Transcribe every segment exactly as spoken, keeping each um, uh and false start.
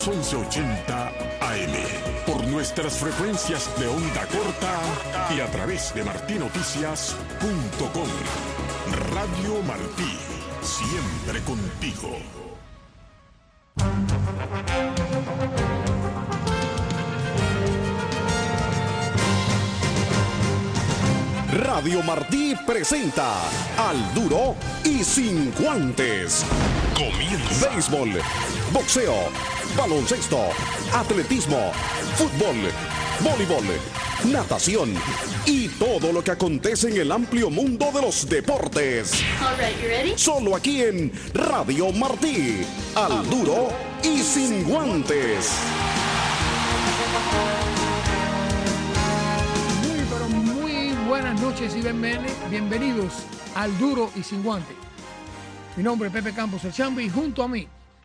once ochenta A M, por nuestras frecuencias de onda corta y a través de martí noticias punto com. Radio Martí, siempre contigo. Radio Martí presenta Al Duro y Sin Guantes. Comienza. Béisbol, boxeo, baloncesto, atletismo, fútbol, voleibol, natación y todo lo que acontece en el amplio mundo de los deportes. All right, you ready? Solo aquí en Radio Martí. Al Duro y Sin Guantes. Muy, pero muy buenas noches y bienvenidos al Duro y Sin Guantes. Mi nombre es Pepe Campos, el Chambi, y junto a mí,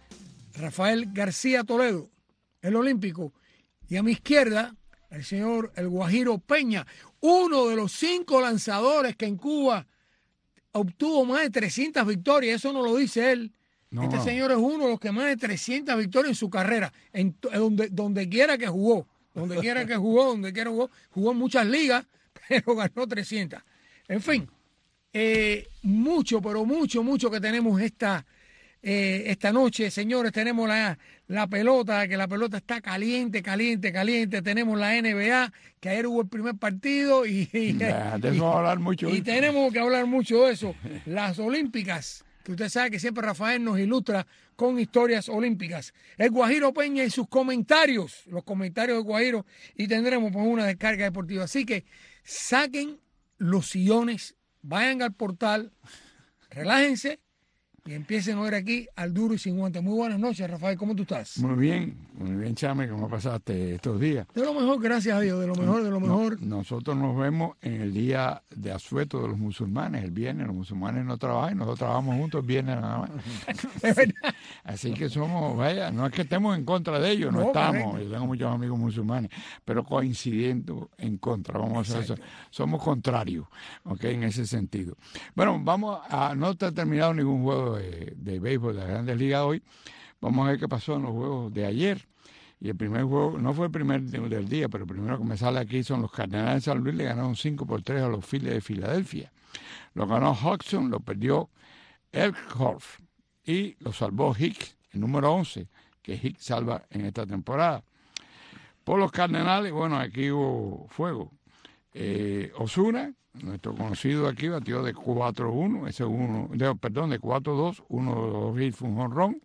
Rafael García Toledo, el olímpico, y a mi izquierda, el señor El Guajiro Peña, uno de los cinco lanzadores que en Cuba obtuvo más de trescientas victorias. Eso no lo dice él. No. Este señor es uno de los que más de trescientas victorias en su carrera, en donde, donde quiera que jugó, donde quiera que jugó, donde quiera jugó, jugó en muchas ligas, pero ganó trescientas. En fin, eh, mucho, pero mucho, mucho que tenemos esta... Eh, esta noche, señores. Tenemos la, la pelota, que la pelota está caliente, caliente, caliente. Tenemos la N B A, que ayer hubo el primer partido y, y, nah, de eso y, vamos a hablar mucho, y tenemos que hablar mucho de eso. Las olímpicas, que usted sabe que siempre Rafael nos ilustra con historias olímpicas. El Guajiro Peña y sus comentarios, los comentarios de Guajiro, y tendremos pues una descarga deportiva. Así que saquen los sillones, vayan al portal, relájense y empiecen a ver aquí Al Duro y Sin Guantes. Muy buenas noches, Rafael. ¿Cómo tú estás? Muy bien, muy bien, Chame. ¿Cómo pasaste estos días? De lo mejor, gracias a Dios. De lo mejor, de lo mejor. No, nosotros nos vemos en el día de asueto de los musulmanes, el viernes. Los musulmanes no trabajan y nosotros trabajamos juntos el viernes nada más. Es verdad. Así que somos, vaya, no es que estemos en contra de ellos, no, no estamos. Correcto. Yo tengo muchos amigos musulmanes, pero coincidiendo en contra. Vamos a hacer eso. Somos contrarios, ¿ok? En ese sentido. Bueno, vamos a, no está terminado ningún juego de, de béisbol de las Grandes Ligas hoy. Vamos a ver qué pasó en los juegos de ayer. Y el primer juego, no fue el primer del día, pero el primero que me sale aquí son los Cardenales de San Luis, le ganaron cinco por tres a los Phillies de Filadelfia. Lo ganó Hodgson, lo perdió Elkhorst y lo salvó Hicks, el número once, que Hicks salva en esta temporada. Por los Cardenales, bueno, aquí hubo fuego. Eh, Ozuna, nuestro conocido aquí, batió de cuatro uno, ese uno, de, perdón, de cuatro dos, uno de los hits fue un jonrón,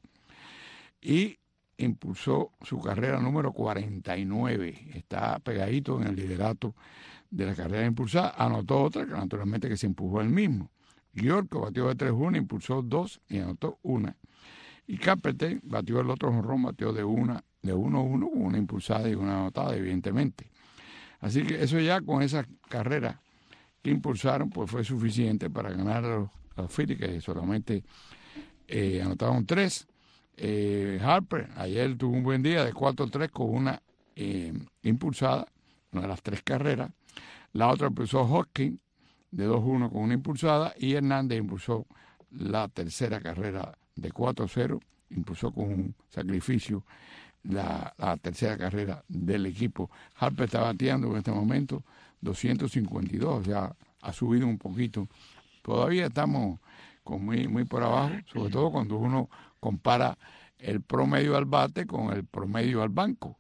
y impulsó su carrera número cuarenta y nueve. Está pegadito en el liderato de la carrera impulsada. Anotó otra, que naturalmente que se empujó él mismo. York batió de tres uno, impulsó dos y anotó una. Y Carpenter batió el otro jonrón, batió de una, de uno uno, con una impulsada y una anotada, evidentemente. Así que eso ya con esa carrera que impulsaron, pues fue suficiente para ganar a los, a los Phillies, que solamente eh, anotaron tres. Eh, Harper ayer tuvo un buen día de cuatro tres con una eh, impulsada, una de las tres carreras. La otra impulsó Hoskins de dos uno con una impulsada, y Hernández impulsó la tercera carrera de cuatro cero, impulsó con un sacrificio la, la tercera carrera del equipo. Harper está bateando en este momento doscientos cincuenta y dos, o sea, ha subido un poquito. Todavía estamos con muy, muy por abajo, sobre todo cuando uno compara el promedio al bate con el promedio al banco.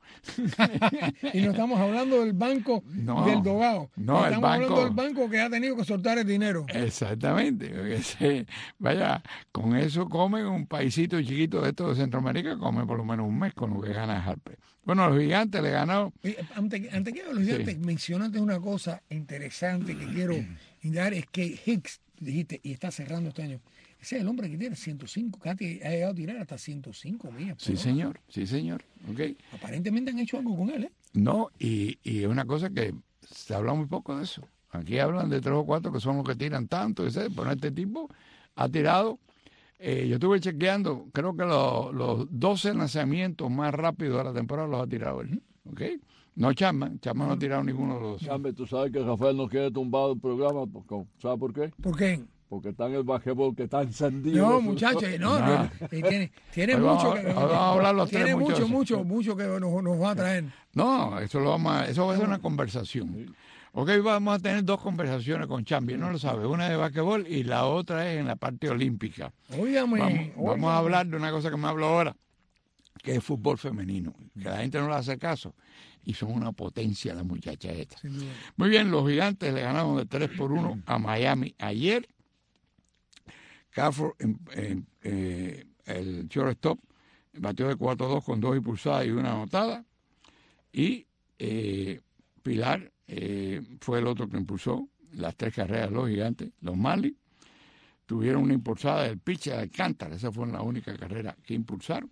Y no estamos hablando del banco no, del Dogado. No, estamos el banco, hablando del banco que ha tenido que soltar el dinero. Exactamente. Ese, vaya, con eso comen un paisito chiquito de estos de Centroamérica, come por lo menos un mes con lo que gana Harper. Bueno, los Gigantes le ganaron. Antes, antes que los Gigantes, sí. Mencionaste una cosa interesante que quiero indicar, es que Hicks, dijiste, y está cerrando este año. Ese es el hombre que tiene ciento cinco, que ha llegado a tirar hasta ciento cinco millas. Sí, señor, sí, señor. Okay. Aparentemente han hecho algo con él, ¿eh? No, y, y es una cosa que se habla muy poco de eso. Aquí hablan de tres o cuatro que son los que tiran tanto, ¿sí? Pero este tipo ha tirado, eh, yo estuve chequeando, creo que lo, los doce lanzamientos más rápidos de la temporada los ha tirado él. ¿Ok? No Chapman, Chapman no ha tirado ninguno de los dos. Chapman, tú sabes que Rafael no quiere tumbar el programa, ¿sabes por qué? ¿Por qué? porque está en el basquetbol que está encendido. No, muchachos, no, no. Tiene, tiene Hoy mucho vamos, que vamos a hablar los tiene tres, mucho, muchachos. mucho, mucho que nos, nos va a traer. No, eso lo vamos a, eso va a ser una conversación. Ok, vamos a tener dos conversaciones con Chambi, no lo sabe, una de basquetbol y la otra es en la parte olímpica. Óigame, Vamos, óigame. vamos a hablar de una cosa que me hablo ahora, que es fútbol femenino, que la gente no le hace caso, y son una potencia las muchachas estas. Sin duda. Muy bien, los Gigantes le ganaron de tres por uno a Miami ayer. Crawford, eh, eh, el shortstop, batió de cuatro a dos con dos impulsadas y una anotada. Y eh, Pilar eh, fue el otro que impulsó las tres carreras de los Gigantes. Los Marlins tuvieron una impulsada del pitcher de Alcántara. Esa fue la única carrera que impulsaron.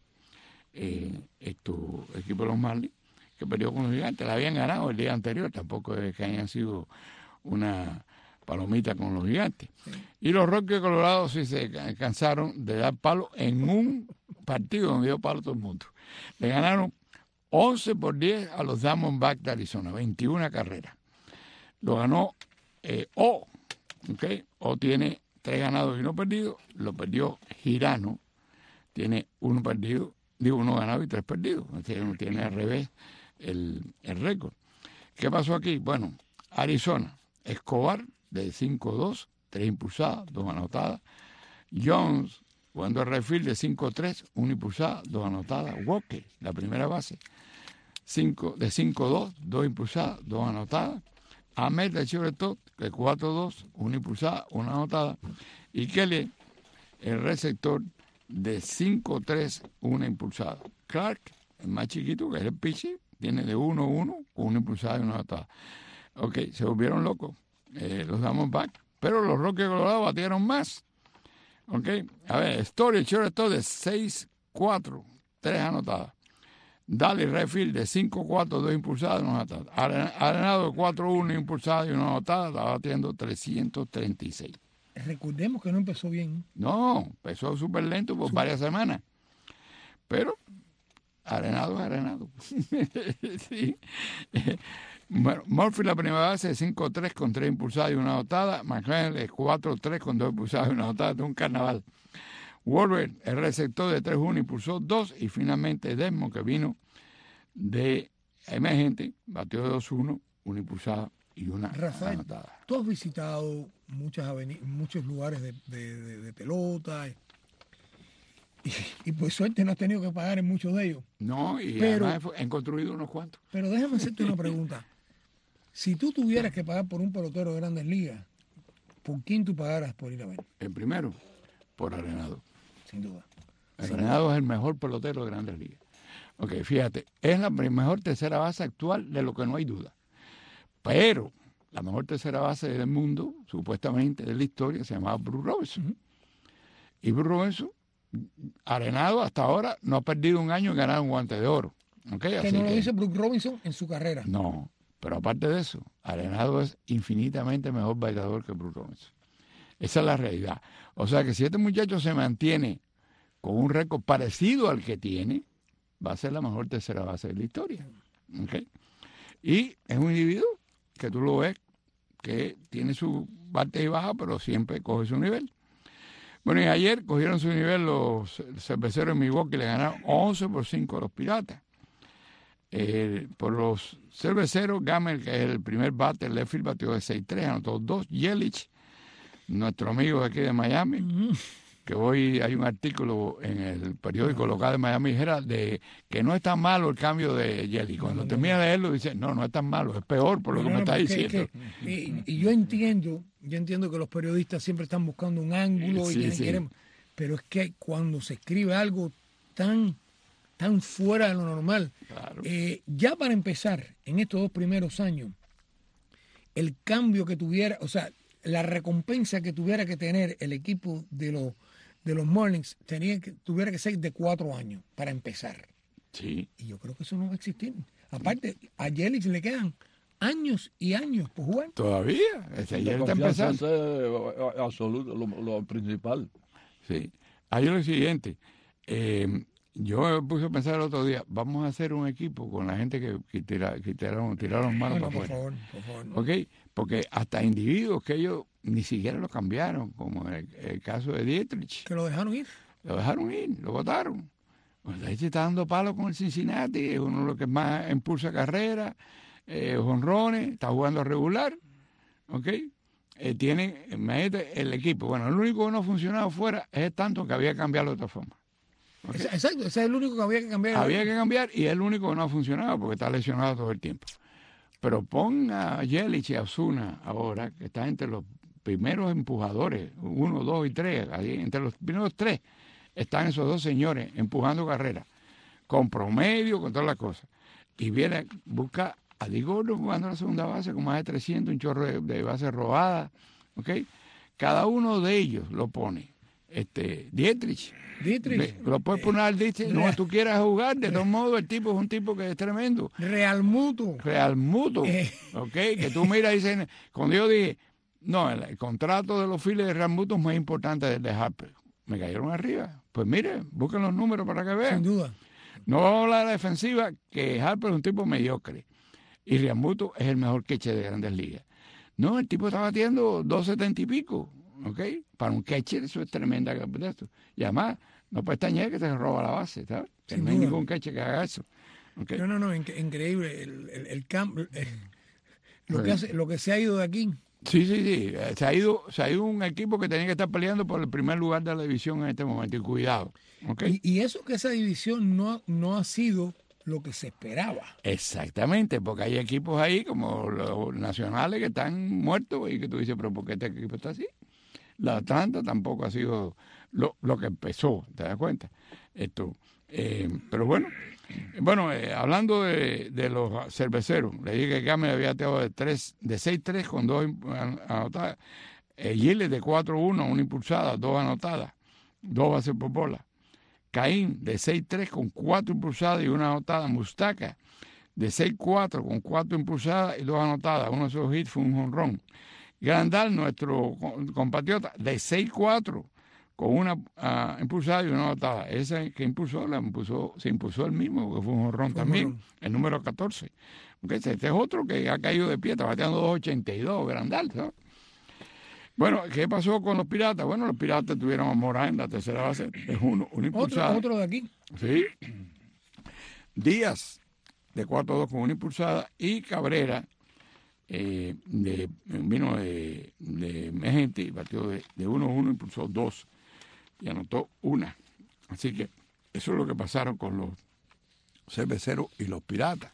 Eh, estos equipos de los Marlins, que perdió con los Gigantes, la habían ganado el día anterior, tampoco es que hayan sido una palomita con los Gigantes. Sí. Y los Rockies de Colorado sí se cansaron de dar palo en un partido donde dio palo todo el mundo. Le ganaron once por diez a los Diamondbacks de Arizona, veintiuna carreras. Lo ganó eh, O, ¿ok? O tiene tres ganados y uno perdido, lo perdió Girano, tiene uno perdido, digo uno ganado y tres perdidos, tiene, tiene al revés el, el récord. ¿Qué pasó aquí? Bueno, Arizona, Escobar de cinco dos, tres impulsadas, dos anotadas. Jones, jugando el refill de cinco tres, una impulsada, dos anotadas. Walker, la primera base, cinco, de cinco dos, dos impulsadas, dos anotadas. Ahmed de shortstop, de cuatro dos, una impulsada, una anotada. Y Kelly, el receptor, de cinco tres, una impulsada. Clark, el más chiquito, que es el pitcher, tiene de uno uno, con una impulsada y una anotada. Ok, se volvieron locos eh, los Diamondbacks, pero los Rockies de Colorado batieron más. Ok, a ver, Story, el shortstop de seis cuatro, tres anotadas. Dali Redfield de cinco cuatro, dos impulsadas y una anotada. Arenado de cuatro uno, impulsada y una anotada, estaba batiendo trescientos treinta y seis. Recordemos que no empezó bien. No, empezó súper lento por super. varias semanas. Pero Arenado es Arenado. Sí. Bueno, Murphy la primera base de cinco tres con tres impulsadas y una anotada. McLean de cuatro tres con dos impulsadas y una anotada. De un carnaval. Wolver, el receptor de tres uno, impulsó dos. Y finalmente Desmond, que vino de emergente, batió de dos uno, una impulsada y una Rafael, anotada. Tú has visitado muchas aveni- muchos lugares de, de, de, de pelota y, y, y por suerte no has tenido que pagar en muchos de ellos. No, y pero, además han construido unos cuantos. Pero déjame hacerte una pregunta. Si tú tuvieras que pagar por un pelotero de Grandes Ligas, ¿por quién tú pagaras por ir a ver? El primero, por Arenado. Sin duda. Arenado Sin es el mejor pelotero de Grandes Ligas. Ok, fíjate, es la mejor tercera base actual, de lo que no hay duda. Pero la mejor tercera base del mundo, supuestamente de la historia, se llamaba Bruce Robinson. Uh-huh. Y Bruce Robinson, Arenado hasta ahora, no ha perdido un año en ganar un guante de oro. ¿Okay? Que Así no lo que, dice Bruce Robinson en su carrera. No, pero aparte de eso, Arenado es infinitamente mejor bailador que Bruce Robinson. Esa es la realidad. O sea que si este muchacho se mantiene con un récord parecido al que tiene, va a ser la mejor tercera base de la historia. ¿Okay? Y es un individuo que tú lo ves que tiene su parte y baja, pero siempre coge su nivel. Bueno, y ayer cogieron su nivel los cerveceros de Milwaukee, le ganaron once por cinco a los Piratas. Eh, por los cerveceros, Gamel, que es el primer bate, el left field, batió de seis tres, anotó dos. Yelich, nuestro amigo de aquí de Miami, uh-huh. que hoy hay un artículo en el periódico local de Miami Herald de que no es tan malo el cambio de Yelich. Cuando no, no, termina no. de leerlo, dice, no, no es tan malo, es peor por lo no, que me no, está diciendo. Que, que, y, y yo entiendo, yo entiendo que los periodistas siempre están buscando un ángulo sí, y sí. quieren, pero es que cuando se escribe algo tan, tan fuera de lo normal, claro. eh, ya para empezar, en estos dos primeros años, el cambio que tuviera, o sea, la recompensa que tuviera que tener el equipo de los de los Marlins tenía que, tuviera que ser de cuatro años para empezar. Sí. Y yo creo que eso no va a existir. Aparte, a Yelich le quedan años y años por jugar. Todavía. Ese ayer está empezando. Es absoluto, lo, lo principal. Sí. Hay lo siguiente. Eh, yo me puse a pensar el otro día, vamos a hacer un equipo con la gente que, que, tira, que tiraron, tiraron manos bueno, para por afuera. Favor, por favor. ¿Ok? Porque hasta individuos que ellos ni siquiera lo cambiaron, como en el, el caso de Dietrich. Que lo dejaron ir. Lo dejaron ir, lo votaron. Pues ahí se está dando palos con el Cincinnati, es uno de los que más impulsa carrera, eh, jonrones, está jugando regular, ¿ok? Eh, tiene, imagínate, el equipo. Bueno, el único que no ha funcionado fuera es tanto que había que cambiarlo de otra forma. ¿Okay? Exacto, ese es el único que había que cambiar. Había que cambiar y es el único que no ha funcionado porque está lesionado todo el tiempo. Pero pon a Yelich y a Ozuna ahora, que está entre los primeros empujadores, uno, dos y tres, ahí, entre los primeros tres están esos dos señores empujando carreras, con promedio, con todas las cosas. Y viene, busca a Dee Gordon jugando la segunda base con más de trescientos, un chorro de, de bases robadas, ¿ok? Cada uno de ellos lo pone. Este, Dietrich. Dietrich. Le, lo puedes poner al Dietrich, no, tú quieras jugar, de todos modos el tipo es un tipo que es tremendo. Real Muto. Real Muto, Eh. ¿ok? Que tú miras y dices, cuando yo dije, no, el, el contrato de los Phillies de Real Muto es más importante del de Harper. Me cayeron arriba. Pues mire, busquen los números para que vean. Sin duda. No vamos a hablar de la defensiva, que Harper es un tipo mediocre. Y Real Muto es el mejor catcher de Grandes Ligas. No, el tipo está batiendo dos setenta y pico, ¿ok? Para un catcher eso es tremenda. Y además, no puede extrañar que se roba la base, ¿sabes? Que no hay ningún catcher que haga eso. ¿Okay? No, no, no, inc- increíble. El, el, el campo, el, lo, que hace, lo que se ha ido de aquí. Sí, sí, sí. Se ha ido, se ha ido un equipo que tenía que estar peleando por el primer lugar de la división en este momento. Y cuidado. ¿Okay? Y, y eso que esa división no, no ha sido lo que se esperaba. Exactamente, porque hay equipos ahí como los nacionales que están muertos y que tú dices, pero ¿por qué este equipo está así? La Atlanta tampoco ha sido lo, lo que empezó, ¿te das cuenta? Esto, eh, pero bueno, bueno, eh, hablando de, de los cerveceros, le dije que Game había tirado de tres, de seis tres con dos anotadas, eh, Giles de cuatro uno, una impulsada, dos anotadas, dos bases por bola. Caín de seis tres con cuatro impulsadas y una anotada. Mustaka de seis cuatro con cuatro impulsadas y dos anotadas. Uno de esos hits fue un jonrón. Grandal, nuestro compatriota, de seis cuatro con una uh, impulsada y una anotada. Ese que impulsó, la impulsó, se impulsó el mismo, porque fue un jonrón también, jonrón. El número catorce. Okay, este es otro que ha caído de pie, está bateando dos ochenta y dos, Grandal, ¿sabes? Bueno, ¿qué pasó con los Piratas? Bueno, los Piratas tuvieron a Morán en la tercera base, es uno, un impulsado. Otro, otro de aquí. Sí. Díaz, de cuatro dos con una impulsada, y Cabrera, eh, de, vino de, de Megenti, batió de, de uno uno, impulsó dos, y anotó una. Así que eso es lo que pasaron con los cerveceros y los Piratas.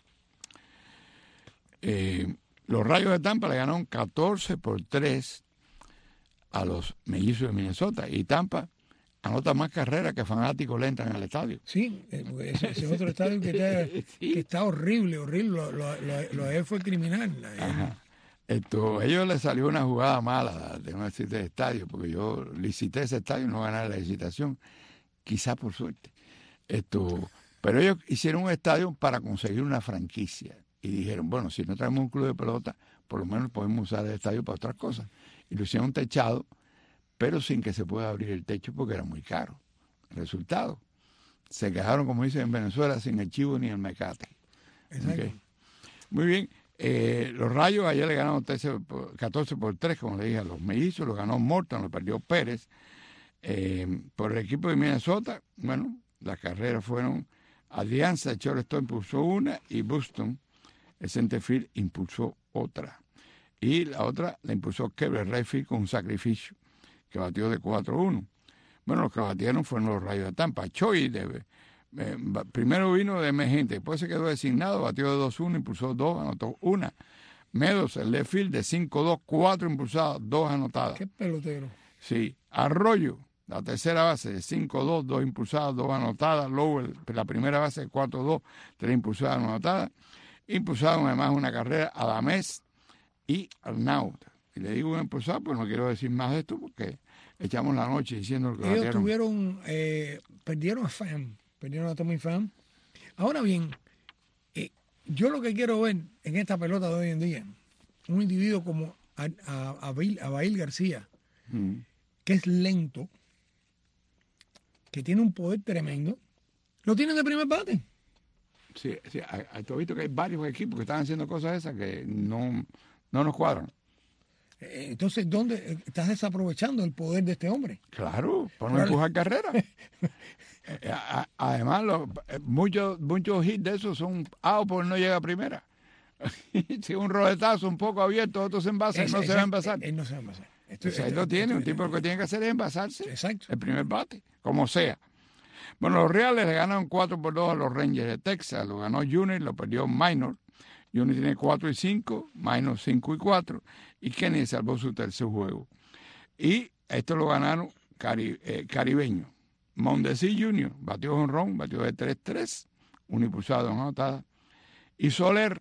Eh, los Rayos de Tampa le ganaron catorce por tres a los Mellizos de Minnesota, y Tampa anota más carreras que fanáticos le entran al estadio. Sí, ese, ese es otro estadio que está, sí. que está horrible, horrible, lo, lo, lo, lo de él fue criminal. Ajá. Esto, a ellos les salió una jugada mala de no decir de estadio, porque yo licité ese estadio y no gané la licitación, quizá por suerte. Esto, pero ellos hicieron un estadio para conseguir una franquicia, y dijeron, bueno, si no traemos un club de pelota, por lo menos podemos usar el estadio para otras cosas. Y lo hicieron techado, pero sin que se pueda abrir el techo porque era muy caro. Resultado, se quedaron, como dicen en Venezuela, sin el chivo ni el mecate. Okay. Muy bien, eh, los Rayos ayer le ganaron catorce por tres, como le dije a los Mellizos, lo ganó Morton, lo perdió Pérez. Eh, por el equipo de Minnesota, bueno, las carreras fueron Alianza, el shortstop impulsó una, y Boston, el centerfield, impulsó otra. Y la otra la impulsó Kevin Rayfield con un sacrificio que batió de cuatro uno. Bueno, los que batieron fueron los Rayos de Tampa. Choi, de, eh, primero vino de emergente, después se quedó designado, batió de dos uno, impulsó dos, anotó una. Meadows, el left field, de cinco dos, cuatro impulsadas, dos anotadas. Qué pelotero. Sí. Arroyo, la tercera base, de cinco dos, dos impulsadas, dos anotadas. Lowell, la primera base, de cuatro dos, tres impulsadas, anotadas. Impulsaron además una carrera a Adamés y Arnaud. Y le digo un impulsado, pues no quiero decir más de esto porque echamos la noche diciendo lo que ellos batieron. tuvieron, eh, perdieron a Pham, perdieron a Tommy Pham. Ahora bien, eh, yo lo que quiero ver en esta pelota de hoy en día, un individuo como a, a, a, Bail, a Bail García, mm. que es lento, que tiene un poder tremendo, lo tienen de primer bate. Sí, sí, tú has visto que hay varios equipos que están haciendo cosas esas que no, no nos cuadran. Eh, entonces, ¿dónde estás desaprovechando el poder de este hombre? Claro, por no empujar carrera. Además, los, muchos muchos hits de esos son out porque no llega a primera. Si un roletazo un poco abierto, otros se envasan, no se va a envasar. Él no se va a envasar. Esto, Entonces, ahí esto, lo tiene, esto, un tipo esto, que tiene que hacer es envasarse. Exacto. El primer bate, como sea. Bueno, los Reales le ganaron cuatro por dos a los Rangers de Texas. Lo ganó Junior, lo perdió Minor. Junior tiene cuatro y cinco, Minor cinco y cuatro. Y Kenny salvó su tercer juego. Y esto lo ganaron cari, eh, caribeños. Mondesi Junior batió jonrón, batió de tres tres, un impulsado en anotada. Y Soler,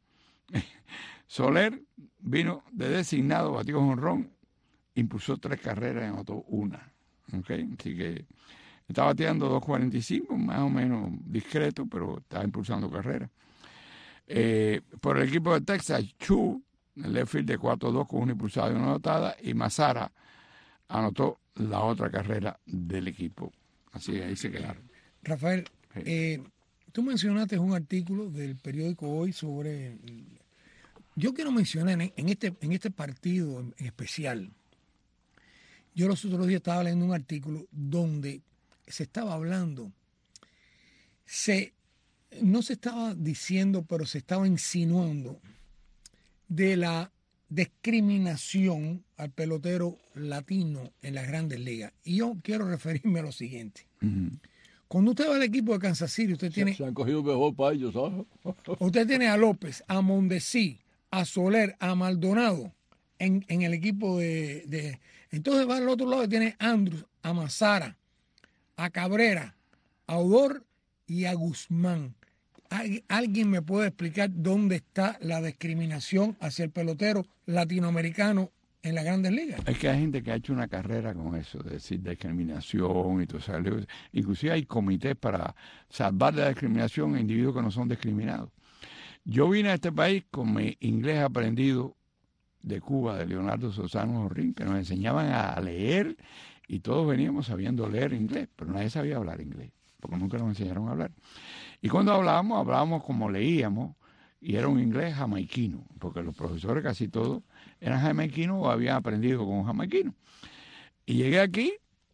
Soler vino de designado, batió jonrón, impulsó tres carreras y anotó una. ¿Okay? Así que está bateando dos cuarenta y cinco, más o menos discreto, pero está impulsando carreras. Eh, por el equipo de Texas, Chu, el left field de cuatro dos con un impulsado y una anotada, y Mazara anotó la otra carrera del equipo. Así que ahí se quedaron. Rafael, sí. eh, tú mencionaste un artículo del periódico Hoy sobre... Yo quiero mencionar en, en, este, en este partido en especial, yo los otros días estaba leyendo un artículo donde se estaba hablando, se, no se estaba diciendo, pero se estaba insinuando de la discriminación al pelotero latino en las Grandes Ligas. Y yo quiero referirme a lo siguiente. Uh-huh. Cuando usted va al equipo de Kansas City, usted tiene... Se, se han cogido mejor para ellos, ¿sabes? Usted tiene a López, a Mondesi, a Soler, a Maldonado en, en el equipo de, de... Entonces va al otro lado y tiene a Andrus, a Mazara, a Cabrera, a Odor y a Guzmán. ¿Alguien me puede explicar dónde está la discriminación hacia el pelotero latinoamericano en las Grandes Ligas? Es que hay gente que ha hecho una carrera con eso, de decir discriminación y todo eso. Inclusive hay comités para salvar la discriminación a individuos que no son discriminados. Yo vine a este país con mi inglés aprendido de Cuba, de Leonardo Sosano Jorrín, que nos enseñaban a leer y todos veníamos sabiendo leer inglés, pero nadie sabía hablar inglés, porque nunca nos enseñaron a hablar. Y cuando hablábamos, hablábamos como leíamos, y era un inglés jamaiquino, porque los profesores casi todos eran jamaiquinos o habían aprendido con un jamaiquino. Y llegué aquí,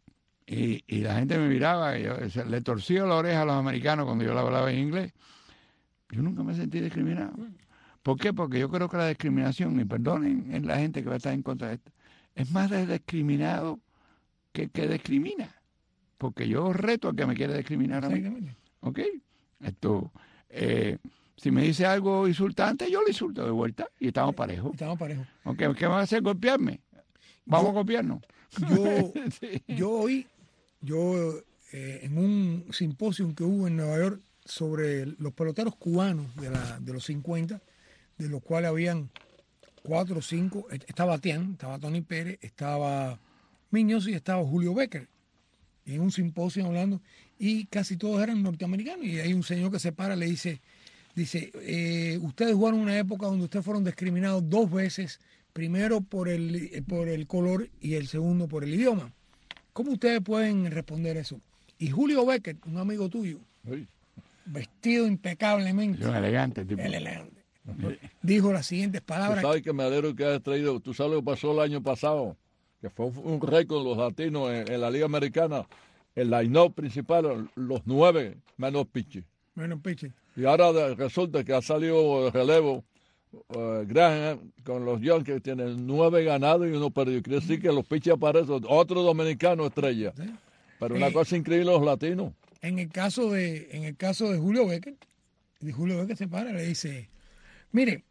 y, y la gente me miraba, y yo, le torcía la oreja a los americanos cuando yo le hablaba en inglés. Yo nunca me sentí discriminado. ¿Por qué? Porque yo creo que la discriminación, y perdonen, es la gente que va a estar en contra de esto, es más de discriminado que que discrimina. Porque yo reto a que me quiera discriminar a mí. ¿Ok? Esto, eh, si me dice algo insultante, yo le insulto de vuelta y estamos parejos. Estamos parejos. ¿Okay? ¿Qué van a hacer? ¿Golpearme? ¿Vamos yo, a golpearnos? Yo, sí. yo hoy, yo eh, en un simposio que hubo en Nueva York sobre los peloteros cubanos de, la, de los cincuenta, de los cuales habían cuatro o cinco, estaba Tian, estaba Tony Pérez, estaba Miñoz y estaba Julio Becker. En un simposio hablando, y casi todos eran norteamericanos, y hay un señor que se para y le dice, dice, eh, ustedes jugaron una época donde ustedes fueron discriminados dos veces, primero por el, por el color y el segundo por el idioma. ¿Cómo ustedes pueden responder eso? Y Julio Becker, un amigo tuyo, Uy. vestido impecablemente, un elegante tipo. El elegante, dijo las siguientes palabras. Tú sabes que me alegro que hayas traído, tú sabes lo que pasó el año pasado, que fue un récord los latinos en, en la Liga Americana, el line-up principal, los nueve menos pitching. Menos pitching. Y ahora de, resulta que ha salido el relevo uh, Graham con los Yankees, que tienen nueve ganados y uno perdido. Quiere decir que los pitchers aparecen, otro dominicano estrella. ¿Sí? Pero una eh, cosa increíble los latinos. En el caso de, en el caso de Julio Becker, de Julio Becker se para y le dice, mire,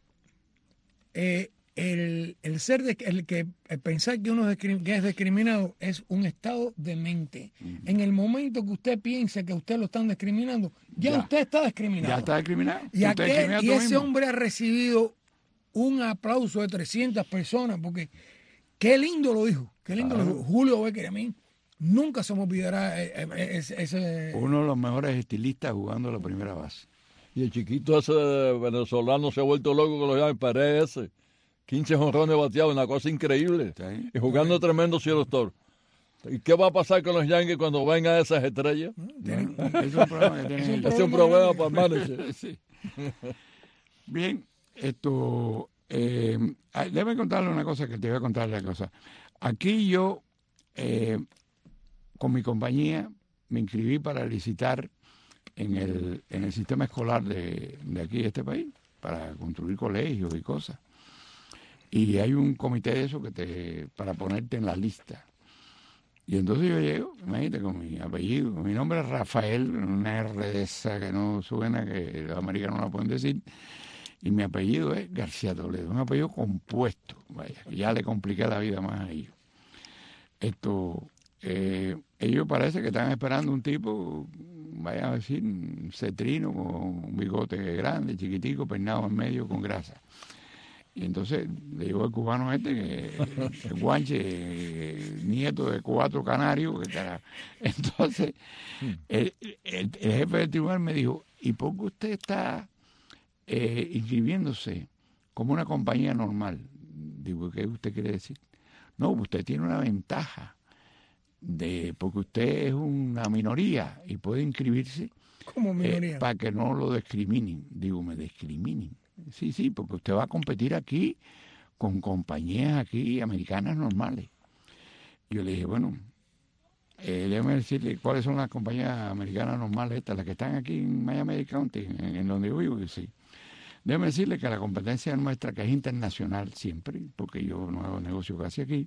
eh, El, el ser de, el que el pensar que uno es, que es discriminado es un estado de mente. Uh-huh. En el momento que usted piensa que usted lo están discriminando, ya, ya. usted está discriminado. Ya está discriminado. Y, aquel, y ese mismo. hombre ha recibido un aplauso de trescientas personas porque qué lindo lo dijo. Qué lindo claro. lo dijo. Julio Becker, a mí nunca se me olvidará ese, ese... Uno de los mejores estilistas jugando la primera base. Y el chiquito ese venezolano se ha vuelto loco con los llaves Pérez ese. quince jonrones bateados, una cosa increíble. Sí. Y jugando sí. tremendo cielo doctor. ¿Y qué va a pasar con los Yankees cuando vengan esas estrellas? ¿Tienen? Es un problema, es un es un problema para el manager. Sí. Bien, esto, eh, déjame contarle una cosa que te voy a contar la cosa. Aquí yo, eh, con mi compañía, me inscribí para licitar en el, en el sistema escolar de, de aquí, de este país, para construir colegios y cosas. Y hay un comité de eso que te para ponerte en la lista. Y entonces yo llego, imagínate, con mi apellido, mi nombre es Rafael, una R de esa que no suena, que los americanos no la pueden decir, y mi apellido es García Toledo, un apellido compuesto, vaya, ya le compliqué la vida más a ellos. Esto, eh, ellos parece que están esperando un tipo, vaya a decir, un cetrino con un bigote grande, chiquitico, peinado en medio con grasa. Y entonces le digo al cubano este, que el guanche, eh, nieto de cuatro canarios, que cara. Entonces el, el, el jefe del tribunal me dijo, ¿y por qué usted está eh, inscribiéndose como una compañía normal? Digo, ¿qué usted quiere decir? No, usted tiene una ventaja, de porque usted es una minoría y puede inscribirse como minoría, eh, para que no lo discriminen. Digo, me discriminen. Sí, sí, porque usted va a competir aquí con compañías aquí americanas normales. Yo le dije, bueno, eh, déjame decirle cuáles son las compañías americanas normales estas, las que están aquí en Miami County, en, en donde yo vivo. Y sí, déjame decirle que la competencia nuestra, que es internacional siempre, porque yo no hago negocio casi aquí,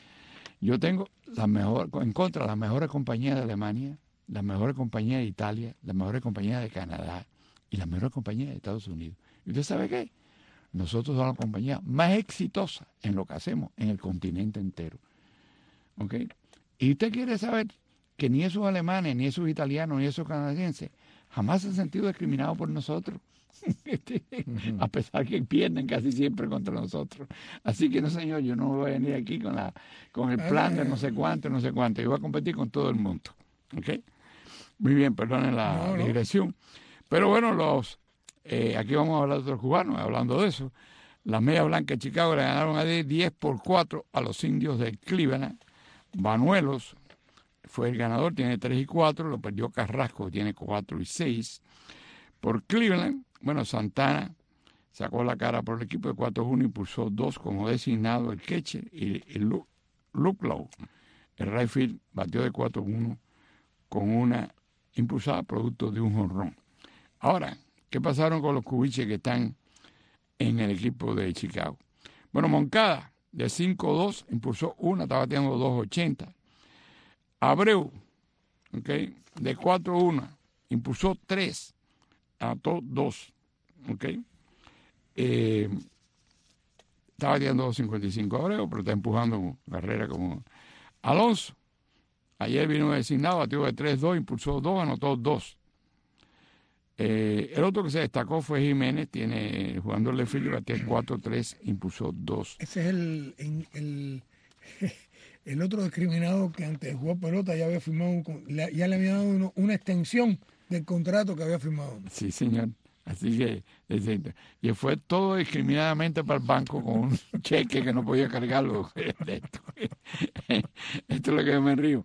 yo tengo la mejor, en contra las mejores compañías de Alemania, las mejores compañías de Italia, las mejores compañías de Canadá y las mejores compañías de Estados Unidos. ¿Y usted sabe qué? Nosotros somos la compañía más exitosa en lo que hacemos en el continente entero. ¿Ok? Y usted quiere saber que ni esos alemanes, ni esos italianos, ni esos canadienses jamás se han sentido discriminados por nosotros. Uh-huh. A pesar que pierden casi siempre contra nosotros. Así que no, señor, yo no voy a venir aquí con la con el plan de no sé cuánto, no sé cuánto. Yo voy a competir con todo el mundo. ¿Ok? Muy bien, perdonen la no, no. digresión. Pero bueno, los eh, aquí vamos a hablar de otros cubanos, hablando de eso. Las Medias Blancas de Chicago le ganaron a diez por cuatro a los Indios de Cleveland. Banuelos fue el ganador, tiene tres y cuatro, lo perdió Carrasco, tiene cuatro y seis. Por Cleveland, bueno, Santana sacó la cara por el equipo de cuatro uno, impulsó dos como designado el catcher, y el Lucklow, el right field, batió de cuatro uno con una impulsada producto de un jonrón. Ahora, ¿qué pasaron con los cubiches que están en el equipo de Chicago? Bueno, Moncada, de cinco dos, impulsó una, estaba bateando dos ochenta. Abreu, okay, de cuatro uno, impulsó tres, anotó dos, ¿ok? Eh, estaba bateando dos cincuenta y cinco Abreu, pero está empujando carrera como Alonso. Ayer vino designado, batió de tres dos, impulsó dos, anotó dos. Eh, el otro que se destacó fue Jiménez, tiene jugando el left field, batió cuatro tres, impulsó dos. Ese es el, el, el, el otro discriminado que antes de jugar pelota ya había firmado, ya le había dado uno, una extensión del contrato que había firmado. Sí, señor. Así que, y fue todo discriminadamente para el banco con un cheque que no podía cargarlo. Esto, esto es lo que yo me río.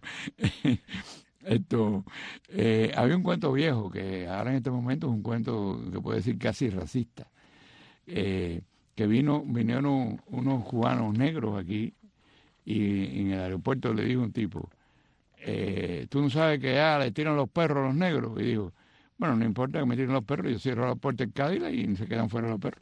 Esto, eh, había un cuento viejo que ahora en este momento es un cuento que puede decir casi racista, eh, que vino vinieron unos cubanos negros aquí y en el aeropuerto le dijo un tipo, eh, tú no sabes que ya le tiran los perros a los negros, y dijo, bueno, no importa que me tiren los perros, yo cierro la puerta en Cadillac y se quedan fuera los perros.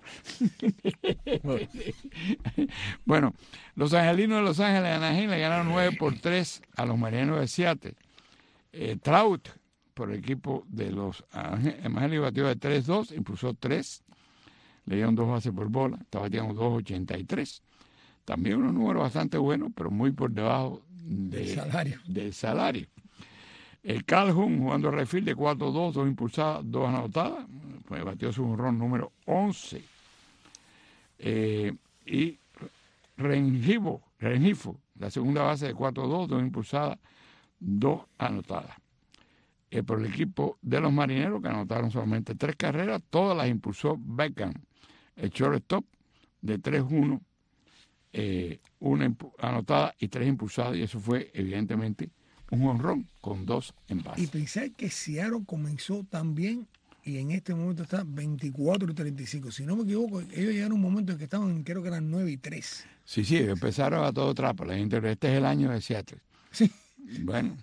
Bueno, los angelinos de Los Ángeles de Anaheim le ganaron nueve por tres a los marineros de Seattle. Eh, Trout, por el equipo de los Ángeles, batió de tres dos, impulsó tres, le dieron dos bases por bola, estaba bateando dos ochenta y tres. También unos números bastante buenos, pero muy por debajo de, del salario. Del salario. El Calhoun jugando right field de cuatro dos, dos impulsadas, dos anotadas, pues batió su jonrón número once. Eh, y Rengifo, Rengifo, la segunda base de cuatro dos, dos impulsadas, dos anotadas. Eh, por el equipo de los marineros, que anotaron solamente tres carreras, todas las impulsó Beckham, el shortstop de tres uno, eh, una impu- anotada y tres impulsadas, y eso fue evidentemente un jonrón con dos en base. Y pensar que Seattle comenzó también y en este momento está veinticuatro y treinta y cinco. Si no me equivoco, ellos llegaron a un momento en que estaban, creo que eran nueve y tres. Sí, sí, empezaron a todo trapo. La gente, este es el año de Seattle. Sí. Bueno.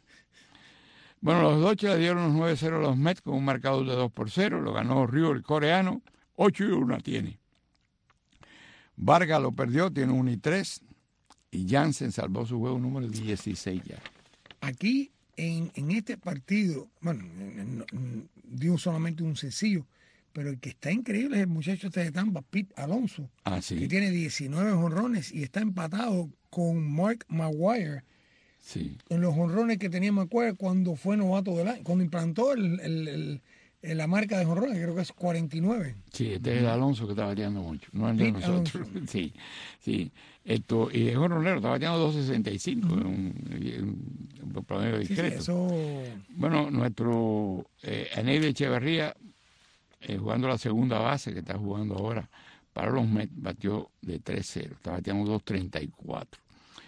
Bueno, los Dodgers le dieron los nueve cero a los Mets con un marcador de dos por cero. Lo ganó Ryu, el coreano. ocho y uno tiene. Vargas lo perdió, tiene uno y tres. Y Jansen salvó su juego número dieciséis ya. Aquí, en, en este partido, bueno, en, en, dio solamente un sencillo, pero el que está increíble es el muchacho este de Tampa, Pete Alonso, ah, ¿sí? que tiene diecinueve jonrones y está empatado con Mark Maguire. Sí. En los jonrones que tenía Maguire cuando fue novato del año, cuando implantó el, el, el, el, la marca de jonrones, creo que es cuarenta y nueve. Sí, este es el Alonso que está bateando mucho, no el de Pete nosotros. Alonso. Sí, sí. Esto, y es jonronero, está bateando dos sesenta y cinco, uh-huh. un, un, un promedio discreto. Sí, sí, eso... Bueno, nuestro eh, Aneil Echeverría, eh, jugando la segunda base, que está jugando ahora para los Mets, batió de tres cero, está bateando dos treinta y cuatro.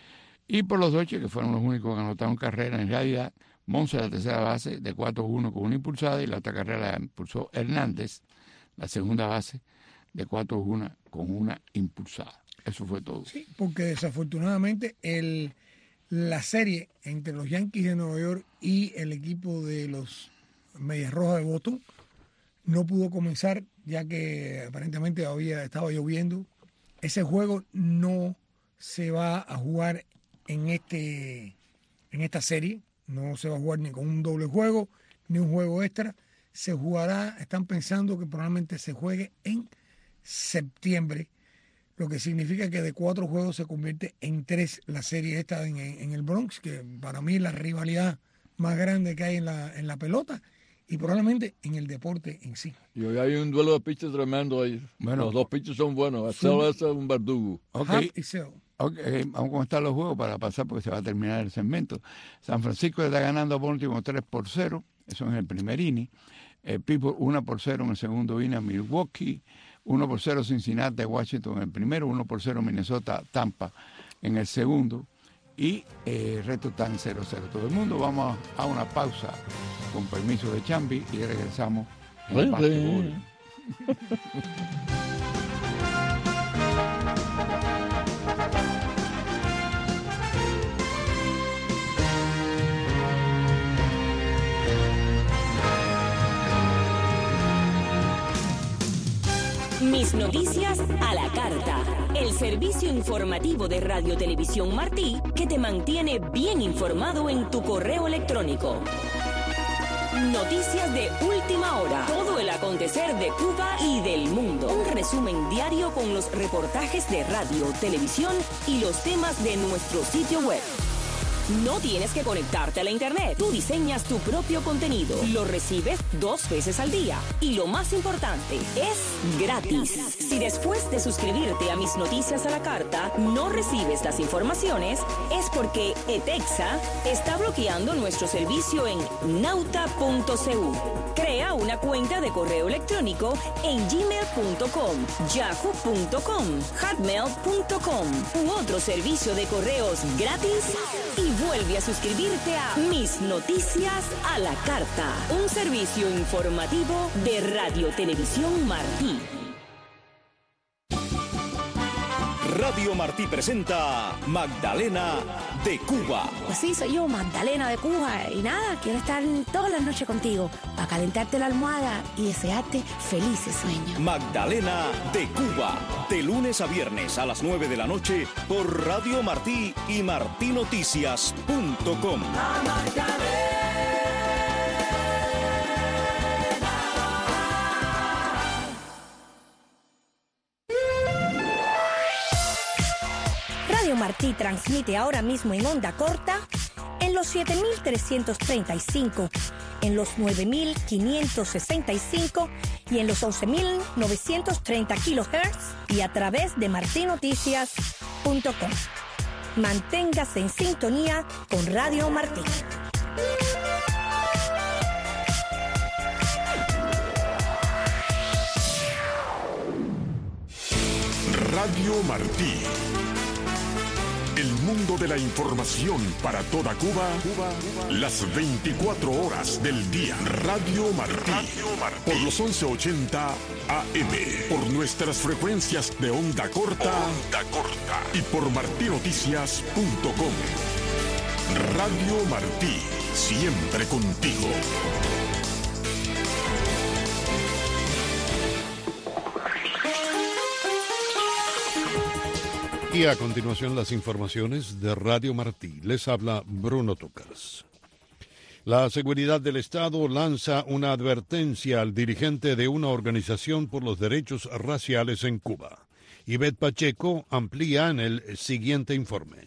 Y por los Dodgers, que fueron los únicos que anotaron carrera, en realidad, Monse la tercera base de cuatro uno con una impulsada, y la otra carrera la impulsó Hernández, la segunda base de cuatro uno con una impulsada. Eso fue todo. Sí, porque desafortunadamente el, la serie entre los Yankees de Nueva York y el equipo de los Medias Rojas de Boston no pudo comenzar, ya que aparentemente había estaba lloviendo. Ese juego no se va a jugar en este en esta serie, no se va a jugar ni con un doble juego ni un juego extra. Se jugará, están pensando que probablemente se juegue en septiembre, lo que significa que de cuatro juegos se convierte en tres la serie esta en, en el Bronx, que para mí es la rivalidad más grande que hay en la, en la pelota y probablemente en el deporte en sí. Y hoy hay un duelo de pitches tremendo ahí. Bueno, los dos pitches son buenos. Solo es un verdugo. Okay. y Sale. Ok, vamos a comentar los juegos para pasar porque se va a terminar el segmento. San Francisco está ganando por último tres por cero, eso en el primer inning. Eh, Pittsburgh uno por cero en el segundo inning a Milwaukee. uno por cero Cincinnati, Washington en el primero, uno por cero Minnesota, Tampa en el segundo, y eh, el resto están cero cero todo el mundo. Vamos a una pausa con permiso de Chambi y regresamos en el básquetbol. Mis noticias a la carta. El servicio informativo de Radio Televisión Martí que te mantiene bien informado en tu correo electrónico. Noticias de última hora. Todo el acontecer de Cuba y del mundo. Un resumen diario con los reportajes de radio, televisión y los temas de nuestro sitio web. No tienes que conectarte a la internet. Tú diseñas tu propio contenido. Lo recibes dos veces al día. Y lo más importante, es gratis. Si después de suscribirte a Mis Noticias a la Carta no recibes las informaciones, es porque ETEXA está bloqueando nuestro servicio en nauta punto c u. Crea una cuenta de correo electrónico en gmail punto com, yahoo punto com, hotmail punto com u otro servicio de correos gratis y vuelve a suscribirte a Mis Noticias a la Carta, un servicio informativo de Radio Televisión Martí. Radio Martí presenta Magdalena de Cuba. Pues sí, soy yo, Magdalena de Cuba. Y nada, quiero estar todas las noches contigo para calentarte la almohada y desearte felices sueños. Magdalena de Cuba, de lunes a viernes a las nueve de la noche por Radio Martí y martí noticias punto com. Radio Martí transmite ahora mismo en onda corta en los siete mil trescientos treinta y cinco, en los nueve mil quinientos sesenta y cinco y en los once mil novecientos treinta kilohertz y a través de martí noticias punto com. Manténgase en sintonía con Radio Martí. Radio Martí. El mundo de la información para toda Cuba, Cuba, las veinticuatro horas del día. Radio Martí, Radio Martí. Por los once ochenta A M, por nuestras frecuencias de onda corta, onda corta y por martí noticias punto com. Radio Martí, siempre contigo. Y a continuación las informaciones de Radio Martí. Les habla Bruno Túcaras. La Seguridad del Estado lanza una advertencia al dirigente de una organización por los derechos raciales en Cuba. Ivette Pacheco amplía en el siguiente informe.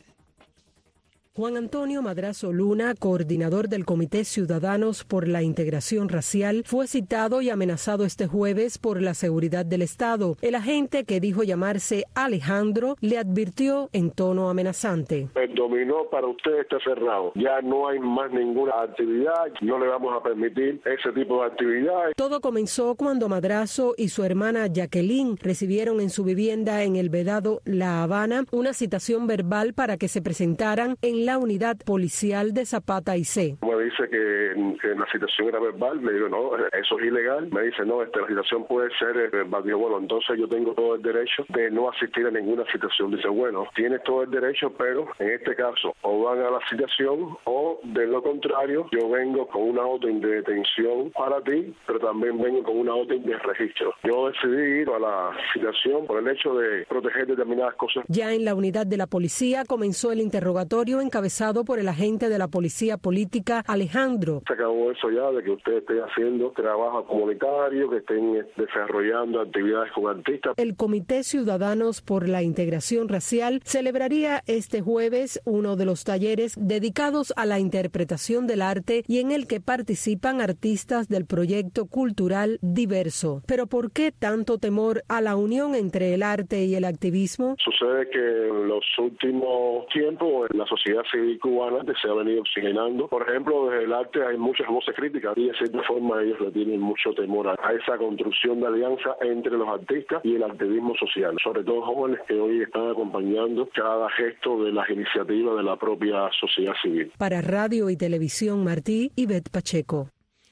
Juan Antonio Madrazo Luna, coordinador del Comité Ciudadanos por la Integración Racial, fue citado y amenazado este jueves por la Seguridad del Estado. El agente, que dijo llamarse Alejandro, le advirtió en tono amenazante. El dominó para usted está cerrado. Ya no hay más ninguna actividad. No le vamos a permitir ese tipo de actividad. Todo comenzó cuando Madrazo y su hermana Jacqueline recibieron en su vivienda en el Vedado La Habana una citación verbal para que se presentaran en la unidad policial de Zapata y C. Me dice que, que la citación era verbal, le digo, no, eso es ilegal. Me dice, no, esta, la citación puede ser verbal. Digo, bueno, entonces yo tengo todo el derecho de no asistir a ninguna citación. Dice, bueno, tienes todo el derecho, pero en este caso, o van a la citación, o de lo contrario, yo vengo con una orden de detención para ti, pero también vengo con una orden de registro. Yo decidí ir a la citación por el hecho de proteger determinadas cosas. Ya en la unidad de la policía comenzó el interrogatorio en encabezado por el agente de la Policía Política, Alejandro. Se acabó eso ya, de que usted esté haciendo trabajo comunitario, que estén desarrollando actividades con artistas. El Comité Ciudadanos por la Integración Racial celebraría este jueves uno de los talleres dedicados a la interpretación del arte y en el que participan artistas del proyecto cultural Diverso. Pero ¿por qué tanto temor a la unión entre el arte y el activismo? Sucede que en los últimos tiempos en la sociedad civil cubana se ha venido oxigenando. Por ejemplo, desde el arte hay muchas voces críticas y de cierta forma ellos le tienen mucho temor a esa construcción de alianza entre los artistas y el activismo social, sobre todo jóvenes que hoy están acompañando cada gesto de las iniciativas de la propia sociedad civil. Para Radio y Televisión Martí, Ivette Pacheco.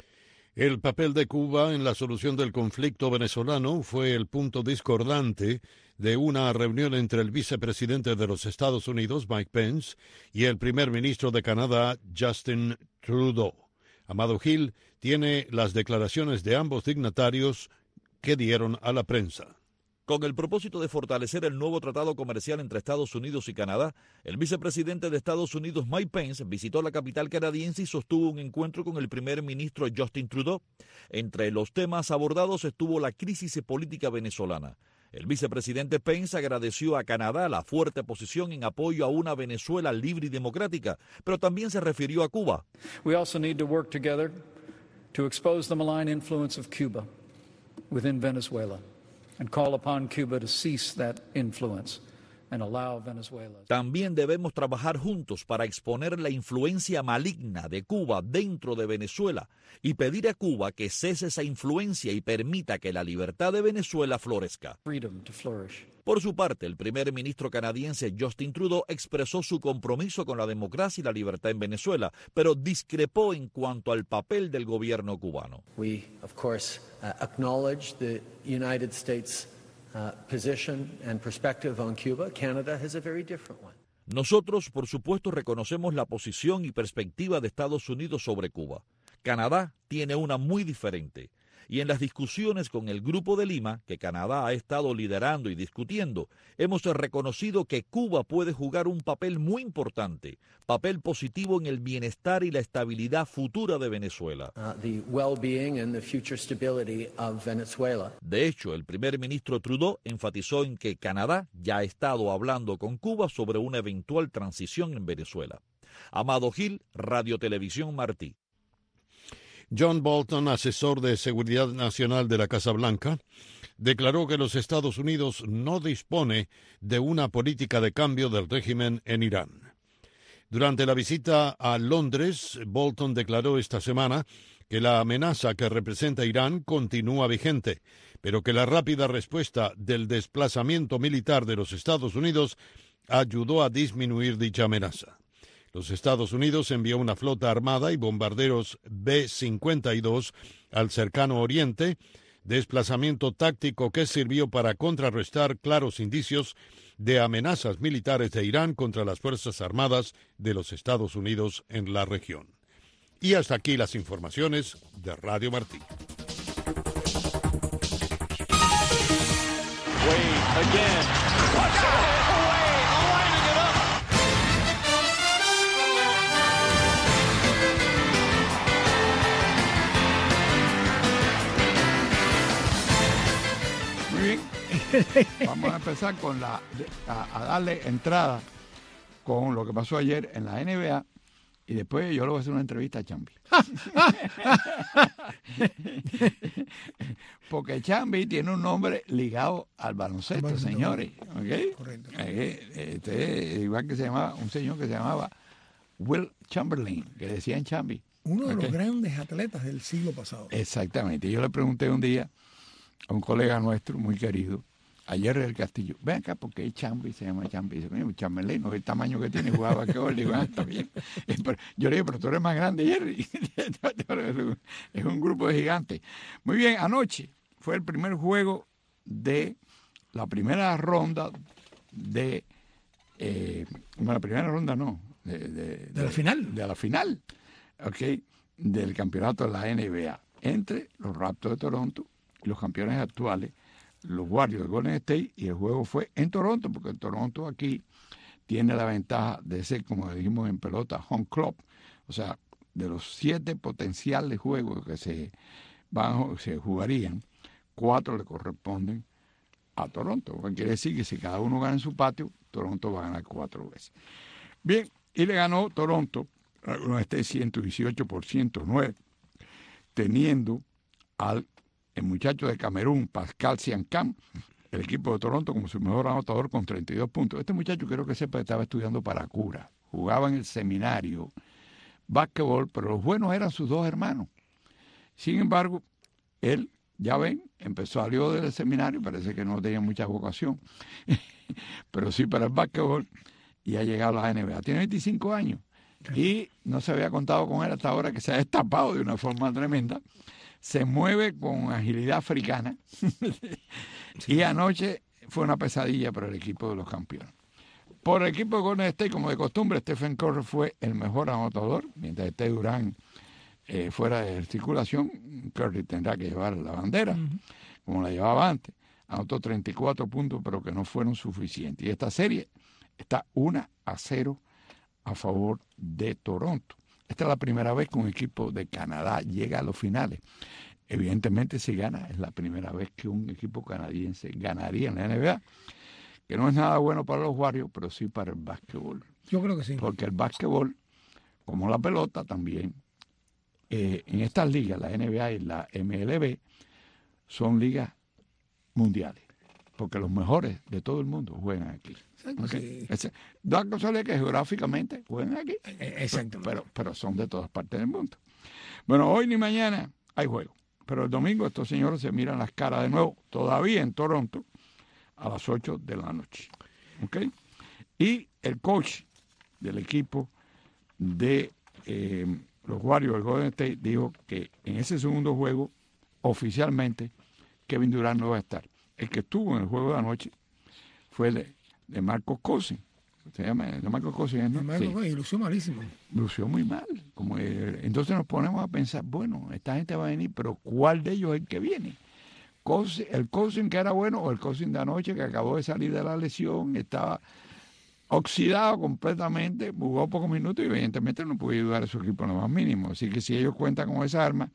El papel de Cuba en la solución del conflicto venezolano fue el punto discordante de una reunión entre el vicepresidente de los Estados Unidos, Mike Pence, y el primer ministro de Canadá, Justin Trudeau. Amado Gil tiene las declaraciones de ambos dignatarios que dieron a la prensa. Con el propósito de fortalecer el nuevo tratado comercial entre Estados Unidos y Canadá, el vicepresidente de Estados Unidos, Mike Pence, visitó la capital canadiense y sostuvo un encuentro con el primer ministro Justin Trudeau. Entre los temas abordados estuvo la crisis política venezolana. El vicepresidente Pence agradeció a Canadá la fuerte posición en apoyo a una Venezuela libre y democrática, pero también se refirió a Cuba. We also need to work together to expose the malign influence of Cuba within Venezuela and call upon Cuba to cease that influence. También debemos trabajar juntos para exponer la influencia maligna de Cuba dentro de Venezuela y pedir a Cuba que cese esa influencia y permita que la libertad de Venezuela florezca. Por su parte, el primer ministro canadiense Justin Trudeau expresó su compromiso con la democracia y la libertad en Venezuela, pero discrepó en cuanto al papel del gobierno cubano. We, of course, uh, acknowledge the United States Uh, position and perspective on Cuba. Canada has a very different one. Nosotros, por supuesto, reconocemos la posición y perspectiva de Estados Unidos sobre Cuba. Canadá tiene una muy diferente. Y en las discusiones con el Grupo de Lima, que Canadá ha estado liderando y discutiendo, hemos reconocido que Cuba puede jugar un papel muy importante, papel positivo en el bienestar y la estabilidad futura de Venezuela. Uh, the well-being and the future stability of Venezuela. De hecho, el primer ministro Trudeau enfatizó en que Canadá ya ha estado hablando con Cuba sobre una eventual transición en Venezuela. Amado Gil, Radio Televisión Martí. John Bolton, asesor de Seguridad Nacional de la Casa Blanca, declaró que los Estados Unidos no dispone de una política de cambio del régimen en Irán. Durante la visita a Londres, Bolton declaró esta semana que la amenaza que representa Irán continúa vigente, pero que la rápida respuesta del desplazamiento militar de los Estados Unidos ayudó a disminuir dicha amenaza. Los Estados Unidos envió una flota armada y bombarderos B cincuenta y dos al cercano Oriente, desplazamiento táctico que sirvió para contrarrestar claros indicios de amenazas militares de Irán contra las Fuerzas Armadas de los Estados Unidos en la región. Y hasta aquí las informaciones de Radio Martí. Muy bien. Vamos a empezar con la a, a darle entrada con lo que pasó ayer en la N B A y después yo le voy a hacer una entrevista a Chambi. Porque Chambi tiene un nombre ligado al baloncesto, baloncesto. señores. ¿Okay? Correcto. Eh, este, igual que se llamaba, un señor que se llamaba Will Chamberlain, que decían Chambi. Uno de ¿Okay? los grandes atletas del siglo pasado. Exactamente. Yo le pregunté un día a un colega nuestro muy querido, ayer del Castillo, ven acá porque es Chambi, se llama Chambi. Dice, mira, Chamberlain, no, el tamaño que tiene, jugaba que hoy. Digo, ah, está bien. Yo le digo, pero tú eres más grande, Jerry. Es un grupo de gigantes. Muy bien, anoche fue el primer juego de la primera ronda de, eh, bueno, la primera ronda no, de, de, de, de la final. De la final, ok, del campeonato de la N B A, entre los Raptors de Toronto y los campeones actuales, los Warriors de Golden State, y el juego fue en Toronto, porque en Toronto aquí tiene la ventaja de ser, como dijimos en pelota, home club. O sea, de los siete potenciales juegos que se, van, se jugarían, cuatro le corresponden a Toronto. Lo que quiere decir que si cada uno gana en su patio, Toronto va a ganar cuatro veces. Bien, y le ganó Toronto a Golden State ciento dieciocho por ciento nueve, teniendo al el muchacho de Camerún, Pascal Siakam, el equipo de Toronto como su mejor anotador con treinta y dos puntos. Este muchacho quiero que sepa que estaba estudiando para cura, jugaba en el seminario, básquetbol, pero los buenos eran sus dos hermanos. Sin embargo, él, ya ven, empezó a salir del seminario, parece que no tenía mucha vocación, pero sí para el básquetbol, y ha llegado a la N B A. Tiene veinticinco años y no se había contado con él hasta ahora, que se ha destapado de una forma tremenda. Se mueve con agilidad africana y anoche fue una pesadilla para el equipo de los campeones. Por el equipo de Golden State, como de costumbre, Stephen Curry fue el mejor anotador, mientras esté Durant eh, fuera de circulación, Curry tendrá que llevar la bandera, uh-huh. como la llevaba antes. Anotó treinta y cuatro puntos, pero que no fueron suficientes. Y esta serie está uno a cero a favor de Toronto. Esta es la primera vez que un equipo de Canadá llega a los finales. Evidentemente, si gana, es la primera vez que un equipo canadiense ganaría en la N B A, que no es nada bueno para los Warriors, pero sí para el básquetbol. Yo creo que sí. Porque el básquetbol, como la pelota también, eh, en estas ligas, la N B A y la M L B, son ligas mundiales. Porque los mejores de todo el mundo juegan aquí. Okay. Sí. Da casualidad que geográficamente juegan aquí. Exacto. Pero, pero son de todas partes del mundo. Bueno, hoy ni mañana hay juego. Pero el domingo estos señores se miran las caras de nuevo, todavía en Toronto, a las ocho de la noche. ¿Ok? Y el coach del equipo de eh, los Warriors del Golden State dijo que en ese segundo juego, oficialmente, Kevin Durant no va a estar. El que estuvo en el juego de anoche fue el de, de Marcos Cousins. Se llama de Marcos Cousins, ¿no? Marcos Cousins, sí. Lució malísimo. Lució muy mal. Como el, entonces nos ponemos a pensar, bueno, esta gente va a venir, pero ¿cuál de ellos es el que viene? Cousins, el Cousins que era bueno o el Cousins de anoche que acabó de salir de la lesión, estaba oxidado completamente, jugó pocos minutos y evidentemente no pudo ayudar a su equipo en lo más mínimo. Así que si ellos cuentan con esa arma,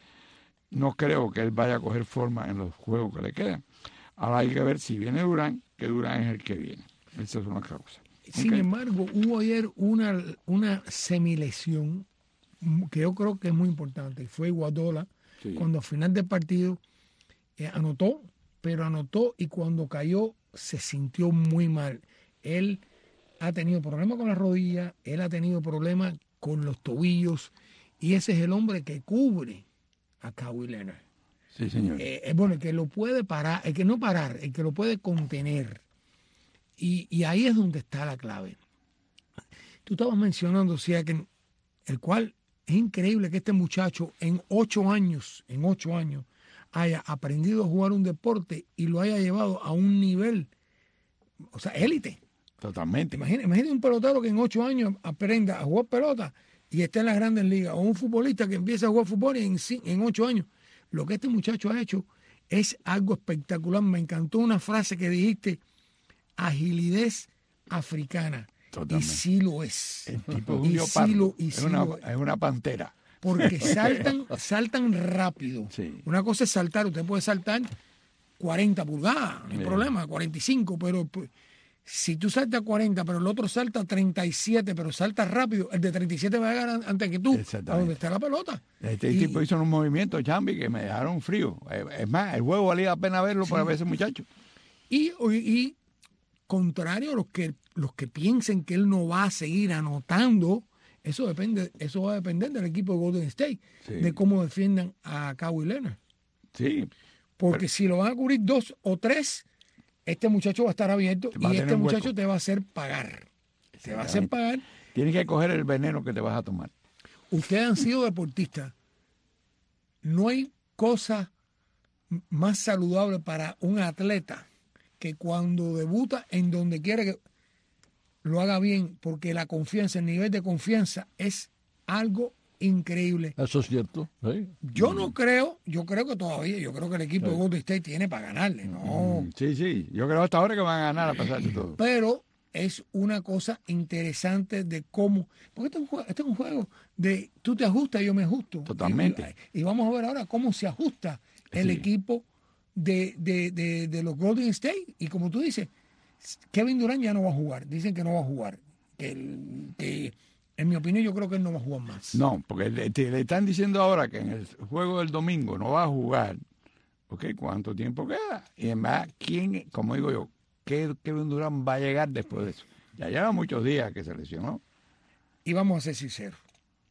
no creo que él vaya a coger forma en los juegos que le quedan. Ahora hay que ver si viene Durant, que Durant es el que viene. Esa es una causa. Sin Okay. embargo, hubo ayer una, una semilesión que yo creo que es muy importante. Fue Iguodala, sí. Cuando al final del partido eh, anotó, pero anotó y cuando cayó se sintió muy mal. Él ha tenido problemas con la rodilla, él ha tenido problemas con los tobillos y ese es el hombre que cubre a Kawhi Leonard. Sí, señor. Eh, bueno, el que lo puede parar, el que no parar, el que lo puede contener. Y, y ahí es donde está la clave. Tú estabas mencionando, o sea, que el cual es increíble que este muchacho en ocho años, en ocho años, haya aprendido a jugar un deporte y lo haya llevado a un nivel, o sea, élite. Totalmente. Imagínate, imagínate un pelotero que en ocho años aprenda a jugar pelota y esté en las grandes ligas, o un futbolista que empieza a jugar fútbol y en, en ocho años. Lo que este muchacho ha hecho es algo espectacular. Me encantó una frase que dijiste, agilidad africana. Totalmente. Y sí lo es. El tipo es un y leopardo. sí lo, y es, sí una, lo es. es una pantera. Porque saltan, saltan rápido. Sí. Una cosa es saltar, usted puede saltar cuarenta pulgadas, no hay Bien. problema, cuarenta y cinco, pero pues, si tú saltas cuarenta, pero el otro salta treinta y siete, pero salta rápido, el de treinta y siete va a llegar antes que tú, a donde está la pelota. Este Y- tipo hizo unos movimientos, Chambi, que me dejaron frío. Es más, el juego valía la pena verlo Sí. para ver ese muchacho. Y, y, y contrario a los que, los que piensen que él no va a seguir anotando, eso depende, eso va a depender del equipo de Golden State, Sí. de cómo defiendan a Kawhi Leonard. Sí. Porque Pero- si lo van a cubrir dos o tres, este muchacho va a estar abierto Va a y tener este un hueco. muchacho te va a hacer pagar. Te va a hacer pagar. Tienes que coger el veneno que te vas a tomar. Ustedes han sido deportistas. No hay cosa m- más saludable para un atleta que cuando debuta en donde quiera que lo haga bien, porque la confianza, el nivel de confianza es algo increíble. Eso es cierto. ¿sí? Yo no creo, yo creo que todavía, yo creo que el equipo de Golden State tiene para ganarle, ¿no? Mm, Sí, sí. Yo creo hasta ahora que van a ganar a pesar de todo. Pero es una cosa interesante de cómo, porque este es un juego, este es un juego de tú te ajustas y yo me ajusto. Totalmente. Y, y vamos a ver ahora cómo se ajusta el Sí. equipo de, de, de, de los Golden State. Y como tú dices, Kevin Durant ya no va a jugar. Dicen que no va a jugar. Que, el- que en mi opinión yo creo que él no va a jugar más. No, porque le, te- le están diciendo ahora que en el juego del domingo no va a jugar. ¿Ok? ¿Cuánto tiempo queda? Y además, ¿quién, como digo yo, qué Kevin Durant va a llegar después de eso? Ya lleva muchos días que se lesionó. Y vamos a ser sinceros.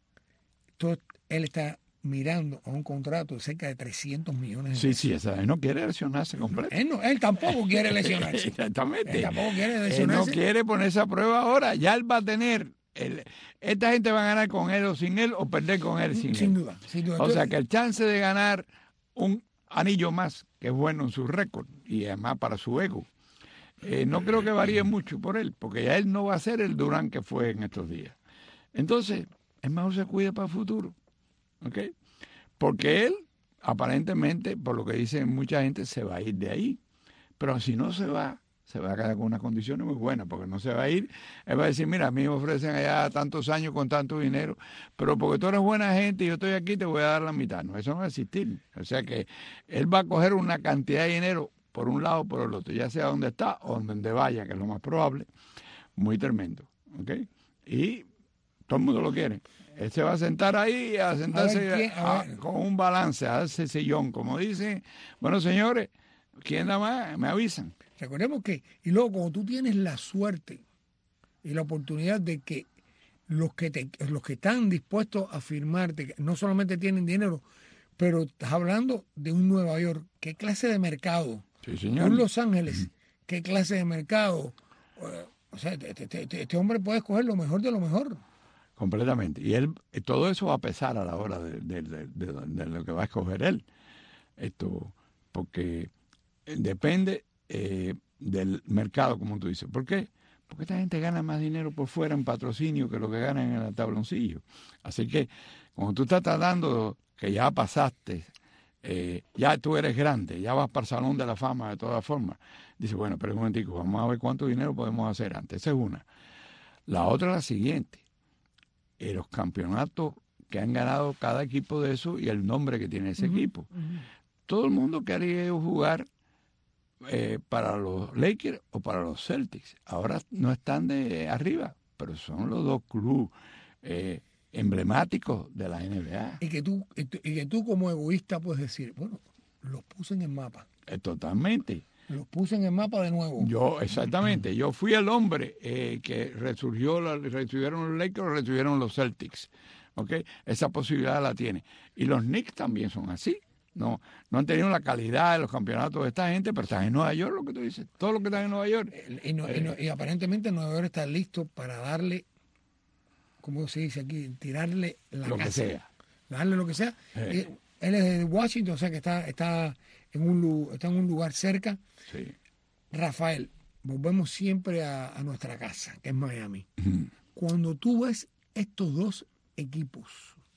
Todo- él está mirando a un contrato de cerca de trescientos millones de Sí, pesos. sí, esa vez no quiere lesionarse completo. Él, no, él tampoco quiere lesionarse. Exactamente. Él tampoco quiere Él no lesionarse. quiere ponerse a prueba ahora. Ya él va a tener. el- esta gente va a ganar con él o sin él o perder con él sin, Sin él. duda, sin duda. O sea Entonces, que el chance de ganar un anillo más, que es bueno en su récord y además para su ego, eh, no creo que varíe mucho por él, porque ya él no va a ser el Durán que fue en estos días. Entonces, es mejor se cuida para el futuro. ¿Ok? Porque él, aparentemente, por lo que dice mucha gente, se va a ir de ahí. Pero si no se va, se va a quedar con unas condiciones muy buenas, porque no se va a ir. Él va a decir, mira, a mí me ofrecen allá tantos años con tanto dinero, pero porque tú eres buena gente y yo estoy aquí, te voy a dar la mitad. No, eso no va a existir. O sea que él va a coger una cantidad de dinero por un lado o por el otro, ya sea donde está o donde vaya, que es lo más probable, muy tremendo. ¿Ok? Y todo el mundo lo quiere. Él se va a sentar ahí, a sentarse A ver quién- a a- ver. con un balance, a darse sillón, como dicen. Bueno, señores, ¿quién da más? Me avisan. recordemos que, y luego cuando tú tienes la suerte y la oportunidad de que los que te, los que están dispuestos a firmarte, que no solamente tienen dinero, pero estás hablando de un Nueva York, ¿qué clase de mercado? Sí, señor. Un Los Ángeles, ¿qué clase de mercado? Eh, O sea, este, este- este hombre puede escoger lo mejor de lo mejor. Completamente. Y él, eh, todo eso va a pesar a la hora de, de- de- de- de lo que va a escoger él. Esto, porque eh, depende eh, del mercado, como tú dices. ¿Por qué? Porque esta gente gana más dinero por fuera en patrocinio que lo que ganan en el tabloncillo. Así que, como tú estás tratando que ya pasaste, eh, ya tú eres grande, ya vas para el Salón de la Fama de todas formas. Dice, bueno, pero un momentico, vamos a ver cuánto dinero podemos hacer antes. Esa es una. La otra es la siguiente. Eh, los campeonatos que han ganado cada equipo de eso y el nombre que tiene ese equipo. Todo el mundo quería jugar eh, para los Lakers o para los Celtics. Ahora no están de arriba, pero son los dos clubes eh, emblemáticos de la N B A. Y que tú, y tú- y que tú como egoísta puedes decir, bueno, los puse en el mapa. Eh, totalmente. Los puse en el mapa de nuevo. Yo, exactamente. Yo fui el hombre eh, que resurgió, la, retuvieron los Lakers o retuvieron los Celtics. ¿Ok? Esa posibilidad la tiene. Y los Knicks también son así. No, no han tenido la calidad de los campeonatos de esta gente, pero están en Nueva York, lo que tú dices. Todo lo que están en Nueva York. Y, no, eh, y, no, y aparentemente Nueva York está listo para darle, ¿cómo se dice aquí? Tirarle la lo casa. que sea. Darle lo que sea. Eh. Él es de Washington, o sea que está, está, en, un, está en un lugar cerca. Sí. Rafael, volvemos siempre a, a nuestra casa, que es Miami. Uh-huh. Cuando tú ves estos dos equipos,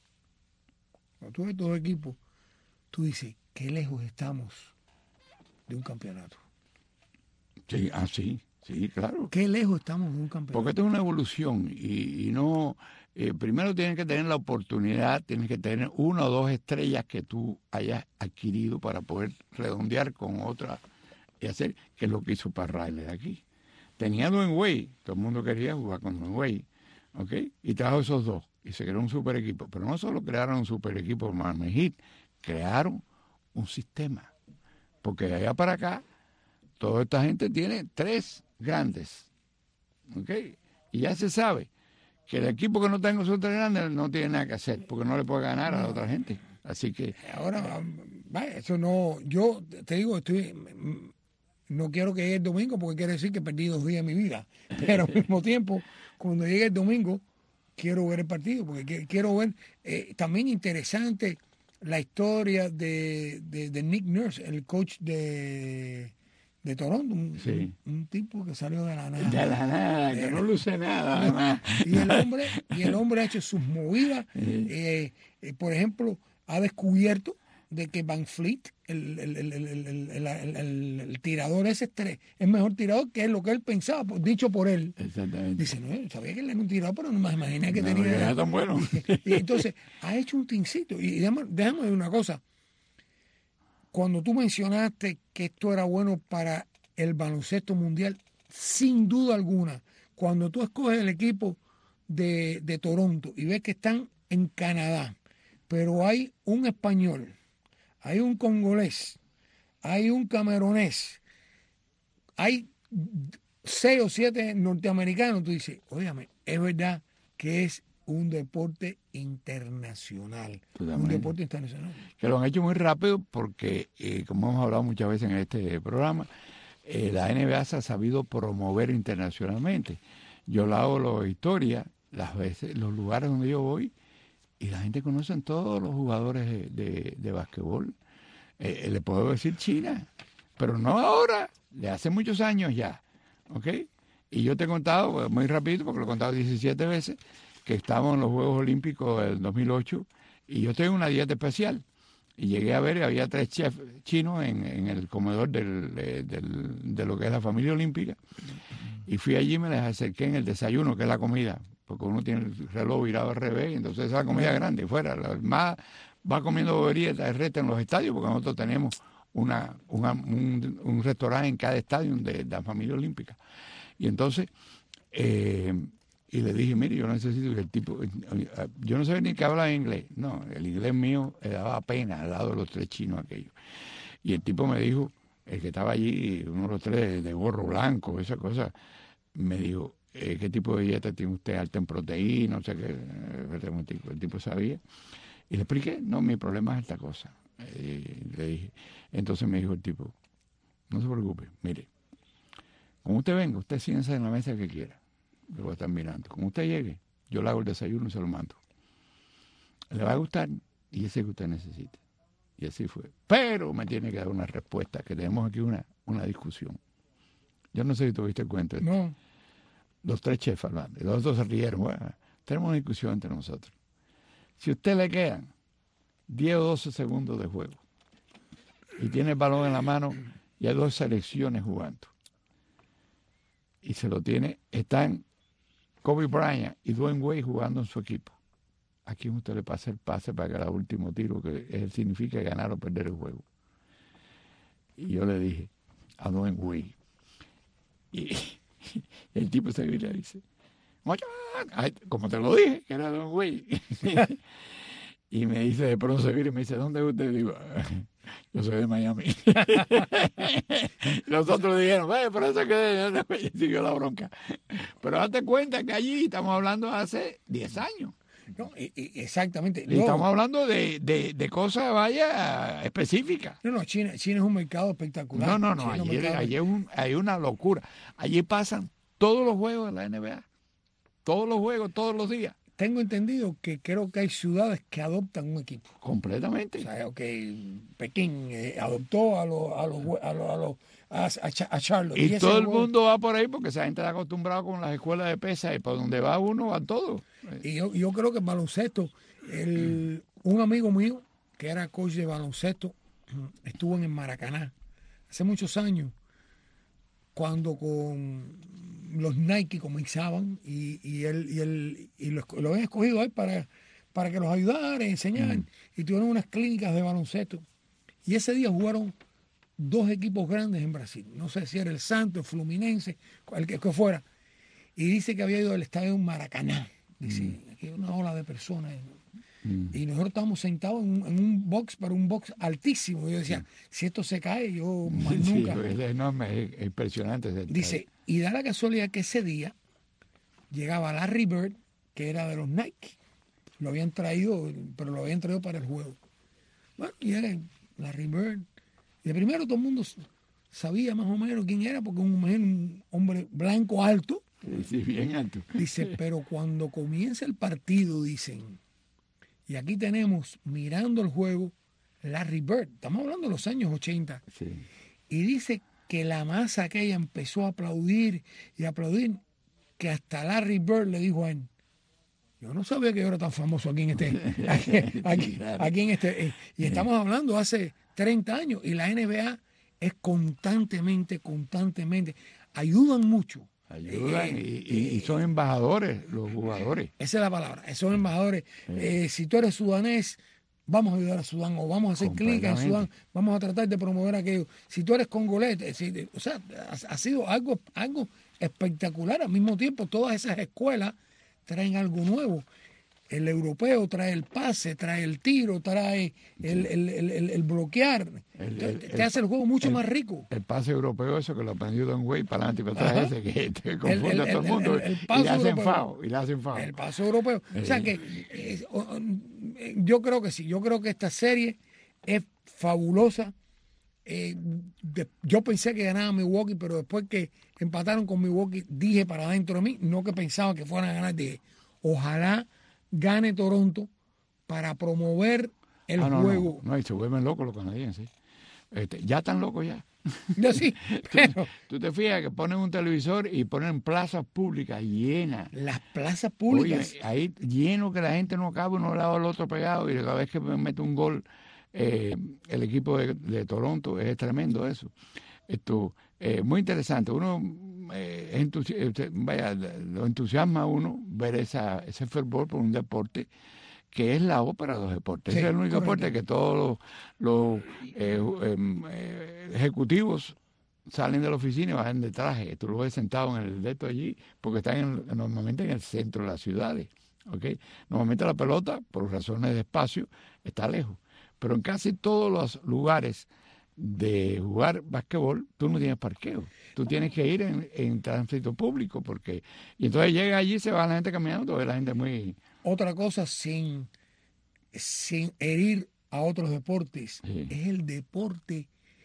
cuando tú ves estos dos equipos, tú dices, qué lejos estamos de un campeonato. Sí, ah, sí, sí, claro. Qué lejos estamos de un campeonato. Porque esto es una evolución y, y no... Eh, primero tienes que tener la oportunidad, tienes que tener una o dos estrellas que tú hayas adquirido para poder redondear con otra y hacer, que es lo que hizo Parraile de aquí. Tenía Dwayne Wade, todo el mundo quería jugar con Dwayne Wade, ¿ok? Y trajo esos dos y se creó un super equipo. Pero no solo crearon un super equipo Miami Heat, crearon un sistema. Porque de allá para acá, toda esta gente tiene tres grandes, ¿ok? Y ya se sabe que el equipo que no tenga esos tres grandes no tiene nada que hacer, porque no le puede ganar a la otra gente. Así que... Ahora, vaya, eso no... Yo te digo, estoy... No quiero que llegue el domingo porque quiere decir que perdí dos días de mi vida. Pero al mismo tiempo, cuando llegue el domingo, quiero ver el partido, porque quiero ver... Eh, también interesante la historia de, de, de Nick Nurse, el coach de... de Toronto, un, sí. un, un tipo que salió de la nada. De la nada, que no luce nada. Y el hombre, y el hombre ha hecho sus movidas. Sí. Eh, eh, por ejemplo, ha descubierto de que Van Fleet, el, el, el, el, el, el, el, el tirador ese tres, es mejor tirador que es lo que él pensaba, dicho por él. Exactamente. Dice, no, sabía que él era un tirador, pero no me imaginé que no, tenía... Era tan bueno. Y, y entonces, ha hecho un tincito. Y déjame, déjame ver una cosa. Cuando tú mencionaste que esto era bueno para el baloncesto mundial, sin duda alguna, cuando tú escoges el equipo de, de Toronto y ves que están en Canadá, pero hay un español, hay un congolés, hay un camerunés, hay seis o siete norteamericanos, tú dices, óyame, es verdad que es un deporte internacional. Totalmente. Un deporte internacional. Que lo han hecho muy rápido porque, eh, como hemos hablado muchas veces en este programa, eh, la N B A se ha sabido promover internacionalmente. Yo le hago la historia, las veces, los lugares donde yo voy, y la gente conoce a todos los jugadores de, de, de basquetbol. Eh, le puedo decir China, pero no ahora, de hace muchos años ya. ¿Ok? Y yo te he contado, muy rápido, porque lo he contado diecisiete veces, que estábamos en los Juegos Olímpicos del dos mil ocho y yo tengo una dieta especial. Y llegué a ver y había tres chefs chinos en, en el comedor del, del, de lo que es la familia olímpica. Y fui allí y me les acerqué en el desayuno, que es la comida, porque uno tiene el reloj virado al revés, entonces esa es la comida grande, fuera. La más va comiendo boberías el resto en los estadios, porque nosotros tenemos una, una, un, un restaurante en cada estadio de, de la familia olímpica. Y entonces... Eh, Y le dije, mire, yo necesito que el tipo... Yo no sabía ni que hablaba inglés. No, el inglés mío le daba pena al lado de los tres chinos aquellos. Y el tipo me dijo, el que estaba allí, uno de los tres de gorro blanco, esa cosa, me dijo, eh, ¿qué tipo de dieta tiene usted? Alta en proteína, no sé qué. El tipo sabía. Y le expliqué, no, mi problema es esta cosa. Y le dije, entonces me dijo el tipo, no se preocupe, mire, como usted venga, usted siéntese en la mesa que quiera. Lo voy a estar mirando. Como usted llegue, yo le hago el desayuno y se lo mando. Le va a gustar y ese que usted necesite. Y así fue. Pero me tiene que dar una respuesta, que tenemos aquí una, una discusión. Yo no sé si tuviste el cuento. No. Los tres chefs hablando. Y los otros se rieron. Bueno, tenemos una discusión entre nosotros. Si a usted le quedan diez o doce segundos de juego y tiene el balón en la mano y hay dos selecciones jugando y se lo tiene, están Kobe Bryant y Dwayne Wade jugando en su equipo. ¿A quién usted le pasa el pase para que haga el último tiro, que es, significa ganar o perder el juego? Y yo le dije, a Dwayne Wade. Y, y el tipo se vira y dice, como te lo dije, que era Dwayne Wade. Y me dice, de pronto se vira y me dice, ¿dónde es usted? Digo, yo soy de Miami. Los otros dijeron, ve, pero eso que siguió la bronca. Pero date cuenta que allí estamos hablando hace diez años. No, y, y exactamente. Y estamos hablando de, de, de cosas, vaya, específicas. No, no, China, China es un mercado espectacular. No, no, no, China allí, mercado... allí es un, hay una locura. Allí pasan todos los juegos de la N B A. Todos los juegos, todos los días. Tengo entendido que creo que hay ciudades que adoptan un equipo. Completamente. O sea, okay, Pekín eh, adoptó a los a los a los a, los, a, a, a Charlotte. Y, y todo el juego... mundo va por ahí porque esa gente está acostumbrada con las escuelas de pesa y por donde va uno van todos. Y yo, yo creo que el baloncesto, el, un amigo mío que era coach de baloncesto estuvo en el Maracaná hace muchos años cuando con los Nike comenzaban y, y él y él y lo, lo habían escogido ahí para, para que los ayudara, enseñar mm. y tuvieron unas clínicas de baloncesto y ese día jugaron dos equipos grandes en Brasil, no sé si era el Santos, el Fluminense, el que, que fuera, y dice que había ido al estadio Maracaná, dice, mm. aquí hay una ola de personas mm. y nosotros estábamos sentados en un, en un box, pero un box altísimo, y yo decía, sí. si esto se cae, yo más sí, nunca. Es enorme, es impresionante. Dice, y da la casualidad que ese día llegaba Larry Bird, que era de los Nike. Lo habían traído, pero lo habían traído para el juego. Bueno, y era Larry Bird. Y de primero todo el mundo sabía más o menos quién era, porque un, un hombre blanco alto. Sí, bien alto. Dice, pero cuando comienza el partido, dicen, y aquí tenemos, mirando el juego, Larry Bird. Estamos hablando de los años ochenta. Sí. Y dice que la masa aquella empezó a aplaudir y aplaudir, que hasta Larry Bird le dijo a él, yo no sabía que yo era tan famoso aquí en este, aquí, aquí, aquí en este, y estamos hablando hace treinta años, y la N B A es constantemente, constantemente, ayudan mucho. Ayudan eh, y, y, y son embajadores los jugadores. Esa es la palabra, son embajadores. Eh, si tú eres sudanés, vamos a ayudar a Sudán o vamos a hacer clínica en Sudán, vamos a tratar de promover aquello. Si tú eres congolés, si, o sea, ha, ha sido algo, algo espectacular. Al mismo tiempo, todas esas escuelas traen algo nuevo. El europeo trae el pase, trae el tiro, trae el, el, el, el, el bloquear. El, el, te hace el juego mucho el, más rico. El pase europeo, eso que lo aprendió Don Wade para adelante y para atrás, ese que te confunde el, el, a todo el mundo. El, el, el y le hacen fao, y le hacen fao. El pase europeo. Eh. O sea que eh, yo creo que sí, yo creo que esta serie es fabulosa. Eh, de, yo pensé que ganaba Milwaukee, pero después que empataron con Milwaukee, dije para adentro de mí, no que pensaba que fueran a ganar, dije, ojalá gane Toronto para promover el ah, no, juego. No, no, y se vuelven locos los canadienses. Este, ya están locos ya. Yo sí, pero... tú, tú te fijas que ponen un televisor y ponen plazas públicas llenas. Las plazas públicas. Oye, ahí lleno que la gente no cabe uno al lado del otro pegado y cada vez que mete un gol eh, el equipo de, de Toronto, es tremendo eso. Esto eh, muy interesante. Uno eh, entusi vaya, lo entusiasma a uno ver esa, ese fervor por un deporte que es la ópera de los deportes. Sí, es el único correcto. deporte que todos los, los eh, eh, ejecutivos salen de la oficina y bajan de traje. Tú lo ves sentado en el dedo allí porque están en, normalmente en el centro de las ciudades. ¿Okay? Normalmente la pelota, por razones de espacio, está lejos. Pero en casi todos los lugares de jugar basquetbol, tú no tienes parqueo. Tú tienes que ir en, en tránsito público porque y entonces llega allí, se va la gente caminando, ve la gente muy... Otra cosa sin, sin herir a otros deportes, sí. es el deporte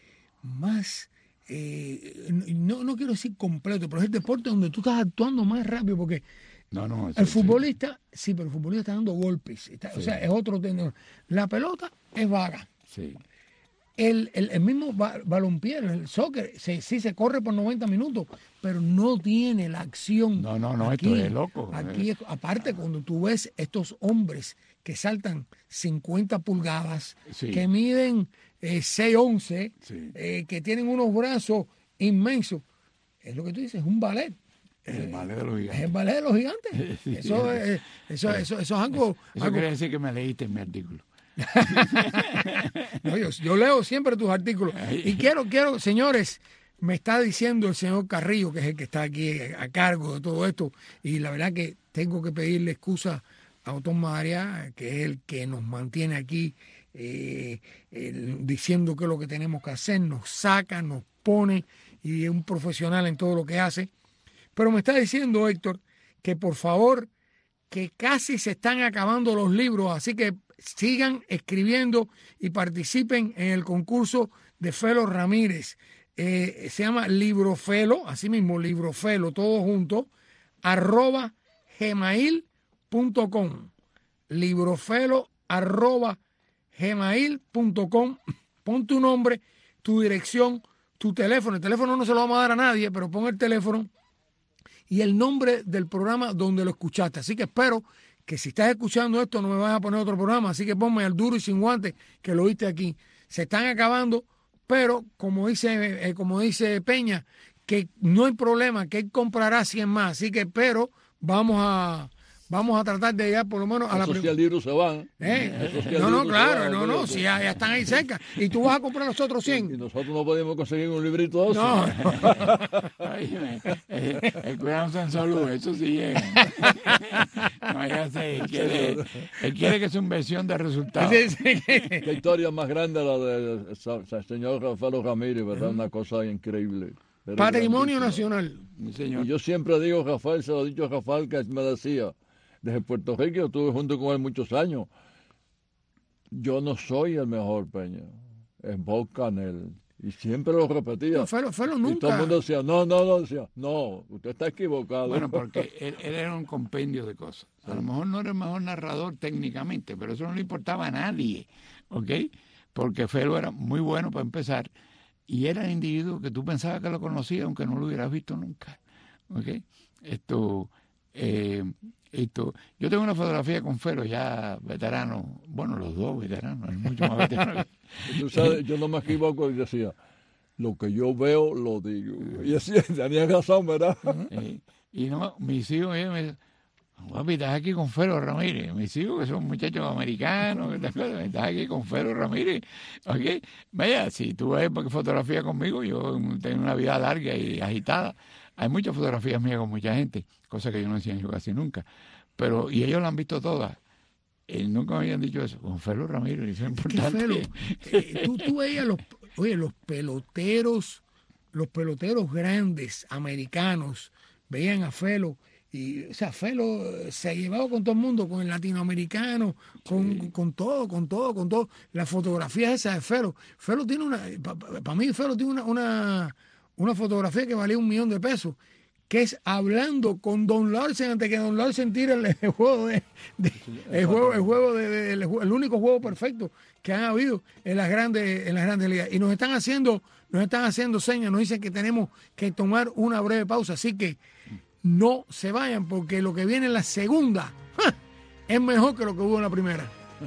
más, eh, no, no quiero decir completo, pero es el deporte donde tú estás actuando más rápido porque no, no, el futbolista, sí. sí, pero el futbolista está dando golpes, está, sí. o sea, es otro tenor. La pelota es vaga. Sí. El, el, el mismo balompié, el soccer, sí, sí se corre por noventa minutos, pero no tiene la acción. No, no, no, aquí, esto es loco. Aquí, es, aparte, cuando tú ves estos hombres que saltan cincuenta pulgadas, sí. que miden eh, seis once, sí. eh, que tienen unos brazos inmensos, es lo que tú dices, es un ballet. El eh, ballet de los gigantes. Es el ballet de los gigantes. Sí, eso, sí. Es, eso, eso, eso, eso es algo... Eso algo... quiere decir que me leíste en mi artículo. no, yo, yo leo siempre tus artículos y quiero, quiero, señores, me está diciendo el señor Carrillo, que es el que está aquí a cargo de todo esto, y la verdad que tengo que pedirle excusa a Otón María, que es el que nos mantiene aquí eh, el, diciendo qué es lo que tenemos que hacer, nos saca, nos pone y es un profesional en todo lo que hace, pero me está diciendo Héctor que por favor que casi se están acabando los libros, así que sigan escribiendo y participen en el concurso de Felo Ramírez. Eh, se llama Librofelo, así mismo, Librofelo, todo junto, arroba gmail punto com. Librofelo, arroba gmail punto com. Pon tu nombre, tu dirección, tu teléfono. El teléfono no se lo vamos a dar a nadie, pero pon el teléfono y el nombre del programa donde lo escuchaste. Así que espero que si estás escuchando esto no me vas a poner otro programa, así que ponme al duro y sin guantes que lo viste aquí. Se están acabando, pero como dice, eh, como dice Peña, que no hay problema, que él comprará cien más, así que pero vamos a vamos a tratar de llegar por lo menos a la primera. Esos libros se van. ¿Eh? Esos No, no, claro, van, no, no, si ya, ya están ahí cerca. Y tú vas a comprar los otros cien. Y nosotros no podemos conseguir un librito de eso. No. Oye, eh, el cuidado en salud, eso sí llega. No, ya sé, él quiere, él quiere que sea una versión de resultados. Sí, sí. Qué historia más grande la del señor Rafael Ramírez, ¿verdad? Una cosa increíble. Patrimonio nacional. Señor. Y yo siempre digo, Rafael, se lo he dicho a Rafael, que me decía, desde Puerto Rico, yo estuve junto con él muchos años. Yo no soy el mejor, Peña. Es Bob Canel. Y siempre lo repetía. No, Felo, Felo nunca. Y todo el mundo decía, no, no, no, decía, no, usted está equivocado. Bueno, porque él, él era un compendio de cosas. A lo mejor no era el mejor narrador técnicamente, pero eso no le importaba a nadie, ¿ok? Porque Felo era muy bueno para empezar y era el individuo que tú pensabas que lo conocías aunque no lo hubieras visto nunca, ¿ok? Esto, eh, esto, yo tengo una fotografía con Felo ya veterano, bueno, los dos veteranos, es mucho más veterano. Tú sabes, yo no me equivoco y decía, lo que yo veo, lo digo. Y así, tenía razón, ¿verdad? Eh, y no, mis hijos ellos me dicen, papi, estás aquí con Felo Ramírez. Mis hijos, que son muchachos americanos, estás aquí con Felo Ramírez. ¿Ok? Vaya, si tú ves fotografía conmigo, yo tengo una vida larga y agitada. Hay muchas fotografías mías con mucha gente, cosa que yo no enseño casi nunca. Pero, y ellos la han visto todas. Eh, nunca me habían dicho eso. Con Felo Ramírez, eso es importante. Felo, eh, tú, tú veías los, oye, los peloteros, los peloteros grandes americanos, veían a Felo. Y, o sea, Felo se ha llevado con todo el mundo, con el latinoamericano, con, sí. con todo, con todo, con todo. Las fotografías esas de Felo. Felo tiene una, para pa mí Felo tiene una, una, una fotografía que valía un millón de pesos, que es hablando con Don Larsen antes que Don Larsen tire el, el juego de, de el juego, el juego de, de, el, el único juego perfecto que han habido en las grandes, en las grandes ligas. Y nos están haciendo, nos están haciendo señas, nos dicen que tenemos que tomar una breve pausa, así que no se vayan porque lo que viene en la segunda ¡ja! Es mejor que lo que hubo en la primera.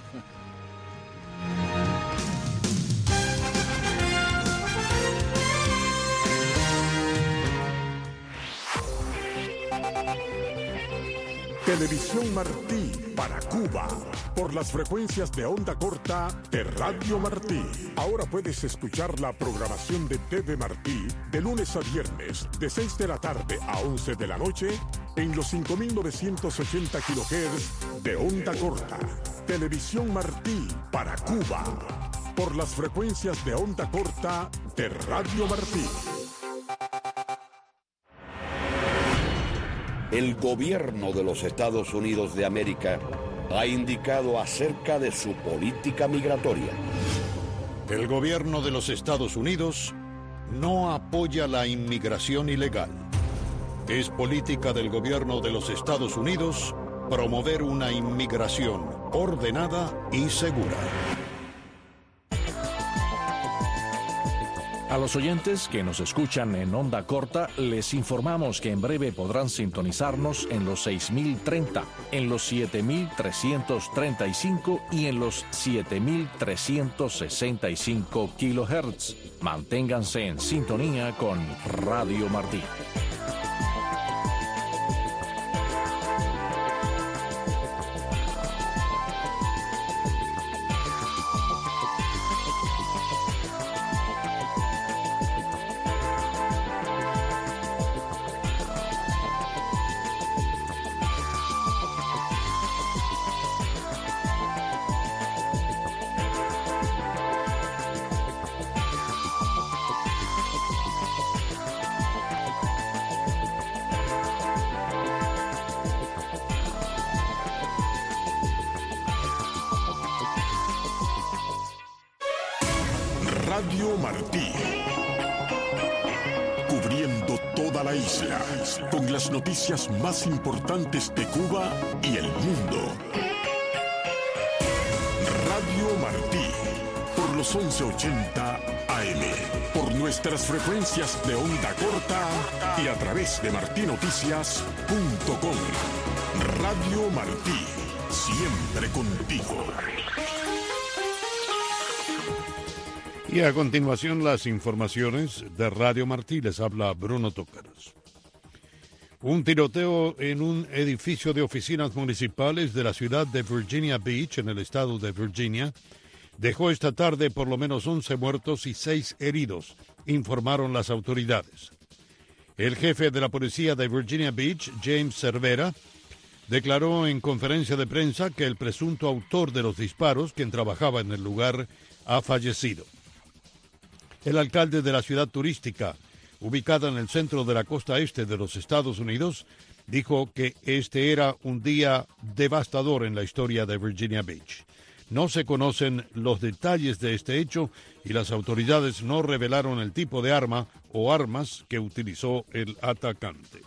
Televisión Martí para Cuba, por las frecuencias de onda corta de Radio Martí. Ahora puedes escuchar la programación de T V Martí de lunes a viernes, de seis de la tarde a once de la noche, en los cinco mil novecientos ochenta kilohertz de onda corta. Televisión Martí para Cuba, por las frecuencias de onda corta de Radio Martí. El gobierno de los Estados Unidos de América ha indicado acerca de su política migratoria. El gobierno de los Estados Unidos no apoya la inmigración ilegal. Es política del gobierno de los Estados Unidos promover una inmigración ordenada y segura. A los oyentes que nos escuchan en onda corta, les informamos que en breve podrán sintonizarnos en los seis mil treinta, en los siete mil trescientos treinta y cinco y en los siete mil trescientos sesenta y cinco kilohertz. Manténganse en sintonía con Radio Martí. Radio Martí. Cubriendo toda la isla con las noticias más importantes de Cuba y el mundo. Radio Martí, por los once ochenta A M, por nuestras frecuencias de onda corta y a través de martí noticias punto com. Radio Martí, siempre contigo. Y a continuación las informaciones de Radio Martí. Les habla Bruno Tócaras. Un tiroteo en un edificio de oficinas municipales de la ciudad de Virginia Beach, en el estado de Virginia, dejó esta tarde por lo menos once muertos y seis heridos, informaron las autoridades. El jefe de la policía de Virginia Beach, James Cervera, declaró en conferencia de prensa que el presunto autor de los disparos, quien trabajaba en el lugar, ha fallecido. El alcalde de la ciudad turística, ubicada en el centro de la costa este de los Estados Unidos, dijo que este era un día devastador en la historia de Virginia Beach. No se conocen los detalles de este hecho y las autoridades no revelaron el tipo de arma o armas que utilizó el atacante.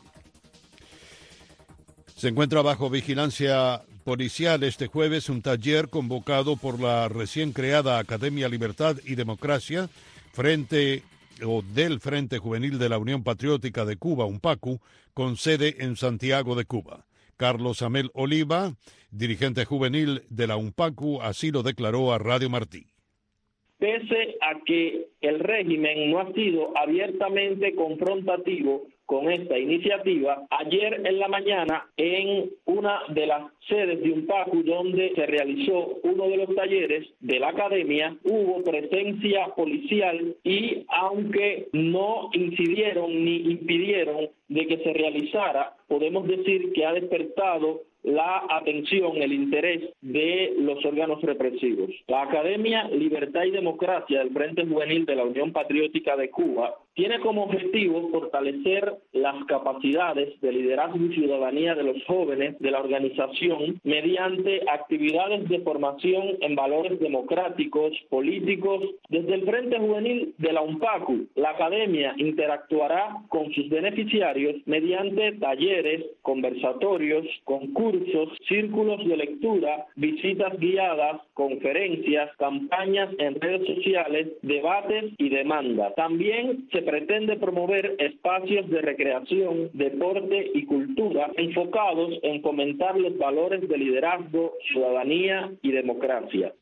Se encuentra bajo vigilancia policial este jueves un taller convocado por la recién creada Academia Libertad y Democracia frente o del Frente Juvenil de la Unión Patriótica de Cuba, UNPACU, con sede en Santiago de Cuba. Carlos Amel Oliva, dirigente juvenil de la UNPACU, así lo declaró a Radio Martí. Pese a que el régimen no ha sido abiertamente confrontativo con esta iniciativa, ayer en la mañana en una de las sedes de UNPACU donde se realizó uno de los talleres de la academia, hubo presencia policial y aunque no incidieron ni impidieron de que se realizara, podemos decir que ha despertado la atención, el interés de los órganos represivos. La Academia Libertad y Democracia del Frente Juvenil de la Unión Patriótica de Cuba tiene como objetivo fortalecer las capacidades de liderazgo y ciudadanía de los jóvenes de la organización mediante actividades de formación en valores democráticos, políticos. Desde el Frente Juvenil de la UNPACU, la Academia interactuará con sus beneficiarios mediante talleres, conversatorios, concursos, círculos de lectura, visitas guiadas, conferencias, campañas en redes sociales, debates y demandas. También se pretende promover espacios de recreación, deporte y cultura enfocados en fomentar los valores de liderazgo, ciudadanía y democracia.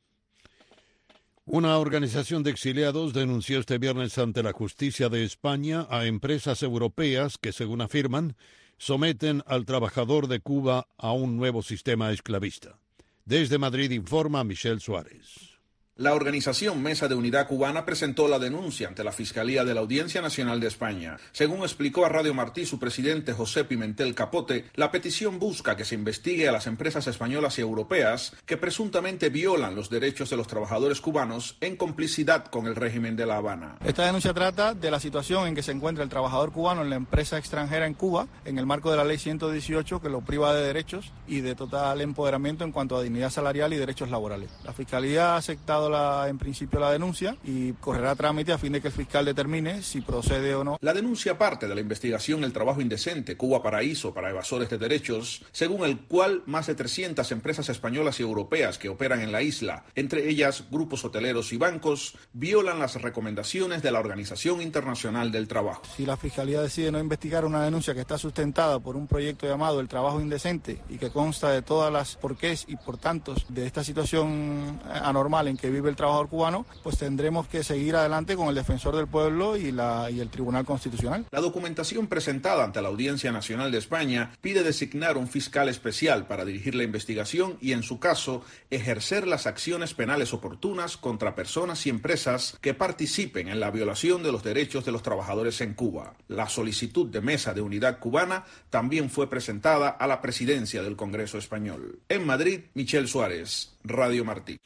Una organización de exiliados denunció este viernes ante la justicia de España a empresas europeas que, según afirman, someten al trabajador de Cuba a un nuevo sistema esclavista. Desde Madrid informa Michelle Suárez. La organización Mesa de Unidad Cubana presentó la denuncia ante la Fiscalía de la Audiencia Nacional de España. Según explicó a Radio Martí su presidente José Pimentel Capote, la petición busca que se investigue a las empresas españolas y europeas que presuntamente violan los derechos de los trabajadores cubanos en complicidad con el régimen de La Habana. Esta denuncia trata de la situación en que se encuentra el trabajador cubano en la empresa extranjera en Cuba, en el marco de la ley ciento dieciocho, que lo priva de derechos y de total empoderamiento en cuanto a dignidad salarial y derechos laborales. La Fiscalía ha aceptado La, en principio la denuncia y correrá trámite a fin de que el fiscal determine si procede o no. La denuncia parte de la investigación El trabajo indecente, Cuba paraíso para evasores de derechos, según el cual más de trescientas empresas españolas y europeas que operan en la isla, entre ellas grupos hoteleros y bancos, violan las recomendaciones de la Organización Internacional del Trabajo. Si la Fiscalía decide no investigar una denuncia que está sustentada por un proyecto llamado El trabajo indecente y que consta de todas las porqués y por tantos de esta situación anormal en que vive el trabajador cubano, pues tendremos que seguir adelante con el defensor del pueblo y, la, y el Tribunal Constitucional. La documentación presentada ante la Audiencia Nacional de España pide designar un fiscal especial para dirigir la investigación y, en su caso, ejercer las acciones penales oportunas contra personas y empresas que participen en la violación de los derechos de los trabajadores en Cuba. La solicitud de Mesa de Unidad Cubana también fue presentada a la presidencia del Congreso Español. En Madrid, Michelle Suárez, Radio Martí.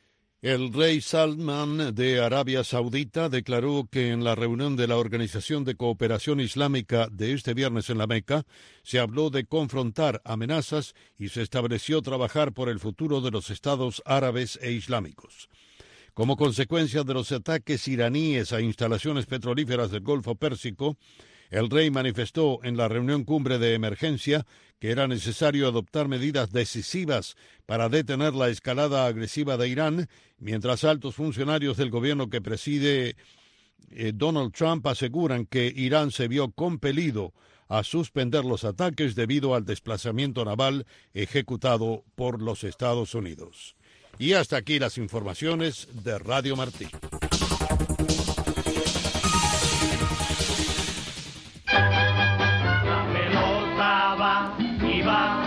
El rey Salman de Arabia Saudita declaró que en la reunión de la Organización de Cooperación Islámica de este viernes en la Meca se habló de confrontar amenazas y se estableció trabajar por el futuro de los estados árabes e islámicos. Como consecuencia de los ataques iraníes a instalaciones petrolíferas del Golfo Pérsico, el rey manifestó en la reunión cumbre de emergencia que era necesario adoptar medidas decisivas para detener la escalada agresiva de Irán, mientras altos funcionarios del gobierno que preside eh, Donald Trump aseguran que Irán se vio compelido a suspender los ataques debido al desplazamiento naval ejecutado por los Estados Unidos. Y hasta aquí las informaciones de Radio Martí. La pelota va y va,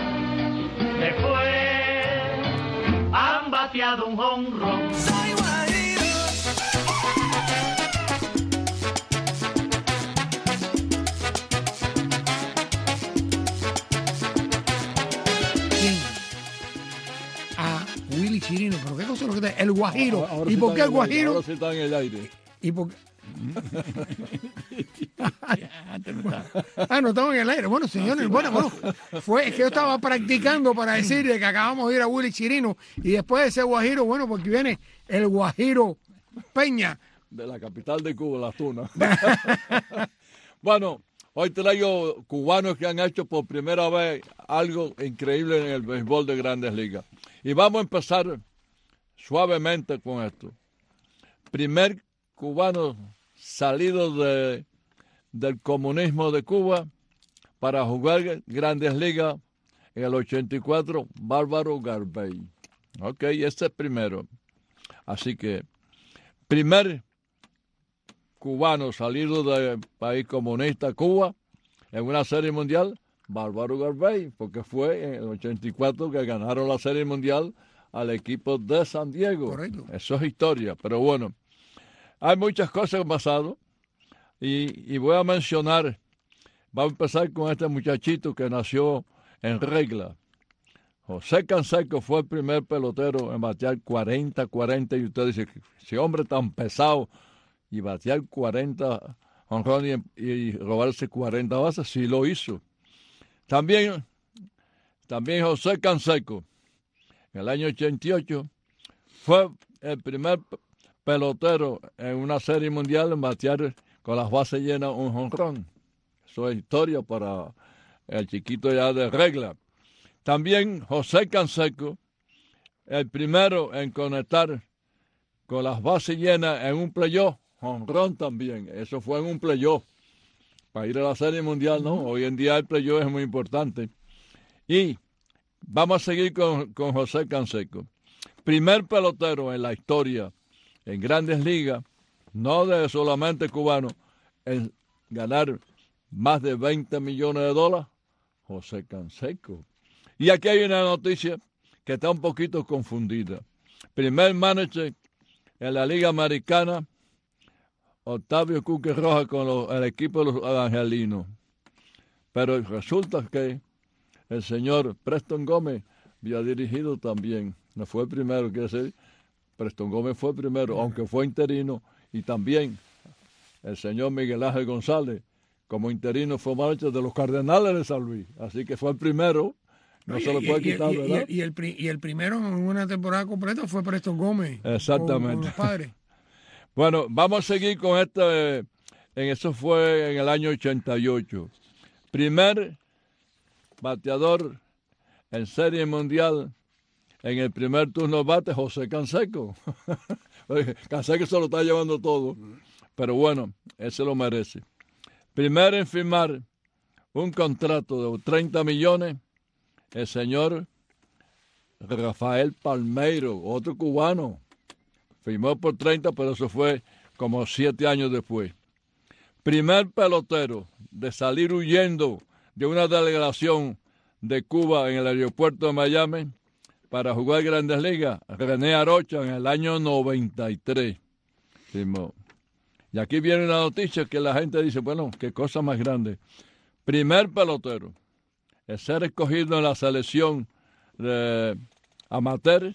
después han bateado un jonrón. Soy guajiro. A Willy Chirino, pero qué cosa es lo que te... El guajiro. Ahora, ahora ¿Y sí por qué el está en guajiro? Ahora sí está en el aire. ¿Y por qué? Ah, no estamos en el aire. Bueno, señores, bueno, bueno, fue es que yo estaba practicando para decirle que acabamos de ir a Willy Chirino y después de ese guajiro, bueno, porque viene el guajiro Peña. De la capital de Cuba, Las Tunas. Bueno, hoy traigo cubanos que han hecho por primera vez algo increíble en el béisbol de Grandes Ligas. Y vamos a empezar suavemente con esto. Primer cubano salido de, del comunismo de Cuba para jugar Grandes Ligas en el ochenta y cuatro, Bárbaro Garbey. Ok, este es el primero. Así que, primer cubano salido del país comunista Cuba en una serie mundial, Bárbaro Garbey, porque fue en el ochenta y cuatro que ganaron la serie mundial al equipo de San Diego. Correcto. Eso es historia, pero bueno, hay muchas cosas que han pasado y, y voy a mencionar, vamos a empezar con este muchachito que nació en regla. José Canseco fue el primer pelotero en batear cuarenta cuarenta y usted dice, ese hombre tan pesado y batear cuarenta jonrones y, y robarse cuarenta bases, sí lo hizo. También, también José Canseco, en el año ochenta y ocho, fue el primer pelotero en una serie mundial en batear con las bases llenas un jonrón. Eso es historia para el chiquito ya de regla. También José Canseco, el primero en conectar con las bases llenas en un playoff, jonrón también. Eso fue en un playoff. Para ir a la serie mundial, ¿no? Hoy en día el playoff es muy importante. Y vamos a seguir con, con José Canseco. Primer pelotero en la historia en Grandes Ligas, no de solamente cubano, en ganar más de veinte millones de dólares, José Canseco. Y aquí hay una noticia que está un poquito confundida. Primer manager en la Liga Americana, Octavio Cuque Rojas con los, el equipo de los angelinos. Pero resulta que el señor Preston Gómez había dirigido también. No fue el primero, quiere decir, Preston Gómez fue el primero, aunque fue interino. Y también el señor Miguel Ángel González, como interino, fue manager de los Cardenales de San Luis. Así que fue el primero. No y, se lo puede y, quitar, y, ¿verdad? Y, y, el, y el primero en una temporada completa fue Preston Gómez. Exactamente. Con, con los padres. Bueno, vamos a seguir con este, en eso fue en el año ochenta y ocho. Primer bateador en serie mundial en el primer turno bate, José Canseco. Canseco se lo está llevando todo, pero bueno, él se lo merece. Primero en firmar un contrato de treinta millones, el señor Rafael Palmeiro, otro cubano. Firmó por treinta, pero eso fue como siete años después. Primer pelotero de salir huyendo de una delegación de Cuba en el aeropuerto de Miami para jugar Grandes Ligas, René Arocha, en el año noventa y tres. Firmó. Y aquí viene una noticia que la gente dice, bueno, qué cosa más grande. Primer pelotero de ser escogido en la selección de amateur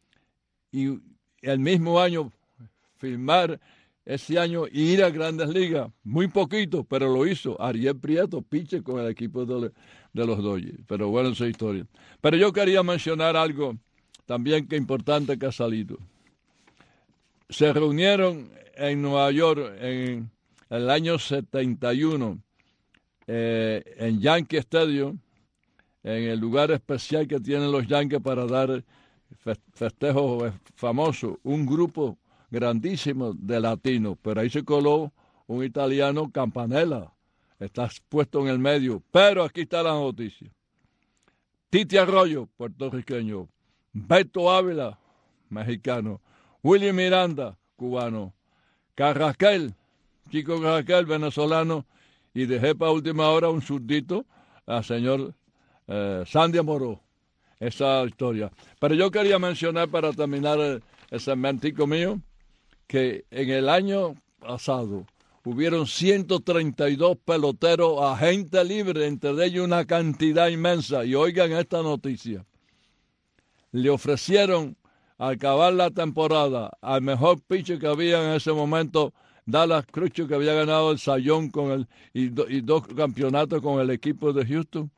y el mismo año firmar ese año y ir a Grandes Ligas. Muy poquito, pero lo hizo. Ariel Prieto, pitcher con el equipo de, de los Dodgers. Pero bueno, esa historia. Pero yo quería mencionar algo también que importante que ha salido. se reunieron en Nueva York en el año setenta y uno, eh, en Yankee Stadium, en el lugar especial que tienen los Yankees para dar festejos famosos, un grupo grandísimo de latinos, pero ahí se coló un italiano, Campanella, está puesto en el medio, pero aquí está la noticia. Titi Arroyo, puertorriqueño, Beto Ávila, mexicano, Willy Miranda, cubano, Carraquel, Chico Carraquel, venezolano, y dejé para última hora un zurdito al señor eh, Sandy Amoró, esa historia. Pero yo quería mencionar para terminar el, el segmentico mío, que en el año pasado hubieron ciento treinta y dos peloteros agentes libres, entre ellos una cantidad inmensa. Y oigan esta noticia. Le ofrecieron, al acabar la temporada, al mejor pitcher que había en ese momento, Dallas Keuchel, que había ganado el Sayón con el, y, do, y dos campeonatos con el equipo de Houston,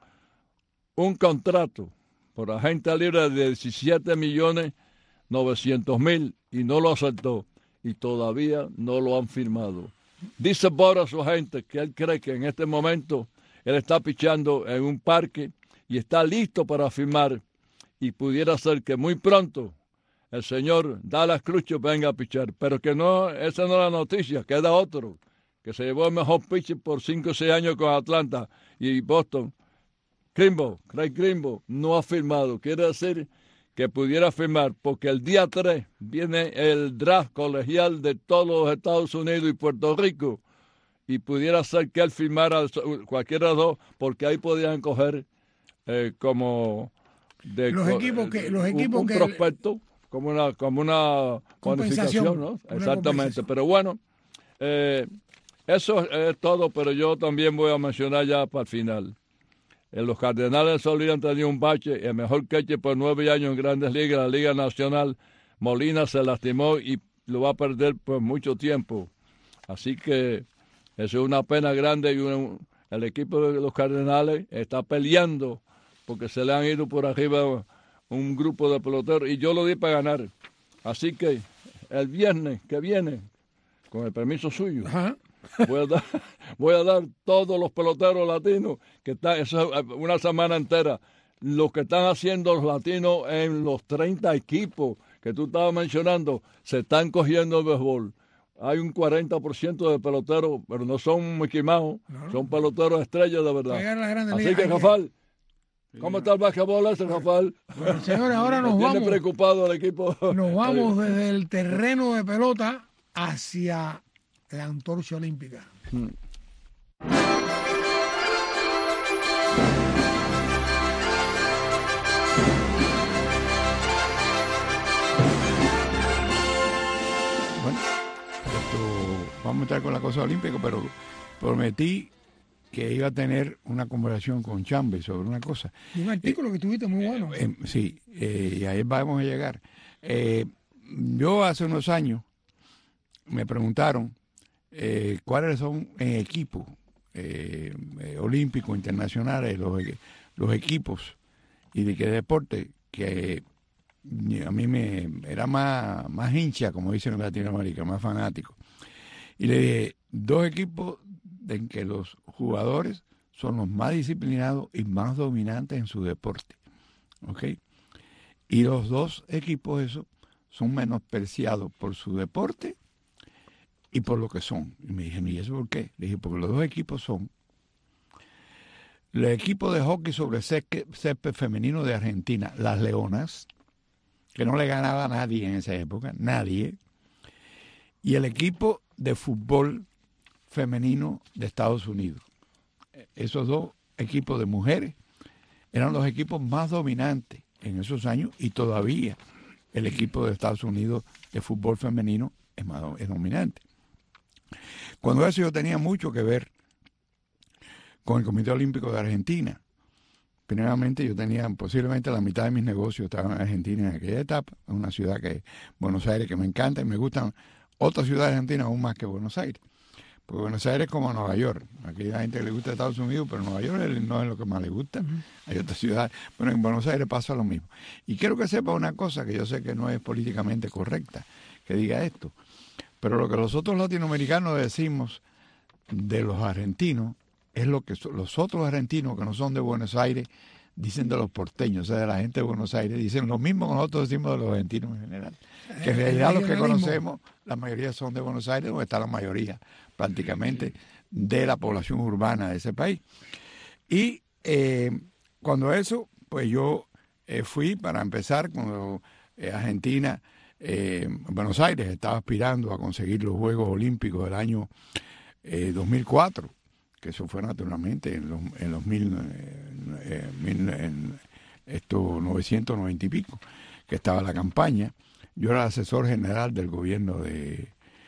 un contrato por agente libre de diecisiete millones novecientos mil, y no lo aceptó. Y todavía no lo han firmado. Dice Bora a su agente que él cree que en este momento él está pichando en un parque y está listo para firmar, y pudiera ser que muy pronto el señor Dallas Keuchel venga a pichar, pero que no, esa no es la noticia, queda otro, que se llevó el mejor pitcher por cinco o seis años con Atlanta y Boston. Kimbrel, Craig Kimbrel, no ha firmado, quiere decir que pudiera firmar, porque el día tres viene el draft colegial de todos los Estados Unidos y Puerto Rico, y pudiera ser que él firmara cualquiera de los dos, porque ahí podían coger eh, como de, los equipos que los equipos un, un que prospecto, como una como una bonificación, ¿no? Exactamente, pero bueno, eh, eso es todo, pero yo también voy a mencionar ya para el final. En los Cardenales de San Luis han tenido un bache, el mejor catcher por nueve años en Grandes Ligas, la Liga Nacional. Molina se lastimó y lo va a perder por mucho tiempo. Así que eso es una pena grande, y un, el equipo de los Cardenales está peleando porque se le han ido por arriba un grupo de peloteros y yo lo di para ganar. Así que el viernes que viene, con el permiso suyo, Ajá. Voy a, dar, voy a dar todos los peloteros latinos que están, eso es una semana entera, lo que están haciendo los latinos en los treinta equipos que tú estabas mencionando, se están cogiendo el béisbol. Hay un cuarenta por ciento de peloteros, pero no son Mickey Mouse, no. Son peloteros estrellas de verdad. Así que, Rafael, ¿cómo está el basquetbol ese, Rafael? Bueno, señores, ahora nos tiene vamos. preocupado el equipo. Nos vamos desde el terreno de pelota hacia la antorcha olímpica. Hmm. Bueno, esto, vamos a entrar con la cosa olímpica, pero prometí que iba a tener una conversación con Chambe sobre una cosa. Y un artículo eh, que tuviste muy bueno. Eh, eh, sí, eh, y ahí vamos a llegar. Eh, yo hace unos años me preguntaron Eh, cuáles son en equipos eh, eh, olímpicos internacionales los, los equipos y de qué deporte que a mí me era más, más hincha, como dicen en Latinoamérica, más fanático, y le dije dos equipos en que los jugadores son los más disciplinados y más dominantes en su deporte, ¿ok? Y los dos equipos esos son menospreciados por su deporte y por lo que son. Y me dije, ¿y eso por qué? Le dije, porque los dos equipos son el equipo de hockey sobre césped femenino de Argentina, las Leonas, que no le ganaba a nadie en esa época, nadie, y el equipo de fútbol femenino de Estados Unidos. Esos dos equipos de mujeres eran los equipos más dominantes en esos años, y todavía el equipo de Estados Unidos de fútbol femenino es, más, es dominante. Cuando eso yo tenía mucho que ver con el Comité Olímpico de Argentina. Primeramente yo tenía posiblemente la mitad de mis negocios estaban en Argentina en aquella etapa, en una ciudad que Buenos Aires, que me encanta, y me gustan otras ciudades argentinas aún más que Buenos Aires. Porque Buenos Aires es como Nueva York. Aquí hay gente que le gusta Estados Unidos, pero Nueva York no es lo que más le gusta. Uh-huh. Hay otras ciudades. Bueno, en Buenos Aires pasa lo mismo. Y quiero que sepa una cosa que yo sé que no es políticamente correcta, que diga esto. Pero lo que nosotros latinoamericanos decimos de los argentinos es lo que los otros argentinos que no son de Buenos Aires dicen de los porteños, o sea, de la gente de Buenos Aires, dicen lo mismo que nosotros decimos de los argentinos en general. Que en realidad los que conocemos, la mayoría son de Buenos Aires, donde está la mayoría prácticamente de la población urbana de ese país. Y eh, cuando eso, pues yo eh, fui para empezar, cuando eh, Argentina, eh, Buenos Aires estaba aspirando a conseguir los Juegos Olímpicos del año eh, dos mil cuatro, que eso fue naturalmente en los, en los mil, eh, mil en estos novecientos noventa y pico, que estaba la campaña. Yo era el asesor general del gobierno de,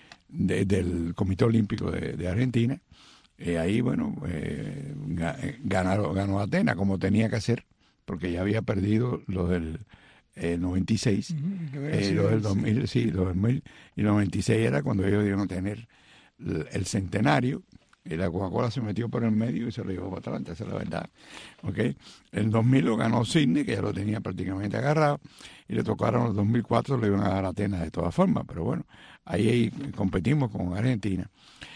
de del Comité Olímpico de, de Argentina. Eh, ahí, bueno, eh, ganó, ganó Atenas como tenía que hacer, porque ya había perdido los del eh, noventa y seis. Uh-huh, eh, los del dos mil, sí, los dos mil y noventa y seis era cuando ellos dieron a tener el, el centenario. Y la Coca-Cola se metió por el medio y se lo llevó para adelante, esa es la verdad. ¿Okay? El dos mil lo ganó Sydney, que ya lo tenía prácticamente agarrado, y le tocaron los dos mil cuatro, le iban a dar a Atenas de todas formas, pero bueno, ahí, ahí competimos con Argentina.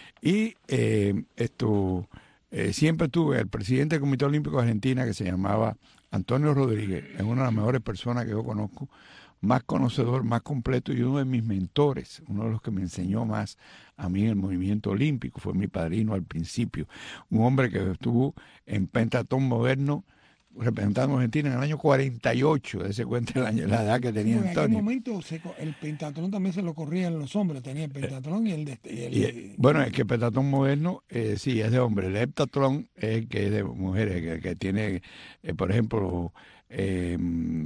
Y eh, esto, eh, siempre tuve el presidente del Comité Olímpico de Argentina, que se llamaba Antonio Rodríguez, es una de las mejores personas que yo conozco, más conocedor, más completo, y uno de mis mentores, uno de los que me enseñó más a mí en el movimiento olímpico, fue mi padrino al principio, un hombre que estuvo en pentatón moderno representando a Argentina en el año cuarenta y ocho, de ese cuenta el año, la edad que tenía sí, Antonio. En aquel momento se, el pentatlón también se lo corrían los hombres, tenía el pentatlón y el... De, y el y, bueno, es que el pentatón moderno, eh, sí, es de hombre, el heptatlón es el que es de mujeres, que, que tiene, eh, por ejemplo... Eh,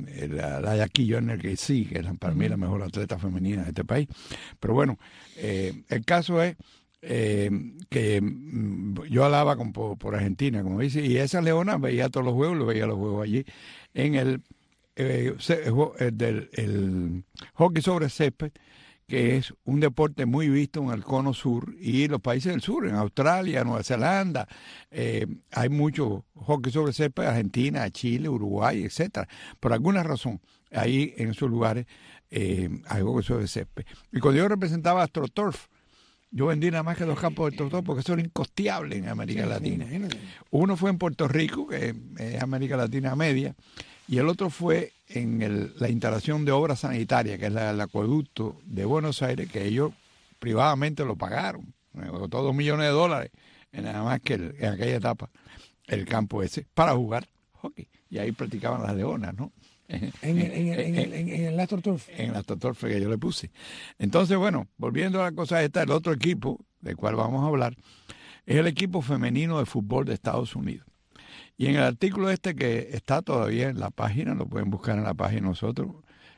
la, la Jackie Joyner, que sí, que es para mí la mejor atleta femenina de este país. Pero bueno, eh, el caso es eh, que mm, yo alaba con, por, por Argentina, como dice, y esa leona veía todos los juegos, lo veía los juegos allí en el, eh, el, del, el hockey sobre césped, que es un deporte muy visto en el cono sur y los países del sur, en Australia, Nueva Zelanda, eh, hay mucho hockey sobre césped, Argentina, Chile, Uruguay, etcétera. Por alguna razón, ahí en esos lugares eh, hay hockey sobre césped. Y cuando yo representaba a AstroTurf, yo vendí nada más que dos campos de AstroTurf porque eso era incosteable en América sí, Latina. Sí, uno fue en Puerto Rico, que es América Latina media, y el otro fue en el, la instalación de obra sanitaria, que es la, el acueducto de Buenos Aires, que ellos privadamente lo pagaron, costó dos millones de dólares, en nada más que el, en aquella etapa, el campo ese, para jugar hockey. Y ahí practicaban las leonas, ¿no? En el, en el, en el, en el AstroTurf. En el AstroTurf que yo le puse. Entonces, bueno, volviendo a la cosa esta, el otro equipo del cual vamos a hablar es el equipo femenino de fútbol de Estados Unidos. Y en el artículo este que está todavía en la página, lo pueden buscar en la página nosotros,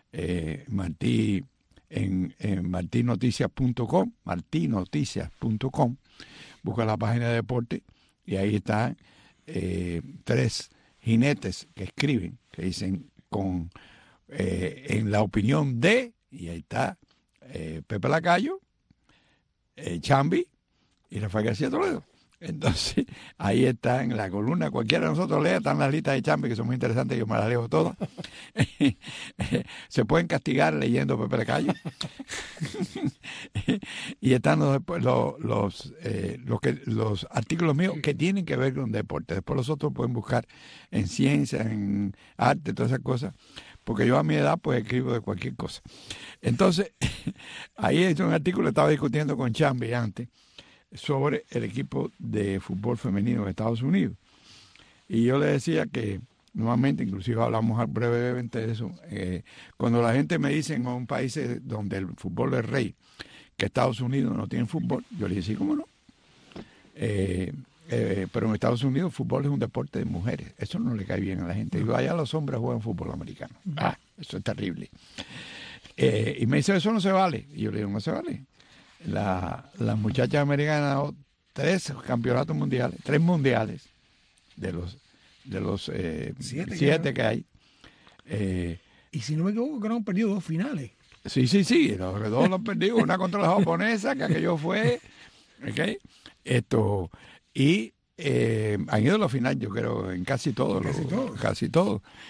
eh, Martí, en, en martinoticias punto com, martinoticias punto com, busca la página de deporte y ahí están eh, tres jinetes que escriben, que dicen con eh, en la opinión de, y ahí está eh, Pepe Lacayo, eh, Chambi y Rafael García Toledo. Entonces, ahí está en la columna, cualquiera de nosotros lea, están las listas de Chambi, que son muy interesantes, yo me las leo todas. Se pueden castigar leyendo Pepe Lacayo. Y están los, los, los, eh, los, que, los artículos míos que tienen que ver con deporte. Después los otros pueden buscar en ciencia, en arte, todas esas cosas. Porque yo a mi edad pues escribo de cualquier cosa. Entonces, ahí es un artículo que estaba discutiendo con Chambi antes, sobre el equipo de fútbol femenino de Estados Unidos. Y yo le decía que, nuevamente, inclusive hablamos brevemente de eso, eh, cuando la gente me dice en un país donde el fútbol es rey, que Estados Unidos no tiene fútbol, yo le decía, ¿cómo no? Eh, eh, pero en Estados Unidos el fútbol es un deporte de mujeres, eso no le cae bien a la gente. Digo, allá los hombres juegan fútbol americano. Ah, eso es terrible. Eh, y me dice, eso no se vale. Y yo le digo, no se vale. La, las muchachas americanas han ganado tres campeonatos mundiales, tres mundiales de los de los eh, siete, siete que hay. Eh, y si no me equivoco, que no han perdido dos finales. Sí, sí, sí, los dos los han perdido, una contra la japonesa, que aquello fue, ¿okay? Esto, y eh, han ido a la final, yo creo, en casi todos, casi los, todos. Casi todos.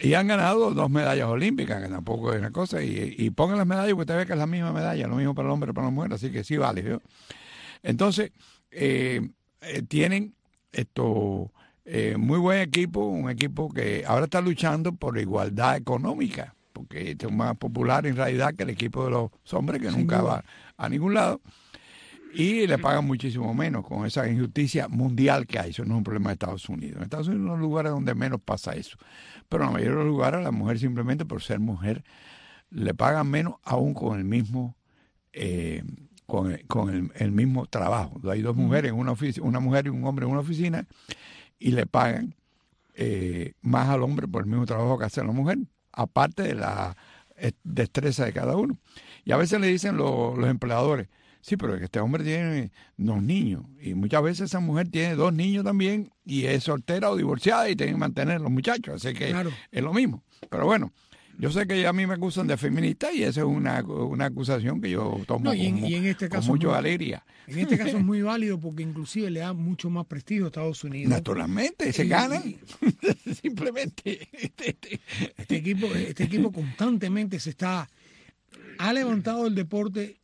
Y han ganado dos medallas olímpicas, que tampoco es una cosa. Y, y pongan las medallas, porque usted ve que es la misma medalla, lo mismo para el hombre y para la mujer, así que sí vale. ¿no? Entonces, eh, eh, tienen esto eh, muy buen equipo, un equipo que ahora está luchando por igualdad económica, porque es más popular en realidad que el equipo de los hombres, que Sin nunca duda. va a ningún lado. Y le pagan muchísimo menos con esa injusticia mundial que hay. Eso no es un problema de Estados Unidos. En Estados Unidos es uno de los lugares donde menos pasa eso. Pero en la mayoría de los lugares a la mujer, simplemente por ser mujer, le pagan menos aún con el mismo eh, con, el, con el, el mismo trabajo. Hay dos mujeres, en una, ofici- una mujer y un hombre en una oficina, y le pagan eh, más al hombre por el mismo trabajo que hace la mujer, aparte de la eh, destreza de cada uno. Y a veces le dicen lo, los empleadores, sí, pero este hombre tiene dos niños y muchas veces esa mujer tiene dos niños también y es soltera o divorciada y tiene que mantener a los muchachos, así que claro. es lo mismo. Pero bueno, yo sé que a mí me acusan de feminista y esa es una, una acusación que yo tomo no, y en, como, y en este caso con mucha alegría. En este caso es muy válido porque inclusive le da mucho más prestigio a Estados Unidos. Naturalmente, se y, ganan. Y, simplemente. Este equipo, este equipo constantemente se está, ha levantado el deporte.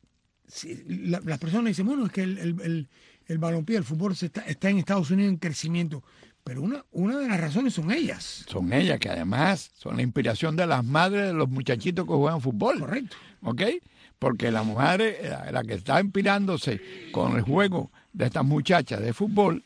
La, las personas dicen, bueno, es que el, el, el, el balompié, el fútbol se está, está en Estados Unidos en crecimiento. Pero una, una de las razones son ellas. Son ellas, que además son la inspiración de las madres de los muchachitos que juegan fútbol. Correcto. ¿Ok? Porque la mujer, la, la que está inspirándose con el juego de estas muchachas de fútbol,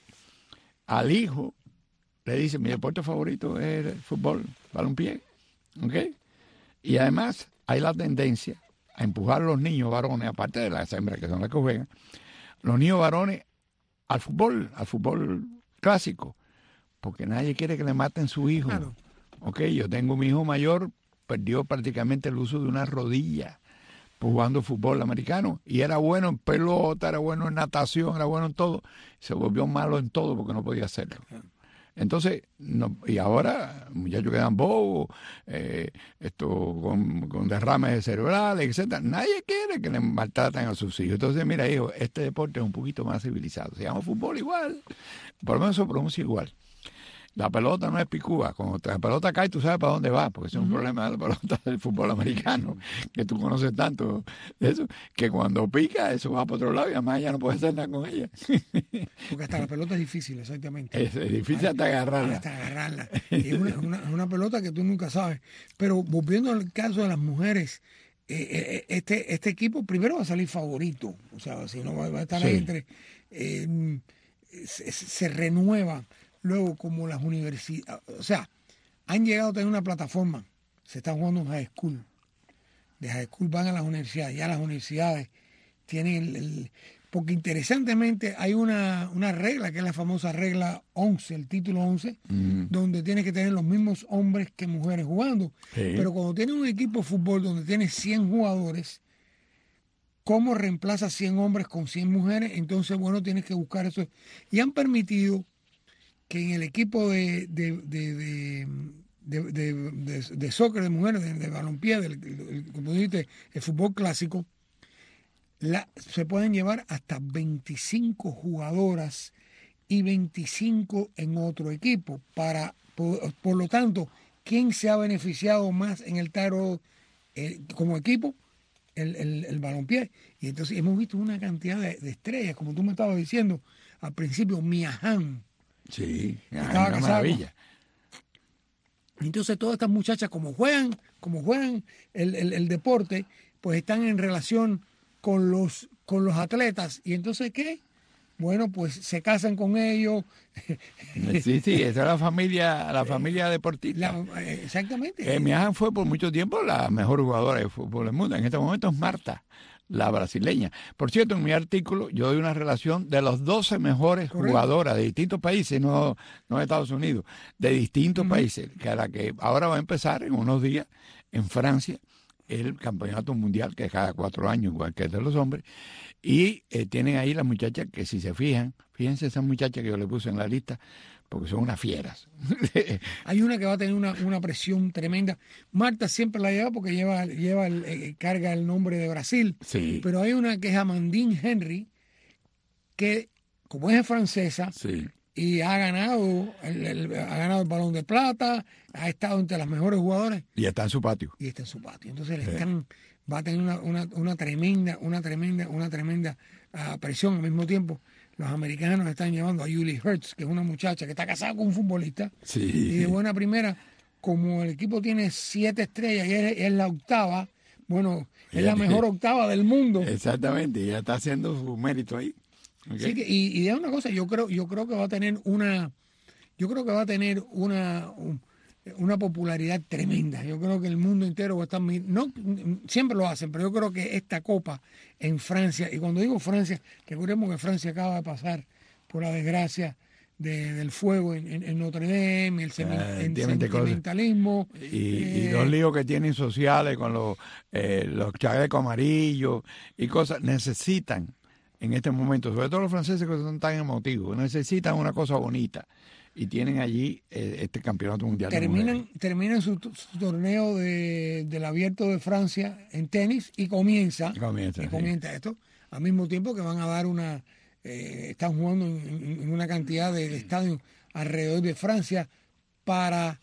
al hijo le dice, mi deporte favorito es el fútbol, balompié. ¿Ok? Y además hay la tendencia a empujar a los niños varones, aparte de las hembras que son las que juegan, los niños varones al fútbol, al fútbol clásico. Porque nadie quiere que le maten su hijo. Claro. Ok, yo tengo mi hijo mayor, perdió prácticamente el uso de una rodilla jugando fútbol americano. Y era bueno en pelota, era bueno en natación, era bueno en todo. Se volvió malo en todo porque no podía hacerlo. Entonces, no, y ahora, muchachos que dan bobos, eh, esto, con, con derrames cerebrales, etcétera. Nadie quiere que le maltraten a sus hijos. Entonces, mira, hijo, este deporte es un poquito más civilizado. Se llama fútbol igual. Por lo menos se pronuncia igual. La pelota no es picúa. Cuando la pelota cae, tú sabes para dónde va, porque ese es un uh-huh. problema de la pelota del fútbol americano, que tú conoces tanto de eso, que cuando pica, eso va para otro lado y además ya no puedes hacer nada con ella. Porque hasta la pelota es difícil, exactamente. Es, es difícil hasta agarrarla. Hasta agarrarla. Es una, una, una pelota que tú nunca sabes. Pero volviendo al caso de las mujeres, eh, este, este equipo primero va a salir favorito. O sea, si no va, va a estar sí. ahí entre... Eh, se, se renueva. Luego, como las universidades, o sea, han llegado a tener una plataforma, se está jugando en high school, de high school van a las universidades, ya las universidades tienen el, el porque interesantemente hay una, una regla, que es la famosa regla once, el título once, mm. donde tienes que tener los mismos hombres que mujeres jugando, sí. Pero cuando tienes un equipo de fútbol donde tienes cien jugadores, ¿cómo reemplazas cien hombres con cien mujeres? Entonces, bueno, tienes que buscar eso, y han permitido que en el equipo de, de, de, de, de, de, de, de soccer de mujeres, de, de balompié, del, del, como dijiste, el fútbol clásico, la, se pueden llevar hasta veinticinco jugadoras y veinticinco en otro equipo. Para, por, por lo tanto, ¿quién se ha beneficiado más en el taro eh, como equipo? El, el, el balompié. Y entonces hemos visto una cantidad de, de estrellas, como tú me estabas diciendo al principio, Mia Hamm. Sí, estaba una maravilla. Entonces todas estas muchachas, como juegan, como juegan el, el, el deporte, pues están en relación con los, con los atletas. Y entonces, ¿qué? Bueno, pues se casan con ellos. Sí, sí, esa es la familia, la familia deportista. La, exactamente. Eh, Mia Hamm fue por mucho tiempo la mejor jugadora de fútbol del mundo. En este momento es Marta, la brasileña. Por cierto, en mi artículo yo doy una relación de los doce mejores Correcto. jugadoras de distintos países, no, no de Estados Unidos, de distintos uh-huh. países, que a la que ahora va a empezar en unos días en Francia el campeonato mundial, que es cada cuatro años, igual que el de los hombres, y eh, tienen ahí las muchachas que, si se fijan, fíjense esas muchachas que yo le puse en la lista, porque son unas fieras. Hay una que va a tener una, una presión tremenda. Marta siempre la lleva porque lleva, lleva el, eh, carga el nombre de Brasil. Sí. Pero hay una que es Amandine Henry, que como es francesa, sí. y ha ganado el, el, ha ganado el Balón de Plata, ha estado entre las mejores jugadoras. Y está en su patio. Y está en su patio. Entonces le están, va a tener una, una, una tremenda, una tremenda, una tremenda uh, presión al mismo tiempo. Los americanos están llevando a Julie Ertz, que es una muchacha que está casada con un futbolista. Sí. Y de buena primera, como el equipo tiene siete estrellas y es, es la octava, bueno, es la mejor octava del mundo. Exactamente, ya está haciendo su mérito ahí. Okay. Sí que, y, y de una cosa, yo creo, yo creo que va a tener una, yo creo que va a tener una, una popularidad tremenda. Yo creo que el mundo entero va a estar, no, siempre lo hacen, pero yo creo que esta copa en Francia, y cuando digo Francia, recordemos que Francia acaba de pasar por la desgracia de, del fuego en, en, en Notre Dame, el semi, eh, en sentimentalismo. Y, eh, y los líos que tienen sociales con los, eh, los chalecos amarillos y cosas, necesitan en este momento, sobre todo los franceses que son tan emotivos, necesitan una cosa bonita y tienen allí eh, este campeonato mundial. Terminan, terminan su, su torneo de, del Abierto de Francia en tenis y comienza, y comienza, y sí. comienza esto, al mismo tiempo que van a dar una, eh, están jugando en, en una cantidad de, de estadios alrededor de Francia para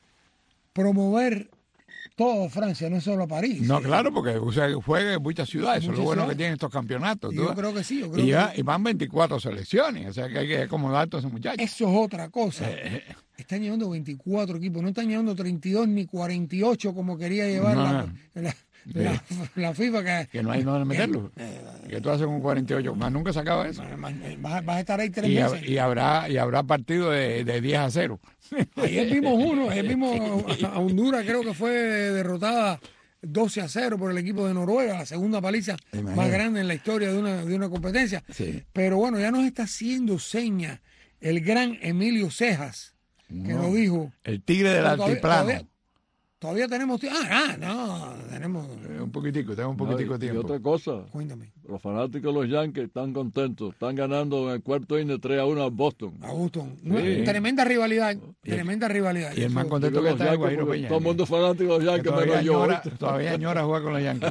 promover toda Francia, no solo París. No, claro, porque o sea, juega en muchas ciudades, eso es lo bueno ciudades. que tienen estos campeonatos. Yo creo que sí. Yo creo y, ya, que... y van veinticuatro selecciones, o sea que hay que acomodar a todos esos muchachos. Eso es otra cosa. Eh, están llevando veinticuatro equipos, no están llevando treinta y dos ni cuarenta y ocho como quería llevar no, la, la, la, la FIFA. Que, que no hay dónde meterlo. Eh, que tú haces un cuarenta y ocho, más nunca se acaba eso. Vas, vas a estar ahí tres y, meses. Y habrá, y habrá partido de, de diez a cero. Ayer vimos uno, ayer vimos a Honduras, creo que fue derrotada doce a cero por el equipo de Noruega, la segunda paliza Imagínate. más grande en la historia de una, de una competencia. Sí. Pero bueno, ya nos está haciendo seña el gran Emilio Cejas, que no, nos dijo... El tigre del todavía, altiplano. Todavía, todavía tenemos... Ah, ah, no, tenemos... Un poquitico, tenemos un poquitico no, de y, tiempo. Y otra cosa, cuéntame. Los fanáticos de los Yankees están contentos, están ganando en el cuarto inning tres a uno a Boston. A Boston. Sí. Tremenda rivalidad, y tremenda rivalidad. Y el más contento que está es Guajiro Peña. Todo el mundo fanático de los Yankees, menos añora, yo. Todavía añora jugar con los Yankees.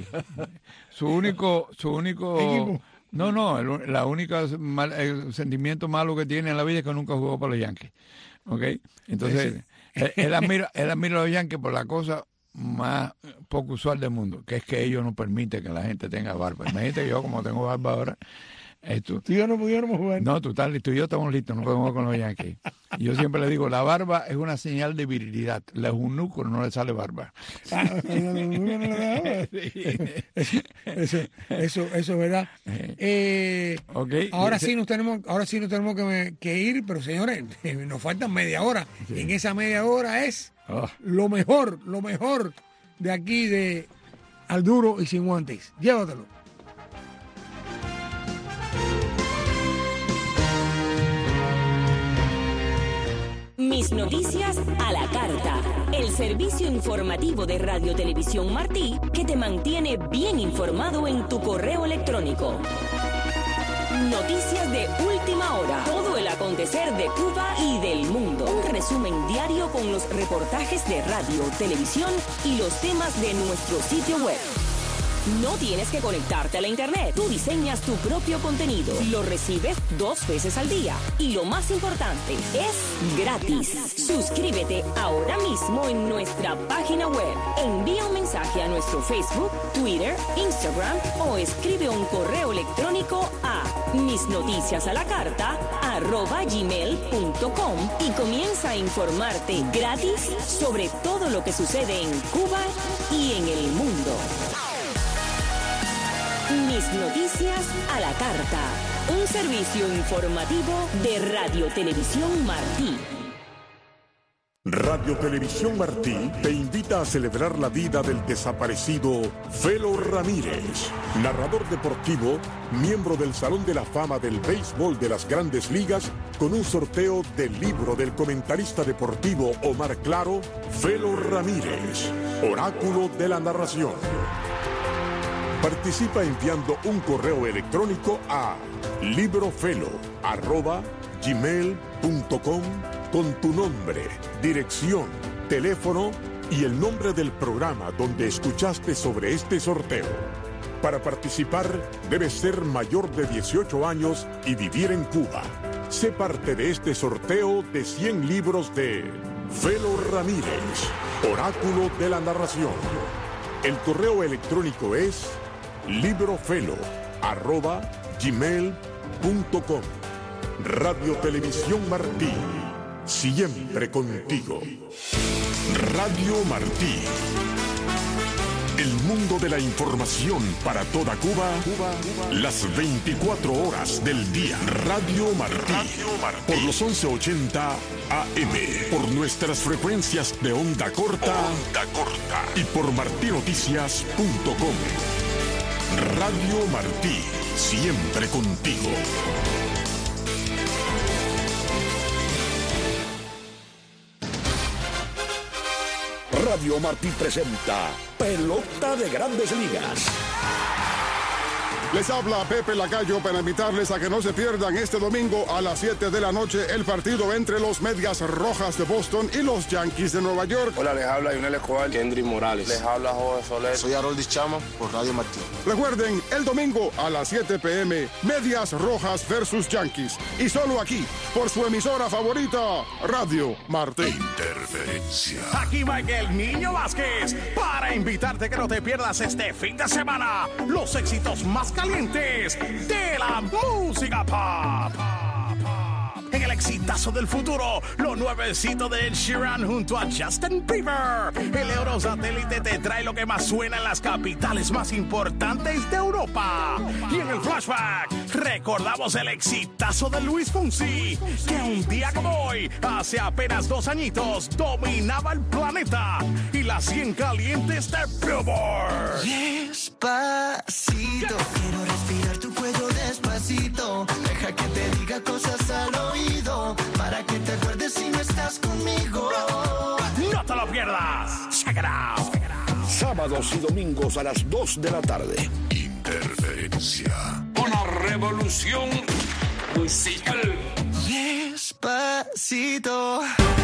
Su único... Su único ¿Equipo? No, no, el, la única mal, el sentimiento malo que tiene en la vida es que nunca jugó para los Yankees. ¿Ok? Entonces, él, él, admira, él admira a los Yankees por la cosa más poco usual del mundo, que es que ellos no permiten que la gente tenga barba. Imagínate yo como tengo barba ahora. Esto, tú y yo no pudiéramos jugar. No, tú estás listo y yo estamos listos, no podemos jugar con los Yankees. Y yo siempre le digo, la barba es una señal de virilidad. La eunuco no le sale barba. Ah, eso, eso, eso es verdad. Eh, okay. Ahora sí nos tenemos, ahora sí nos tenemos que, que ir, pero señores, nos faltan media hora. Sí. Y en esa media hora es oh. lo mejor, lo mejor de aquí de Al Duro y Sin Guantes. Llévatelo. Mis noticias a la carta. El servicio informativo de Radio Televisión Martí que te mantiene bien informado en tu correo electrónico. Noticias de última hora. Todo el acontecer de Cuba y del mundo. Un resumen diario con los reportajes de radio, televisión y los temas de nuestro sitio web. No tienes que conectarte a la internet. Tú diseñas tu propio contenido. Lo recibes dos veces al día. Y lo más importante, es gratis. Suscríbete ahora mismo en nuestra página web. Envía un mensaje a nuestro Facebook, Twitter, Instagram o escribe un correo electrónico a misnoticiasalacarta arroba gmail punto com y comienza a informarte gratis sobre todo lo que sucede en Cuba y en el mundo. Mis noticias a la carta. Un servicio informativo de Radio Televisión Martí. Radio Televisión Martí te invita a celebrar la vida del desaparecido Felo Ramírez, narrador deportivo, miembro del Salón de la Fama del Béisbol de las Grandes Ligas, con un sorteo del libro del comentarista deportivo Omar Claro, Felo Ramírez, Oráculo de la Narración. Participa enviando un correo electrónico a librofelo arroba gmail punto com con tu nombre, dirección, teléfono y el nombre del programa donde escuchaste sobre este sorteo. Para participar, debes ser mayor de dieciocho años y vivir en Cuba. Sé parte de este sorteo de cien libros de Felo Ramírez, Oráculo de la Narración. El correo electrónico es librofelo arroba gmail punto com. Radio Televisión Martí, siempre contigo. Radio Martí. El mundo de la información para toda Cuba, las veinticuatro horas del día. Radio Martí, por los once ochenta A M, por nuestras frecuencias de onda corta, onda corta y por martí noticias punto com. Radio Martí, siempre contigo. Radio Martí presenta Pelota de Grandes Ligas. Les habla Pepe Lacayo para invitarles a que no se pierdan este domingo a las siete de la noche el partido entre los Medias Rojas de Boston y los Yankees de Nueva York. Hola, les habla Yunel Escobar, Kendry Morales. Les habla Jorge Soler. Soy Haroldis Chama por Radio Martí. Recuerden, el domingo a las siete p m, Medias Rojas versus Yankees. Y solo aquí, por su emisora favorita, Radio Martí. Interferencia. Aquí Michael Niño Vázquez para invitarte que no te pierdas este fin de semana los éxitos más calientes de la música pop. En el exitazo del futuro, lo nuevecito de Ed Sheeran junto a Justin Bieber. El Eurosatélite te trae lo que más suena en las capitales más importantes de Europa. Y en el flashback, recordamos el exitazo de Luis Fonsi, que un día como hoy, hace apenas dos añitos, dominaba el planeta y las cien calientes de Billboard. Despacito, quiero respirar tu cuello despacito. Deja que te diga cosas al oído, para que te acuerdes si no estás conmigo. No te lo pierdas. Check it out. Sábados y domingos a las dos de la tarde. Interferencia. Una revolución musical. Despacito.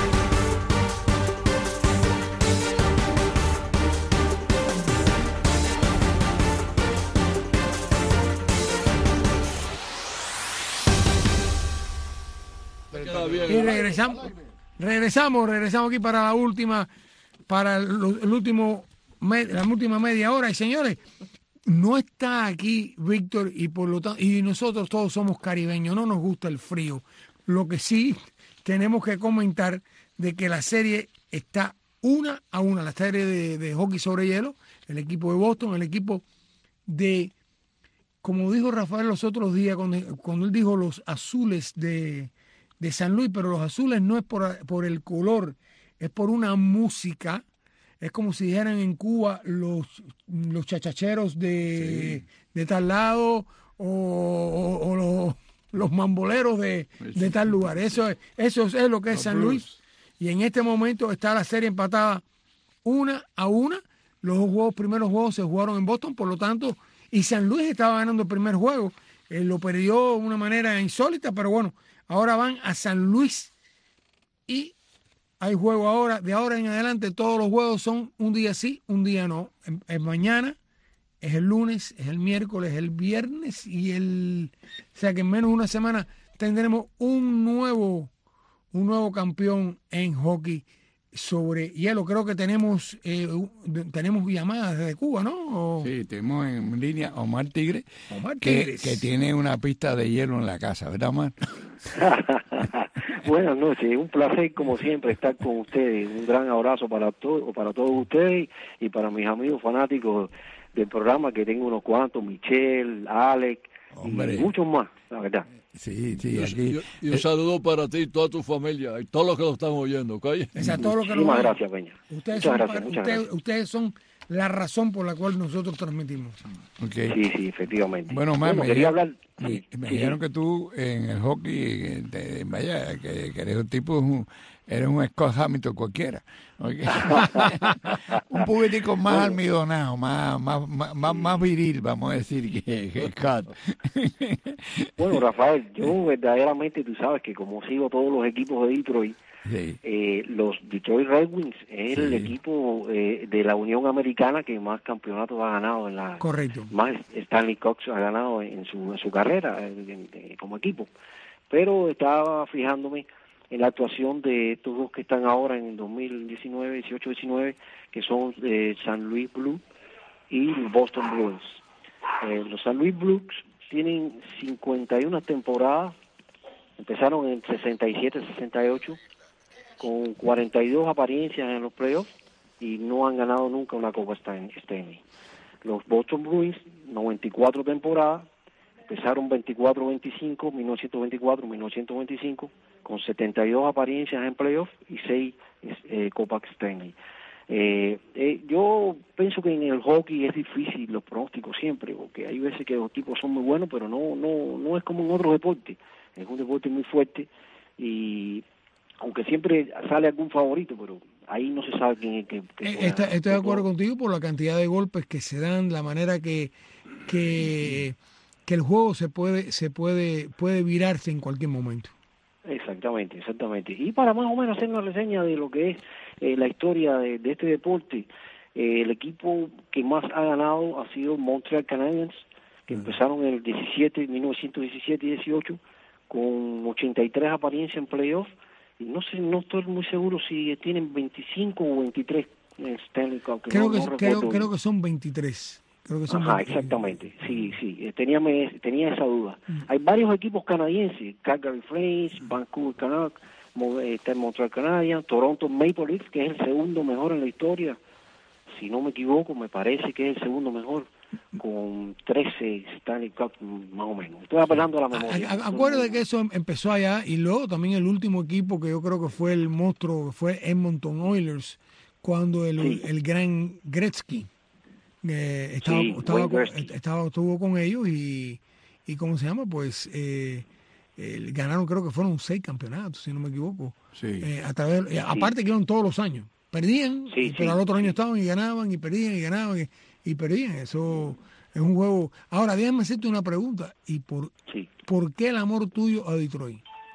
Y regresamos, regresamos, regresamos aquí para la última, para el, el último, la última media hora. Y señores, no está aquí Víctor y por lo tanto, y nosotros todos somos caribeños, no nos gusta el frío. Lo que sí tenemos que comentar de que la serie está una a una, la serie de, de hockey sobre hielo, el equipo de Boston, el equipo de, como dijo Rafael los otros días, cuando, cuando él dijo los azules de de San Luis, pero los azules no es por, por el color, es por una música. Es como si dijeran en Cuba los, los chachacheros de, sí. de tal lado o, o, o los, los mamboleros de, de tal lugar. Eso es, eso es lo que es San Luis. Y en este momento está la serie empatada una a una. Los juegos, primeros juegos se jugaron en Boston, por lo tanto, y San Luis estaba ganando el primer juego. Eh, lo perdió de una manera insólita, pero bueno, ahora van a San Luis y hay juego ahora. De ahora en adelante todos los juegos son un día sí, un día no. Es mañana, es el lunes, es el miércoles, es el viernes y el... O sea que en menos de una semana tendremos un nuevo, un nuevo campeón en hockey sobre hielo. Creo que tenemos eh, tenemos llamadas desde Cuba, ¿no? O... Sí, tenemos en línea Omar Tigre, Omar que, que tiene una pista de hielo en la casa, ¿verdad, Omar? Buenas noches, un placer como siempre estar con ustedes. Un gran abrazo para todos, para todos ustedes y para mis amigos fanáticos del programa, que tengo unos cuantos, Michelle, Alex, Hombre. y muchos más, la verdad. Sí, sí, y, aquí. Y, y un saludo para ti y toda tu familia y todos los que lo están oyendo, ¿ok? Exacto, lo que Muchísimas gracias, Peña. Ustedes muchas son, gracias, para, muchas ustedes, gracias. ustedes son la razón por la cual nosotros transmitimos. Okay. Sí, sí, efectivamente. Bueno, man, bueno me, quería dijeron, hablar... me, sí, me sí, dijeron sí. que tú en el hockey, te, vaya, que, que eres un tipo, un, eres un Scott Hamilton cualquiera. Okay. Un poquitico más bueno. almidonado, más, más, más, más, más viril, vamos a decir, que, que Scott. Bueno, Rafael, yo verdaderamente, tú sabes que como sigo todos los equipos de Detroit, sí. eh, los Detroit Red Wings es sí. el equipo eh, de la Unión Americana que más campeonatos ha ganado en la... Correcto. Más Stanley Cox ha ganado en su, en su carrera en, en, como equipo. pero estaba fijándome en la actuación de estos dos que están ahora en dos mil diecinueve, dieciocho, diecinueve, que son eh, San Luis Blues y Boston Bruins. Eh, los San Luis Blues tienen cincuenta y una temporadas, empezaron en sesenta y siete, sesenta y ocho, con cuarenta y dos apariencias en los playoffs y no han ganado nunca una Copa Stanley. Los Boston Bruins, noventa y cuatro temporadas, empezaron veinticuatro veinticinco, mil novecientos veinticuatro, mil novecientos veinticinco, con setenta y dos apariencias en playoffs y seis eh, Copa Stanley. Eh, eh, yo pienso que en el hockey es difícil los pronósticos siempre, porque hay veces que los tipos son muy buenos, pero no no no es como en otros deportes. Es un deporte muy fuerte y aunque siempre sale algún favorito, pero ahí no se sabe quién es que... que eh, está, estoy de acuerdo contigo por la cantidad de golpes que se dan, la manera que que, que el juego se puede se puede puede virarse en cualquier momento. Exactamente, exactamente. Y para más o menos hacer una reseña de lo que es eh, la historia de, de este deporte, eh, el equipo que más ha ganado ha sido Montreal Canadiens, que uh-huh. empezaron en el diecisiete, mil novecientos diecisiete y dieciocho, con ochenta y tres apariencias en playoff, y no sé, no estoy muy seguro si tienen veinticinco o veintitrés en Stanley Cup. Que creo, no, que, no creo, creo que son veintitrés. Creo que son Ajá, veintitrés. Exactamente, sí, sí, tenía, me, tenía esa duda. Mm. Hay varios equipos canadienses, Calgary Flames, Vancouver Canucks, está Montreal Canadiens, Toronto Maple Leafs, que es el segundo mejor en la historia, si no me equivoco, me parece que es el segundo mejor, con trece Stanley Cup más o menos. Estoy apelando a la memoria. A, a, acuérdate que eso empezó allá, y luego también el último equipo que yo creo que fue el monstruo, fue Edmonton Oilers, cuando el, sí. el gran Gretzky Eh, estaba, sí, estaba, con, estaba, estuvo con ellos y, y ¿cómo se llama? Pues eh, eh, ganaron, creo que fueron seis campeonatos, si no me equivoco. Sí. Eh, a través, sí. Aparte que iban todos los años. Perdían, sí, pero sí, al otro año estaban y ganaban y perdían y ganaban y, y perdían. Eso es un juego. Ahora, déjame hacerte una pregunta. ¿Y por, sí. ¿por qué el amor tuyo a Detroit?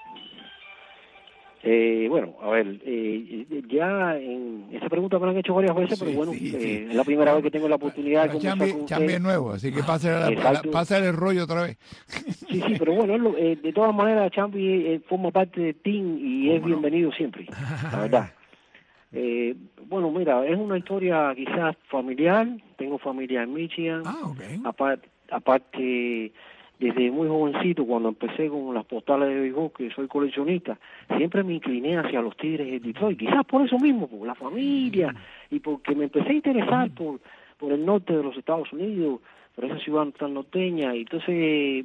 Eh, bueno, a ver, eh, ya en esa pregunta me la han hecho varias veces, sí, pero bueno, sí, sí. Eh, es la primera vez que tengo la oportunidad de conversar con usted. Chambi es nuevo, así que pasa el rollo otra vez. Sí, sí, pero bueno, eh, de todas maneras, Chambi eh, forma parte del team y es bienvenido no? siempre, la verdad. Eh, bueno, mira, es una historia quizás familiar, tengo familia en Michigan, ah, okay. aparte, aparte desde muy jovencito, cuando empecé con las postales de béisbol, que soy coleccionista, siempre me incliné hacia los Tigres de Detroit, quizás por eso mismo, por la familia, y porque me empecé a interesar por, por el norte de los Estados Unidos, por esa ciudad tan norteña, y entonces eh,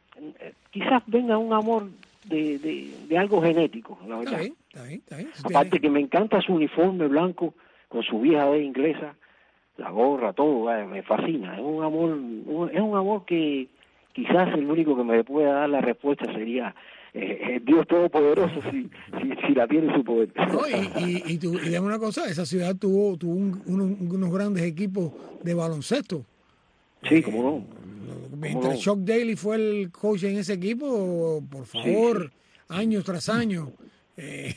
quizás venga un amor de, de, de algo genético, la verdad. Está bien, está bien, está bien. Aparte que me encanta su uniforme blanco, con su vieja de inglesa, la gorra, todo, eh, me fascina, es un amor, un, es un amor que quizás el único que me pueda dar la respuesta sería eh, Dios Todopoderoso, si, si, si la tiene su poder. No, y, y, y, tu, y dame una cosa, esa ciudad tuvo, tuvo un, unos, unos grandes equipos de baloncesto. Sí, eh, cómo no. Mientras no? Chuck Daly fue el coach en ese equipo, por favor, sí, sí. años tras años. Eh,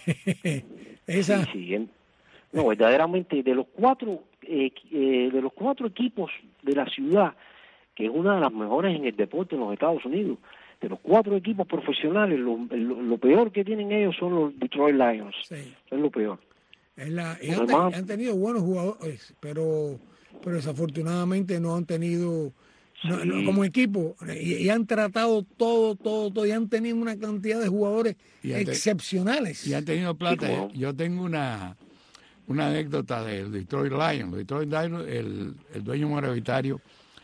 esa... Sí, sí. No, verdaderamente, de los cuatro, eh, eh, de los cuatro equipos de la ciudad, que es una de las mejores en el deporte en los Estados Unidos, de los cuatro equipos profesionales, lo, lo, lo peor que tienen ellos son los Detroit Lions. Sí. Es lo peor. Es la, y han, demás, han tenido buenos jugadores, pero pero desafortunadamente no han tenido, sí. no, no, como equipo, y, y han tratado todo, todo, todo, y han tenido una cantidad de jugadores y excepcionales. Te, y han tenido plata. Sí, como... Yo tengo una, una anécdota del Detroit Lions. Los Detroit Lions, el, el dueño mayoritario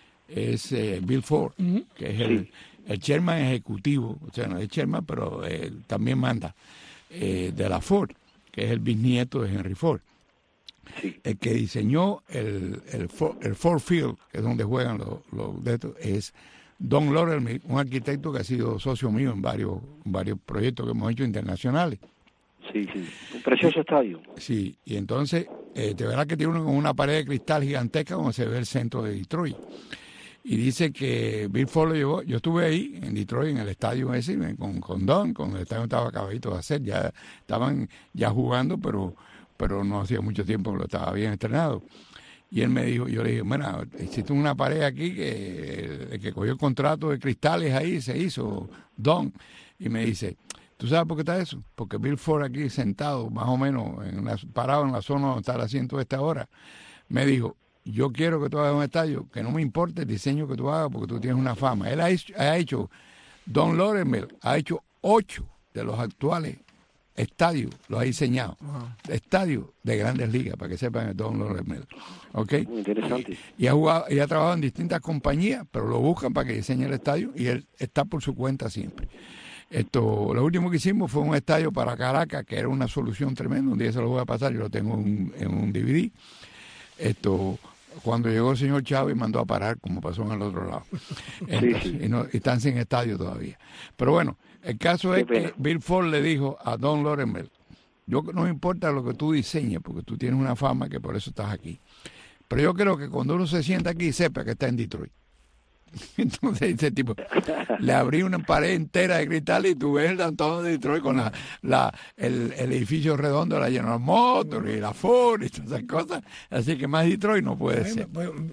es eh, Bill Ford, uh-huh. que es el, sí. el chairman ejecutivo, o sea, no es chairman, pero eh, también manda, eh, de la Ford, que es el bisnieto de Henry Ford. Sí. El que diseñó el, el, Ford, el Ford Field, que es donde juegan los, los de estos, es Don Laurel, un arquitecto que ha sido socio mío en varios, varios proyectos que hemos hecho internacionales. Sí, sí, un precioso y, estadio. Sí, y entonces, eh, de verdad que tiene uno con una pared de cristal gigantesca donde se ve el centro de Detroit. Y dice que Bill Ford lo llevó, yo estuve ahí en Detroit, en el estadio ese, con, con Don, con el estadio estaba acabadito de hacer, ya estaban ya jugando, pero, pero no hacía mucho tiempo que lo estaba bien estrenado. Y él me dijo, yo le dije, bueno, existe una pareja aquí que, el que cogió el contrato de cristales ahí, se hizo, Don. Y me dice, ¿tú sabes por qué está eso? Porque Bill Ford aquí sentado, más o menos, en la, parado en la zona donde está el asiento de esta hora, me dijo, yo quiero que tú hagas un estadio, que no me importe el diseño que tú hagas porque tú tienes una fama. Él ha hecho, ha hecho Don Lorenmel ha hecho ocho de los actuales estadios, los ha diseñado. Wow. Estadios de grandes ligas, para que sepan, Don Lorenmel. ¿Okay? Muy interesante. Y, y, ha jugado, y ha trabajado en distintas compañías, pero lo buscan para que diseñe el estadio y él está por su cuenta siempre. Esto, lo último que hicimos fue un estadio para Caracas, que era una solución tremenda. Un día se lo voy a pasar, yo lo tengo en, en un D V D. Esto, cuando llegó el señor Chávez mandó a parar, como pasó en el otro lado. Entonces, sí, sí. Y, no, y están sin estadio todavía. Pero bueno, el caso es que Bill Ford le dijo a Don Lorenmel, yo no me importa lo que tú diseñes, porque tú tienes una fama que por eso estás aquí. Pero yo creo que cuando uno se sienta aquí, sepa que está en Detroit. Entonces ese tipo le abrí una pared entera de cristal y tú ves el downtown de Detroit con la, la el, el edificio redondo de la General Motors y la Ford y todas esas cosas, así que más Detroit no puede ser.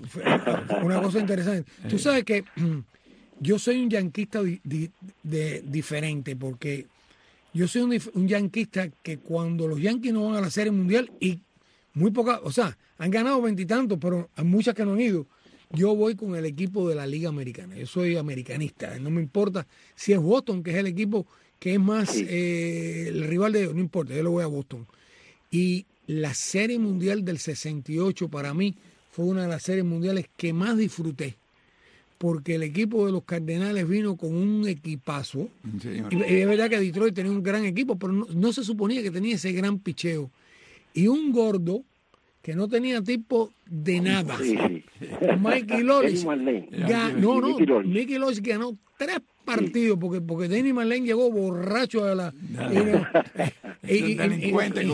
Una cosa interesante, tú sabes que yo soy un yanquista di, di, de, diferente, porque yo soy un, un yanquista que cuando los Yankees no van a la Serie Mundial, y muy pocas, o sea, han ganado veintitantos, pero hay muchas que no han ido, yo voy con el equipo de la Liga Americana. Yo soy americanista. No me importa si es Boston, que es el equipo que es más sí. eh, el rival de ellos. No importa, yo le voy a Boston. Y la Serie Mundial del sesenta y ocho para mí fue una de las series mundiales que más disfruté. Porque el equipo de los Cardenales vino con un equipazo. Sí, y, y es verdad que Detroit tenía un gran equipo, pero no, no se suponía que tenía ese gran picheo. Y un gordo que no tenía tipo de nada. Sí, sí. Mikey Lolich ganó, no, no, Mickey Lolich ganó tres partidos, porque, porque Danny Marlene llegó borracho a la... No. Y, no, y, y, y,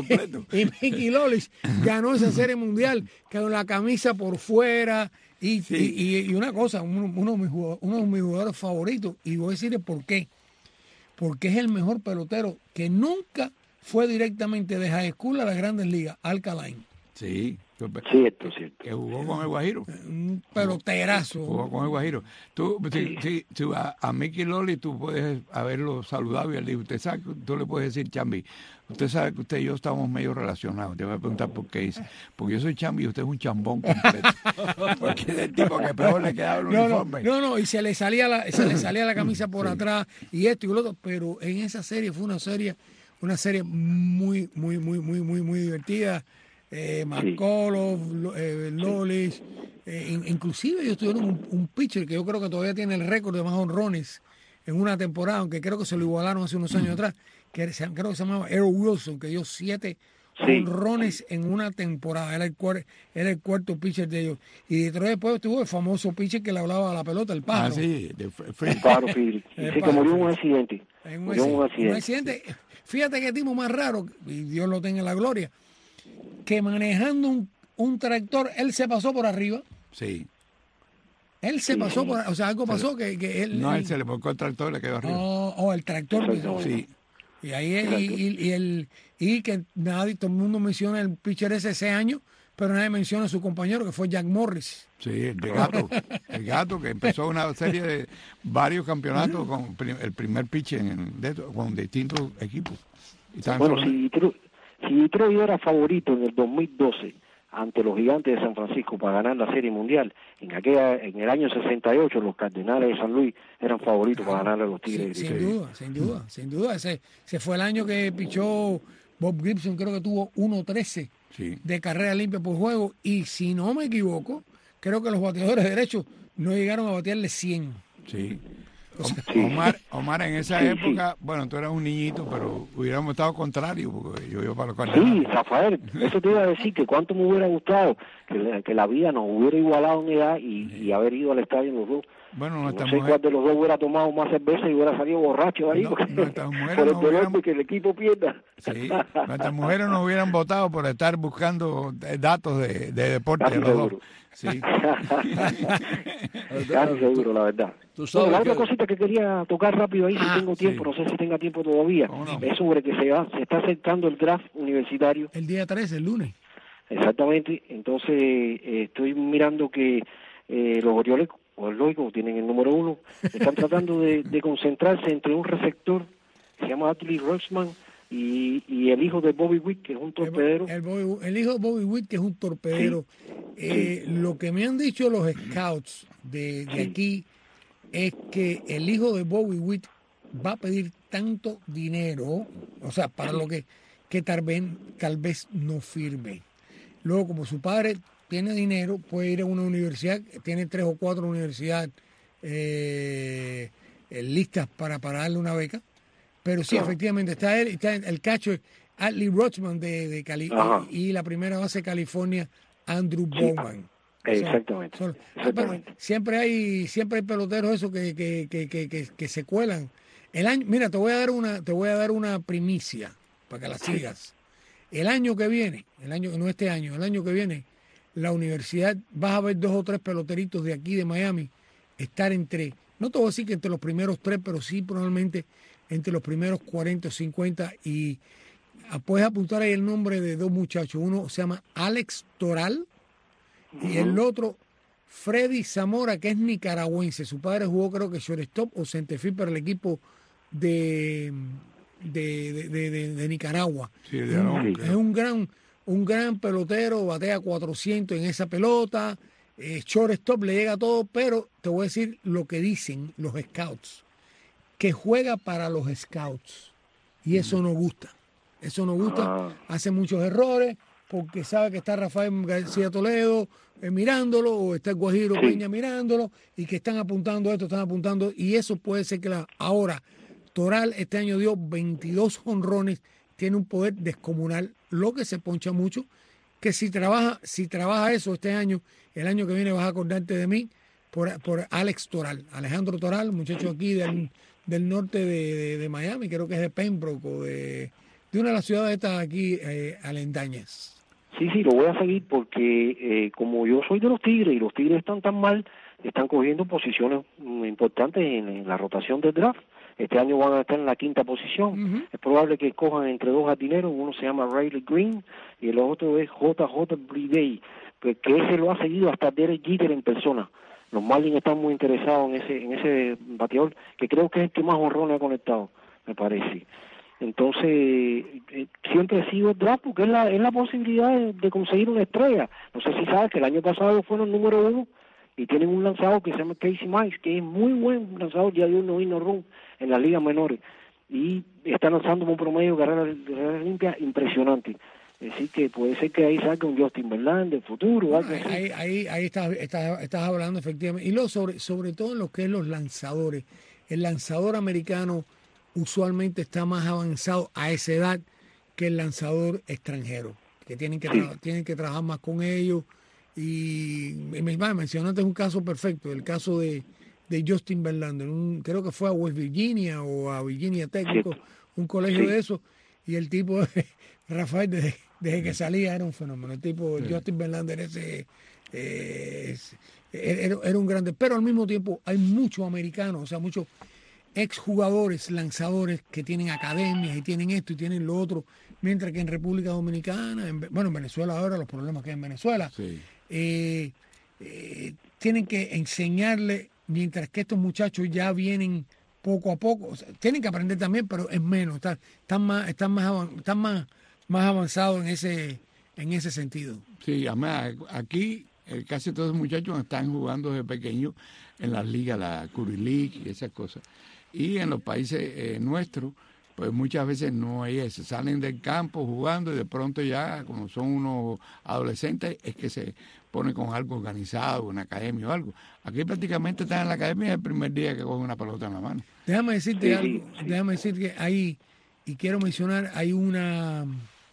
y, y Mickey Lolich ganó esa serie mundial con la camisa por fuera y, sí. y, y, y una cosa, uno, uno, de mis jugadores, uno de mis jugadores favoritos, y voy a decirle por qué. Porque es el mejor pelotero que nunca fue directamente de high school a las grandes ligas, Al Kaline. Sí, cierto, cierto. Que jugó con el Guajiro. Un peloterazo. Jugó con el Guajiro. Tú, sí. si, si, a, a Mickey Lolich tú puedes haberlo saludado y él dijo, usted sabe, tú le puedes decir, Chambi, usted sabe que usted y yo estamos medio relacionados. Te voy a preguntar por qué dice. Porque yo soy Chambi y usted es un chambón completo. Porque es el tipo que peor le quedaba el no, uniforme. No, no, no, y se le salía la, se le salía la camisa por sí. atrás y esto y lo otro. Pero en esa serie fue una serie, una serie muy, muy, muy, muy, muy, muy divertida. Eh, McCullough, sí. eh, Lolich, eh, in, inclusive ellos tuvieron un, un pitcher que yo creo que todavía tiene el récord de más honrones en una temporada, aunque creo que se lo igualaron hace unos años atrás, que creo que se llamaba Earl Wilson, que dio siete sí. honrones en una temporada, era el, cuar, era el cuarto pitcher de ellos. Y Detroit después tuvo el famoso pitcher que le hablaba a la pelota, el pájaro. Ah, sí, de, el pájaro Phillips. Sí, que murió en un accidente. En un, accidente. un accidente. Un accidente. Fíjate qué tipo más raro, y Dios lo tenga en la gloria, que manejando un, un tractor, él se pasó por arriba. Sí. Él se sí. pasó por, o sea, algo pasó que, que él... No, él, él se le volcó el tractor y le quedó arriba. Oh, oh el tractor. Sí. Y ahí es, y, y, y, el, y que nadie, todo el mundo menciona el pitcher ese ese año, pero nadie menciona a su compañero, que fue Jack Morris. Sí, el de gato. El gato que empezó una serie de varios campeonatos con el primer pitcher en, de, con distintos equipos. Y bueno, si... Si Detroit era favorito en el dos mil doce ante los Gigantes de San Francisco para ganar la Serie Mundial, en aquella en el año sesenta y ocho los Cardenales de San Luis eran favoritos para ganarle a los Tigres. Sin, sin duda, sin duda, sin duda. Ese, ese fue el año que pichó Bob Gibson, creo que tuvo uno trece sí. de carrera limpia por juego, y si no me equivoco, creo que los bateadores derechos no llegaron a batearle cien. Sí. Omar, Omar, en esa sí, época, sí. bueno, tú eras un niñito, pero hubiéramos estado contrario, porque yo iba para los Cardenales. Sí, Rafael, eso te iba a decir, que cuánto me hubiera gustado que, que la vida nos hubiera igualado en edad y, sí. y haber ido al estadio los dos. Bueno, no sé mujer... cuál de los dos hubiera tomado más cerveza y hubiera salido borracho ahí, no, nuestras mujeres por el dolor hubieran... que el equipo pierda. Sí, nuestras mujeres nos hubieran votado por estar buscando datos de, de deporte de los dos. Sí. Casi seguro, la verdad. Bueno, la otra que... cosita que quería tocar rápido ahí, ah, si tengo tiempo, sí. no sé si tenga tiempo todavía, no? es sobre que se, va, se está acercando el draft universitario. El día trece, el lunes. Exactamente. Entonces, eh, estoy mirando que eh, los Orioles, o es lógico, tienen el número uno, están tratando de, de concentrarse entre un receptor que se llama Adley Rutschman y, y el hijo de Bobby Witt, que es un torpedero. El, el, Bobby, el hijo de Bobby Witt, que es un torpedero. Sí. Eh, sí. Lo que me han dicho los scouts de, de sí. aquí es que el hijo de Bobby Witt va a pedir tanto dinero, o sea, para sí. lo que, que tal vez, tal vez no firme. Luego, como su padre tiene dinero, puede ir a una universidad, tiene tres o cuatro universidades eh, listas para, para darle una beca. Pero sí, efectivamente, está él, está el cacho Adley Rutschman de, de Cali y, y la primera base de California, Andrew Bowman. Sí, exactamente. Son, son, exactamente. Siempre hay, siempre hay peloteros esos que, que, que, que, que, que se cuelan. El año, mira, te voy a dar una, te voy a dar una primicia para que la sigas. El año que viene, el año, no este año, el año que viene, la universidad, vas a ver dos o tres peloteritos de aquí de Miami estar entre, no te voy a decir que entre los primeros tres, pero sí probablemente entre los primeros cuarenta o cincuenta, y puedes apuntar ahí el nombre de dos muchachos. Uno se llama Alex Toral uh-huh. y el otro Freddy Zamora, que es nicaragüense. Su padre jugó, creo que shortstop o centerfield para el equipo de... De, de, de, de, de Nicaragua. Sí, de Arón, es un gran, un gran pelotero, batea cuatrocientos en esa pelota, eh, shortstop, le llega todo, pero te voy a decir lo que dicen los scouts, que juega para los scouts, y eso no gusta, eso no gusta, ah. hace muchos errores, porque sabe que está Rafael García Toledo eh, mirándolo, o está el Guajiro sí. Peña mirándolo, y que están apuntando esto, están apuntando, y eso puede ser que la, ahora Toral este año dio veintidós jonrones, tiene un poder descomunal, lo que se poncha mucho, que si trabaja, si trabaja eso este año, el año que viene vas a acordarte de mí por, por Alex Toral, Alejandro Toral, muchacho aquí del, del norte de, de, de Miami, creo que es de Pembroke o de, de una de las ciudades estas aquí eh, alendañas. Sí, sí, lo voy a seguir porque eh, como yo soy de los Tigres y los Tigres están tan mal, están cogiendo posiciones importantes en, en la rotación del draft. Este año van a estar en la quinta posición. Uh-huh. Es probable que cojan entre dos jardineros. Uno se llama Riley Green y el otro es J J Brivey, que, que ese lo ha seguido hasta Derek Jeter en persona. Los Marlins están muy interesados en ese en ese bateador, que creo que es el que más honrones ha conectado, me parece. Entonces, eh, siempre he sido el draft porque es la, es la posibilidad de, de conseguir una estrella. No sé si sabes que el año pasado fueron el número uno y tienen un lanzador que se llama Casey Mize, que es muy buen lanzador, ya dio un noveno run en las ligas menores, y está lanzando un promedio de carrera, carrera limpia impresionante. Así que puede ser que ahí salga un Justin Verlander del futuro. No, algo ahí, así. ahí, ahí estás, estás, estás hablando efectivamente. Y lo sobre, sobre todo en lo que es los lanzadores. El lanzador americano usualmente está más avanzado a esa edad que el lanzador extranjero, que tienen que, sí. tra- tienen que trabajar más con ellos. Y, y me mencionaste un caso perfecto, el caso de, de Justin Verlander, un, creo que fue a West Virginia o a Virginia Tech, sí. un colegio sí. de eso, y el tipo, Rafael, desde, desde que salía era un fenómeno. El tipo, sí. Justin Verlander, ese, eh, es, era, era un grande, pero al mismo tiempo hay muchos americanos, o sea, muchos exjugadores, lanzadores que tienen academias y tienen esto y tienen lo otro, mientras que en República Dominicana, en, bueno, en Venezuela ahora, los problemas que hay en Venezuela, sí. eh, eh, tienen que enseñarle, mientras que estos muchachos ya vienen poco a poco, o sea, tienen que aprender también, pero es menos, están, están más, están más, están más, más avanzados en ese, en ese sentido. Sí, además aquí eh, casi todos los muchachos están jugando desde pequeños en las ligas, la Curry League y esas cosas. Y en los países eh, nuestros, pues muchas veces no hay eso. Salen del campo jugando y de pronto ya, como son unos adolescentes, es que se pone con algo organizado, una academia o algo. Aquí prácticamente están en la academia el primer día que cogen una pelota en la mano. Déjame decirte sí, algo, sí. déjame decir que hay, y quiero mencionar, hay una,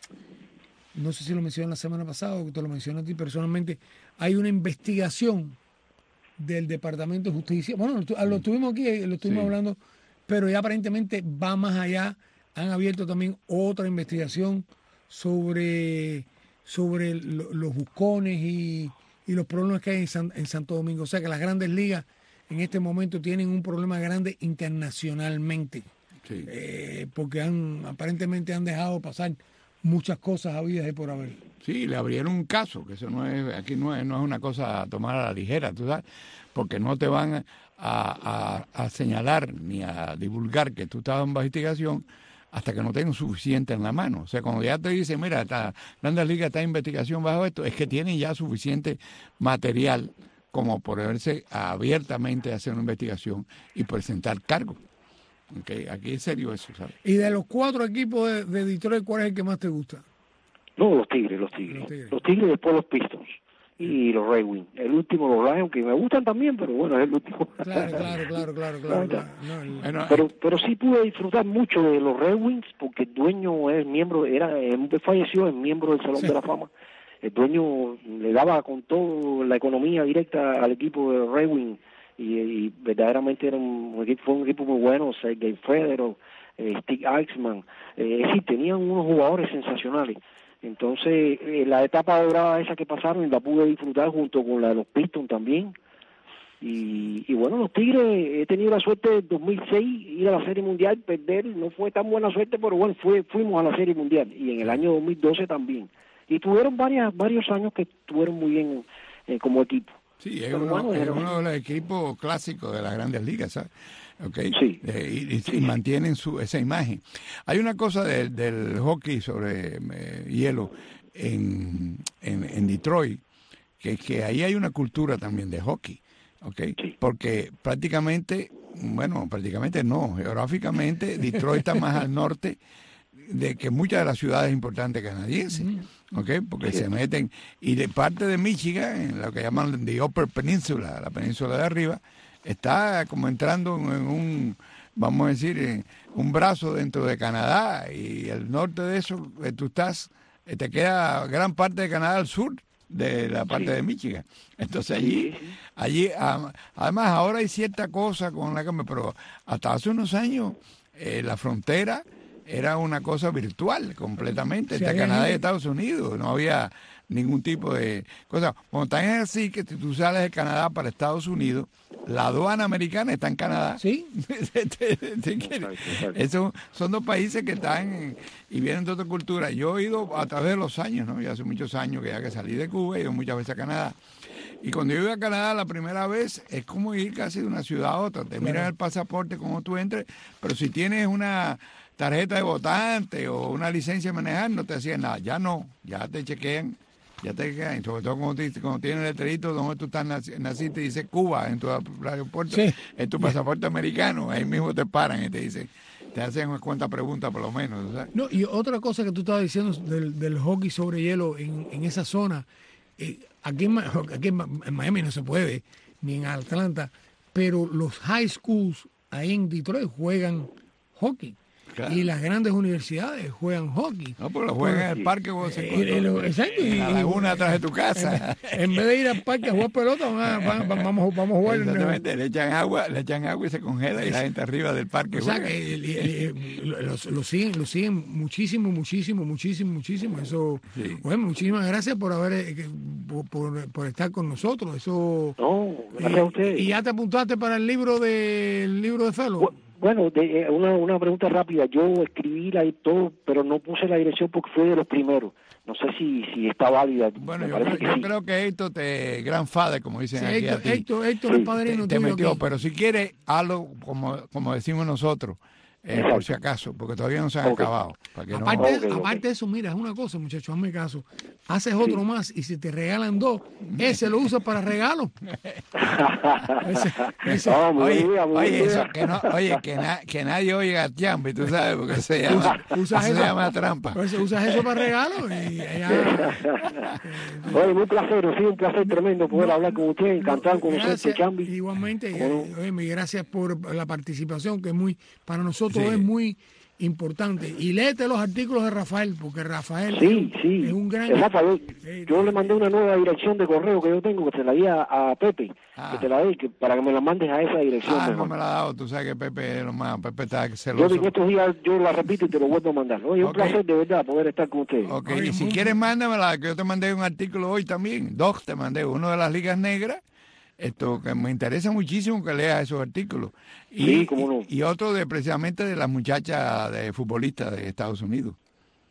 no sé si lo mencioné la semana pasada o que te lo mencioné a ti personalmente, hay una investigación del Departamento de Justicia. Bueno, lo, lo tuvimos aquí, lo estuvimos sí. hablando, pero ya aparentemente va más allá. Han abierto también otra investigación sobre, sobre lo, los buscones y, y los problemas que hay en, San, en Santo Domingo. O sea que las grandes ligas en este momento tienen un problema grande internacionalmente. Sí. Eh, porque han aparentemente han dejado pasar muchas cosas habidas y por haber. Sí, le abrieron un caso, que eso no es, aquí no es, no es una cosa a tomar a la ligera, tú sabes, porque no te van a, a, a señalar ni a divulgar que tú estabas en investigación hasta que no tengan suficiente en la mano. O sea, cuando ya te dicen, mira, esta Grandes Ligas está en investigación bajo esto, es que tienen ya suficiente material como poderse abiertamente hacer una investigación y presentar cargos. Okay, aquí es serio eso, ¿sabes? Y de los cuatro equipos de, de Detroit, ¿cuál es el que más te gusta? No, los Tigres, los Tigres. Los Tigres, los tigres después los Pistons. Y los Red Wings. El último, los Lions, que me gustan también, pero bueno, es el último. Claro, claro, claro, claro. claro, claro. No, el... bueno, pero, pero sí pude disfrutar mucho de los Red Wings, porque el dueño es miembro, era, falleció, es miembro del Salón sí. de la Fama. El dueño le daba con toda la economía directa al equipo de Red Wings, y, y verdaderamente era un, un equipo, fue un equipo muy bueno, Sergei Fedorov, eh, Steve Eichmann, eh, sí, tenían unos jugadores sensacionales. Entonces, eh, la etapa dorada esa que pasaron la pude disfrutar junto con la de los Pistons también. Y, y bueno, los Tigres, he tenido la suerte de dos mil seis ir a la Serie Mundial, perder, no fue tan buena suerte, pero bueno, fue, fuimos a la Serie Mundial. Y en el año dos mil doce también. Y tuvieron varias, varios años que estuvieron muy bien eh, como equipo. Sí, es, uno, bueno, es uno de los equipos clásicos de las Grandes Ligas, ¿sabes? Okay. Sí. Eh, y, y, sí. y mantienen su esa imagen. Hay una cosa de, del hockey sobre eh, hielo en, en, en Detroit, que, que ahí hay una cultura también de hockey, ¿okay? Sí. Porque prácticamente, bueno, prácticamente no, geográficamente Detroit está más al norte de que muchas de las ciudades importantes canadienses, ¿okay? Porque sí. se meten, y de parte de Michigan, en lo que llaman the Upper Peninsula, la península de arriba, está como entrando en un, vamos a decir, en un brazo dentro de Canadá, y el norte de eso, tú estás, te queda gran parte de Canadá al sur de la parte sí. de Michigan. Entonces allí, allí, además ahora hay cierta cosa con la que me, pero hasta hace unos años eh, la frontera era una cosa virtual completamente, sí, entre Canadá y Estados Unidos, no había ningún tipo de cosa. Cuando tan es así que tú sales de Canadá para Estados Unidos, la aduana americana está en Canadá. Sí. Esos son dos países que están y vienen de otra cultura. Yo he ido a través de los años, ¿no? Ya hace muchos años que ya que salí de Cuba, he ido muchas veces a Canadá. Y cuando yo iba a Canadá la primera vez, es como ir casi de una ciudad a otra. Te claro. miran el pasaporte cuando tú entres, pero si tienes una tarjeta de votante o una licencia de manejar, no te hacían nada. Ya no, ya te chequean. Ya te quedan, sobre todo cuando, te, cuando tienes el letrerito donde tú estás nac, naciste y dice Cuba en tu aeropuerto, sí. en tu pasaporte americano, ahí mismo te paran y te dicen, te hacen unas cuantas preguntas por lo menos, ¿sabes? No, y otra cosa que tú estabas diciendo del, del hockey sobre hielo en, en esa zona, eh, aquí, en, aquí en Miami no se puede, ni en Atlanta, pero los high schools ahí en Detroit juegan hockey. Claro. Y las grandes universidades juegan hockey. No, pero lo juegan en el parque. Vos eh, eh, exacto. En la laguna atrás de tu casa. En, en vez de ir al parque a jugar pelota, van a, van, vamos, vamos a jugar. Exactamente, le echan agua, le echan agua y se congela y la gente arriba del parque o sea, que, el, el, el, lo, lo, siguen, lo siguen muchísimo, muchísimo, muchísimo, muchísimo. Eso, sí. Bueno, muchísimas gracias por haber por, por, por estar con nosotros. Eso. No, gracias eh, a ustedes. ¿Y ya te apuntaste para el libro de el libro de Felo? Bueno, Bueno, de, una, una pregunta rápida. Yo escribí la y todo, pero no puse la dirección porque fue de los primeros. No sé si si está válida. Bueno, yo, creo, que, yo sí. creo que Héctor te grandfather, como dicen sí, aquí Héctor, a ti. Héctor, Héctor sí, es padrino te, te metió, aquí. Pero si quieres, hazlo como, como decimos nosotros. Eh, por si acaso, porque todavía no se han okay. acabado. Para que aparte, no... okay, aparte okay. de eso, mira, es una cosa, muchachos, hazme caso. Haces otro sí. más y si te regalan dos, ese lo usas para regalo. ese, ese. Oh, oye, día, oye, eso, que no, oye que, na, que nadie oiga a Tiambi, tú sabes, porque se llama, usas se eso, llama trampa. Pues usas eso para regalo. Y ya, oye, muy placer, sí, un placer tremendo poder no, hablar con usted, encantado con usted, Tiambi. Igualmente, bueno. oye, gracias por la participación, que es muy, para nosotros sí. es muy importante. Y léete los artículos de Rafael, porque Rafael sí, es, sí. es un gran... Exacto, yo, eh, yo le mandé una nueva dirección de correo que yo tengo, que te la di a, a Pepe, ah. que te la di, que, para que me la mandes a esa dirección. Ah, mejor. no me la ha dado, tú sabes que Pepe es lo más, Pepe está celoso. Yo en estos días yo la repito y te lo vuelvo a mandar. Oye, okay. un placer de verdad poder estar con ustedes. Ok, Oye, y si muy... quieres mándamela, que yo te mandé un artículo hoy también, dos te mandé, uno de las ligas negras, esto que me interesa muchísimo que leas esos artículos. Y, sí, cómo no. y, y otro de precisamente de las muchachas de futbolistas de Estados Unidos.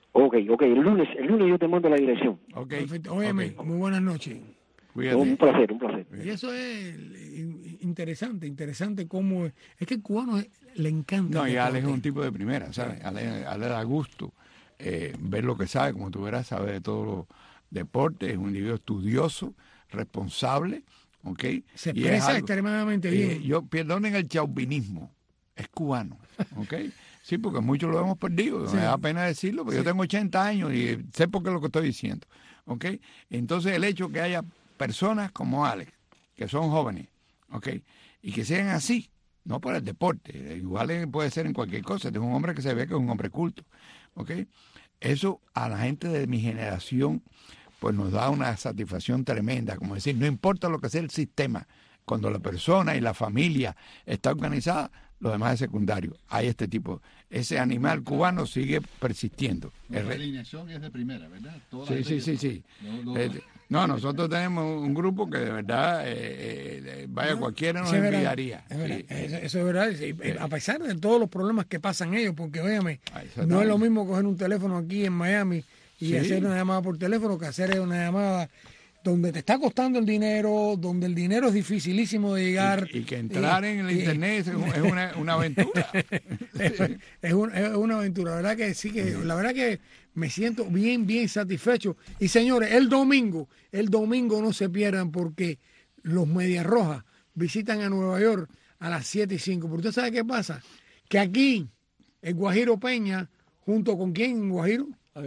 Ok, ok, el lunes, el lunes yo te mando la dirección. Ok. Perfecto. Óyeme, okay. Muy buenas noches. No, un placer, un placer. Y eso es interesante, interesante cómo es, es que el cubano le encanta. No, y Alex es un tipo de primera, ¿sabes? Ale, Ale da gusto eh, ver lo que sabe, como tú verás, sabe de todos los deportes, es un individuo estudioso, responsable, ¿ok? Se expresa extremadamente bien. Eh, yo, perdonen el chauvinismo, es cubano, ¿ok? Sí, porque muchos lo hemos perdido, sí. Me da pena decirlo, porque sí. Yo tengo ochenta años y sé por qué es lo que estoy diciendo, ¿ok? Entonces el hecho que haya personas como Alex, que son jóvenes, ¿ok? Y que sean así, no por el deporte, igual puede ser en cualquier cosa, es un hombre que se ve que es un hombre culto, ¿ok? Eso a la gente de mi generación pues nos da una satisfacción tremenda, como decir, no importa lo que sea el sistema, cuando la persona y la familia está organizada, lo demás es secundario. Hay este tipo, ese animal cubano sigue persistiendo. No, la alineación es de primera, ¿verdad? Toda sí, sí, sí, sí. No, no, eh, no, nosotros tenemos un grupo que de verdad, eh, eh, vaya, no, cualquiera nos envidiaría. Es verdad, sí, eso, eso es verdad, sí, eh, a pesar de todos los problemas que pasan ellos, porque, óyame, no es lo mismo coger un teléfono aquí en Miami y sí. hacer una llamada por teléfono que hacer una llamada donde te está costando el dinero, donde el dinero es dificilísimo de llegar. Y, y que entrar y, en el y, internet es una, una aventura. es, es, un, es una aventura, la verdad que sí, que la verdad que me siento bien, bien satisfecho. Y señores, el domingo, el domingo no se pierdan porque los Medias Rojas visitan a Nueva York a las siete y cinco. Pero usted sabe qué pasa, que aquí el Guajiro Peña, junto con quién, Guajiro?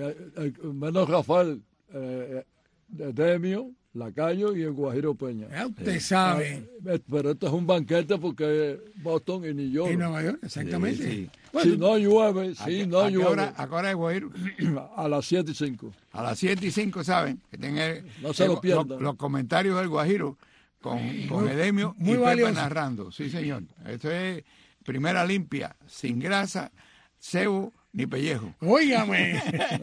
Menos Rafael, eh, de Demio, Lacayo y el Guajiro Peña. Ya usted sabe. Ah, pero esto es un banquete porque Boston y New York. Y Nueva York, exactamente. Sí, sí. Bueno, si no llueve, si no ¿a llueve. Hora, ¿A qué hora es Guajiro? A las siete y cinco. A las siete y cinco, ¿saben? Que tengan no se lo pierdan. Los, los comentarios del Guajiro con, con Edemio muy y valioso. Pepe narrando. Sí, señor. Esto es primera limpia, sin grasa, cebo ni pellejo. Óigame.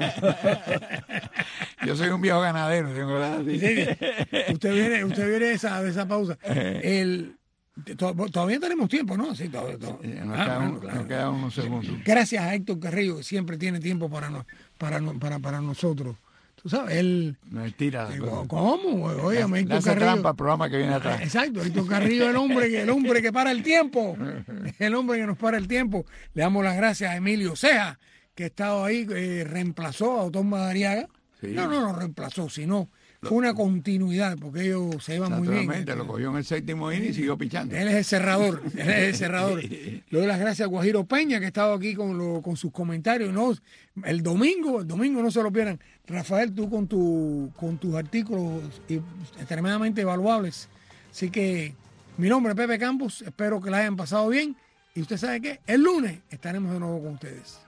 Yo soy un viejo ganadero. Tengo la... usted viene, usted viene de esa, de esa pausa. El, to, todavía tenemos tiempo, ¿no? Sí, todo, todo. Sí, nos, ah, queda bueno, un, claro. nos quedan unos segundos. Gracias a Héctor Carrillo, que siempre tiene tiempo para, no, para, no, para, para nosotros. Tú sabes, él... Mentira. ¿Cómo? Oye, le, Héctor hace Carrillo. trampa al programa que viene atrás. Exacto, Héctor Carrillo, el hombre, que, el hombre que para el tiempo. El hombre que nos para el tiempo. Le damos las gracias a Emilio Ceja, que ha estado ahí, eh, reemplazó a Otón Madariaga. Sí. No, no lo reemplazó, sino fue una continuidad, porque ellos se iban muy bien. Naturalmente, lo cogió en el séptimo inning y siguió pichando. Él es el cerrador, él es el cerrador. Le doy las gracias a Guajiro Peña, que ha estado aquí con, lo, con sus comentarios. No, el domingo, el domingo no se lo pierdan. Rafael, tú con, tu, con tus artículos extremadamente evaluables. Así que mi nombre es Pepe Campos, espero que la hayan pasado bien. Y usted sabe que el lunes estaremos de nuevo con ustedes.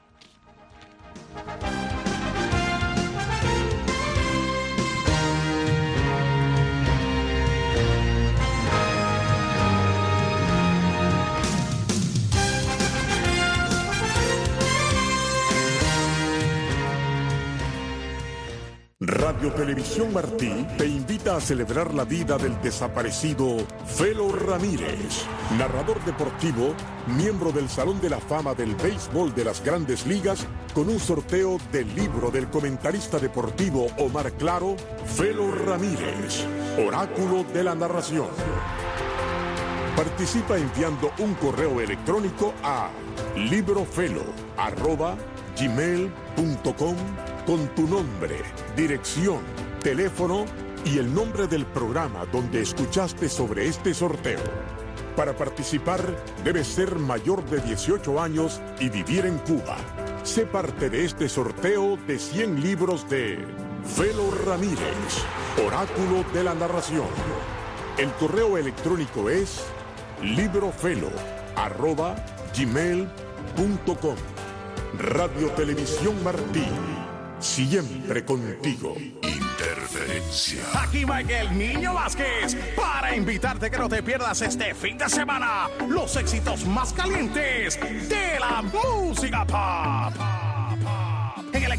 Radio Televisión Martí te invita a celebrar la vida del desaparecido Felo Ramírez, narrador deportivo, miembro del Salón de la Fama del Béisbol de las Grandes Ligas, con un sorteo del libro del comentarista deportivo Omar Claro, Felo Ramírez, Oráculo de la Narración. Participa enviando un correo electrónico a librofelo arroba gmail punto com con tu nombre, dirección, teléfono y el nombre del programa donde escuchaste sobre este sorteo. Para participar, debes ser mayor de dieciocho años y vivir en Cuba. Sé parte de este sorteo de cien libros de Felo Ramírez, Oráculo de la Narración. El correo electrónico es librofelo arroba gmail punto com. Radio Televisión Martí, siempre contigo. Interferencia. Aquí Michael Niño Vázquez para invitarte que no te pierdas este fin de semana los éxitos más calientes de la música pop. En el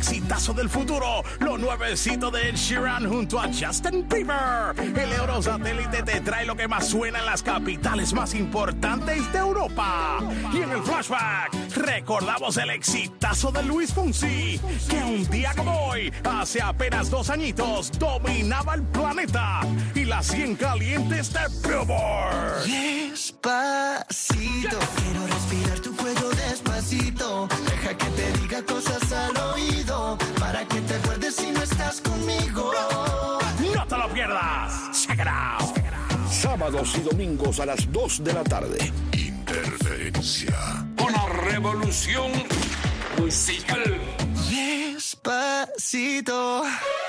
exitazo del futuro, lo nuevecito de Ed Sheeran junto a Justin Bieber. El Eurosatélite te trae lo que más suena en las capitales más importantes de Europa. Y en el flashback recordamos el exitazo de Luis Fonsi, que un día como hoy, hace apenas dos añitos, dominaba el planeta y las cien calientes de Billboard. Despacito, quiero respirar tu cuello despacito. Deja que te diga cosas al oído, para que te acuerdes si no estás conmigo. No te lo pierdas. Check it out. Sábados y domingos a las dos de la tarde. Interferencia. Una revolución musical. Despacito.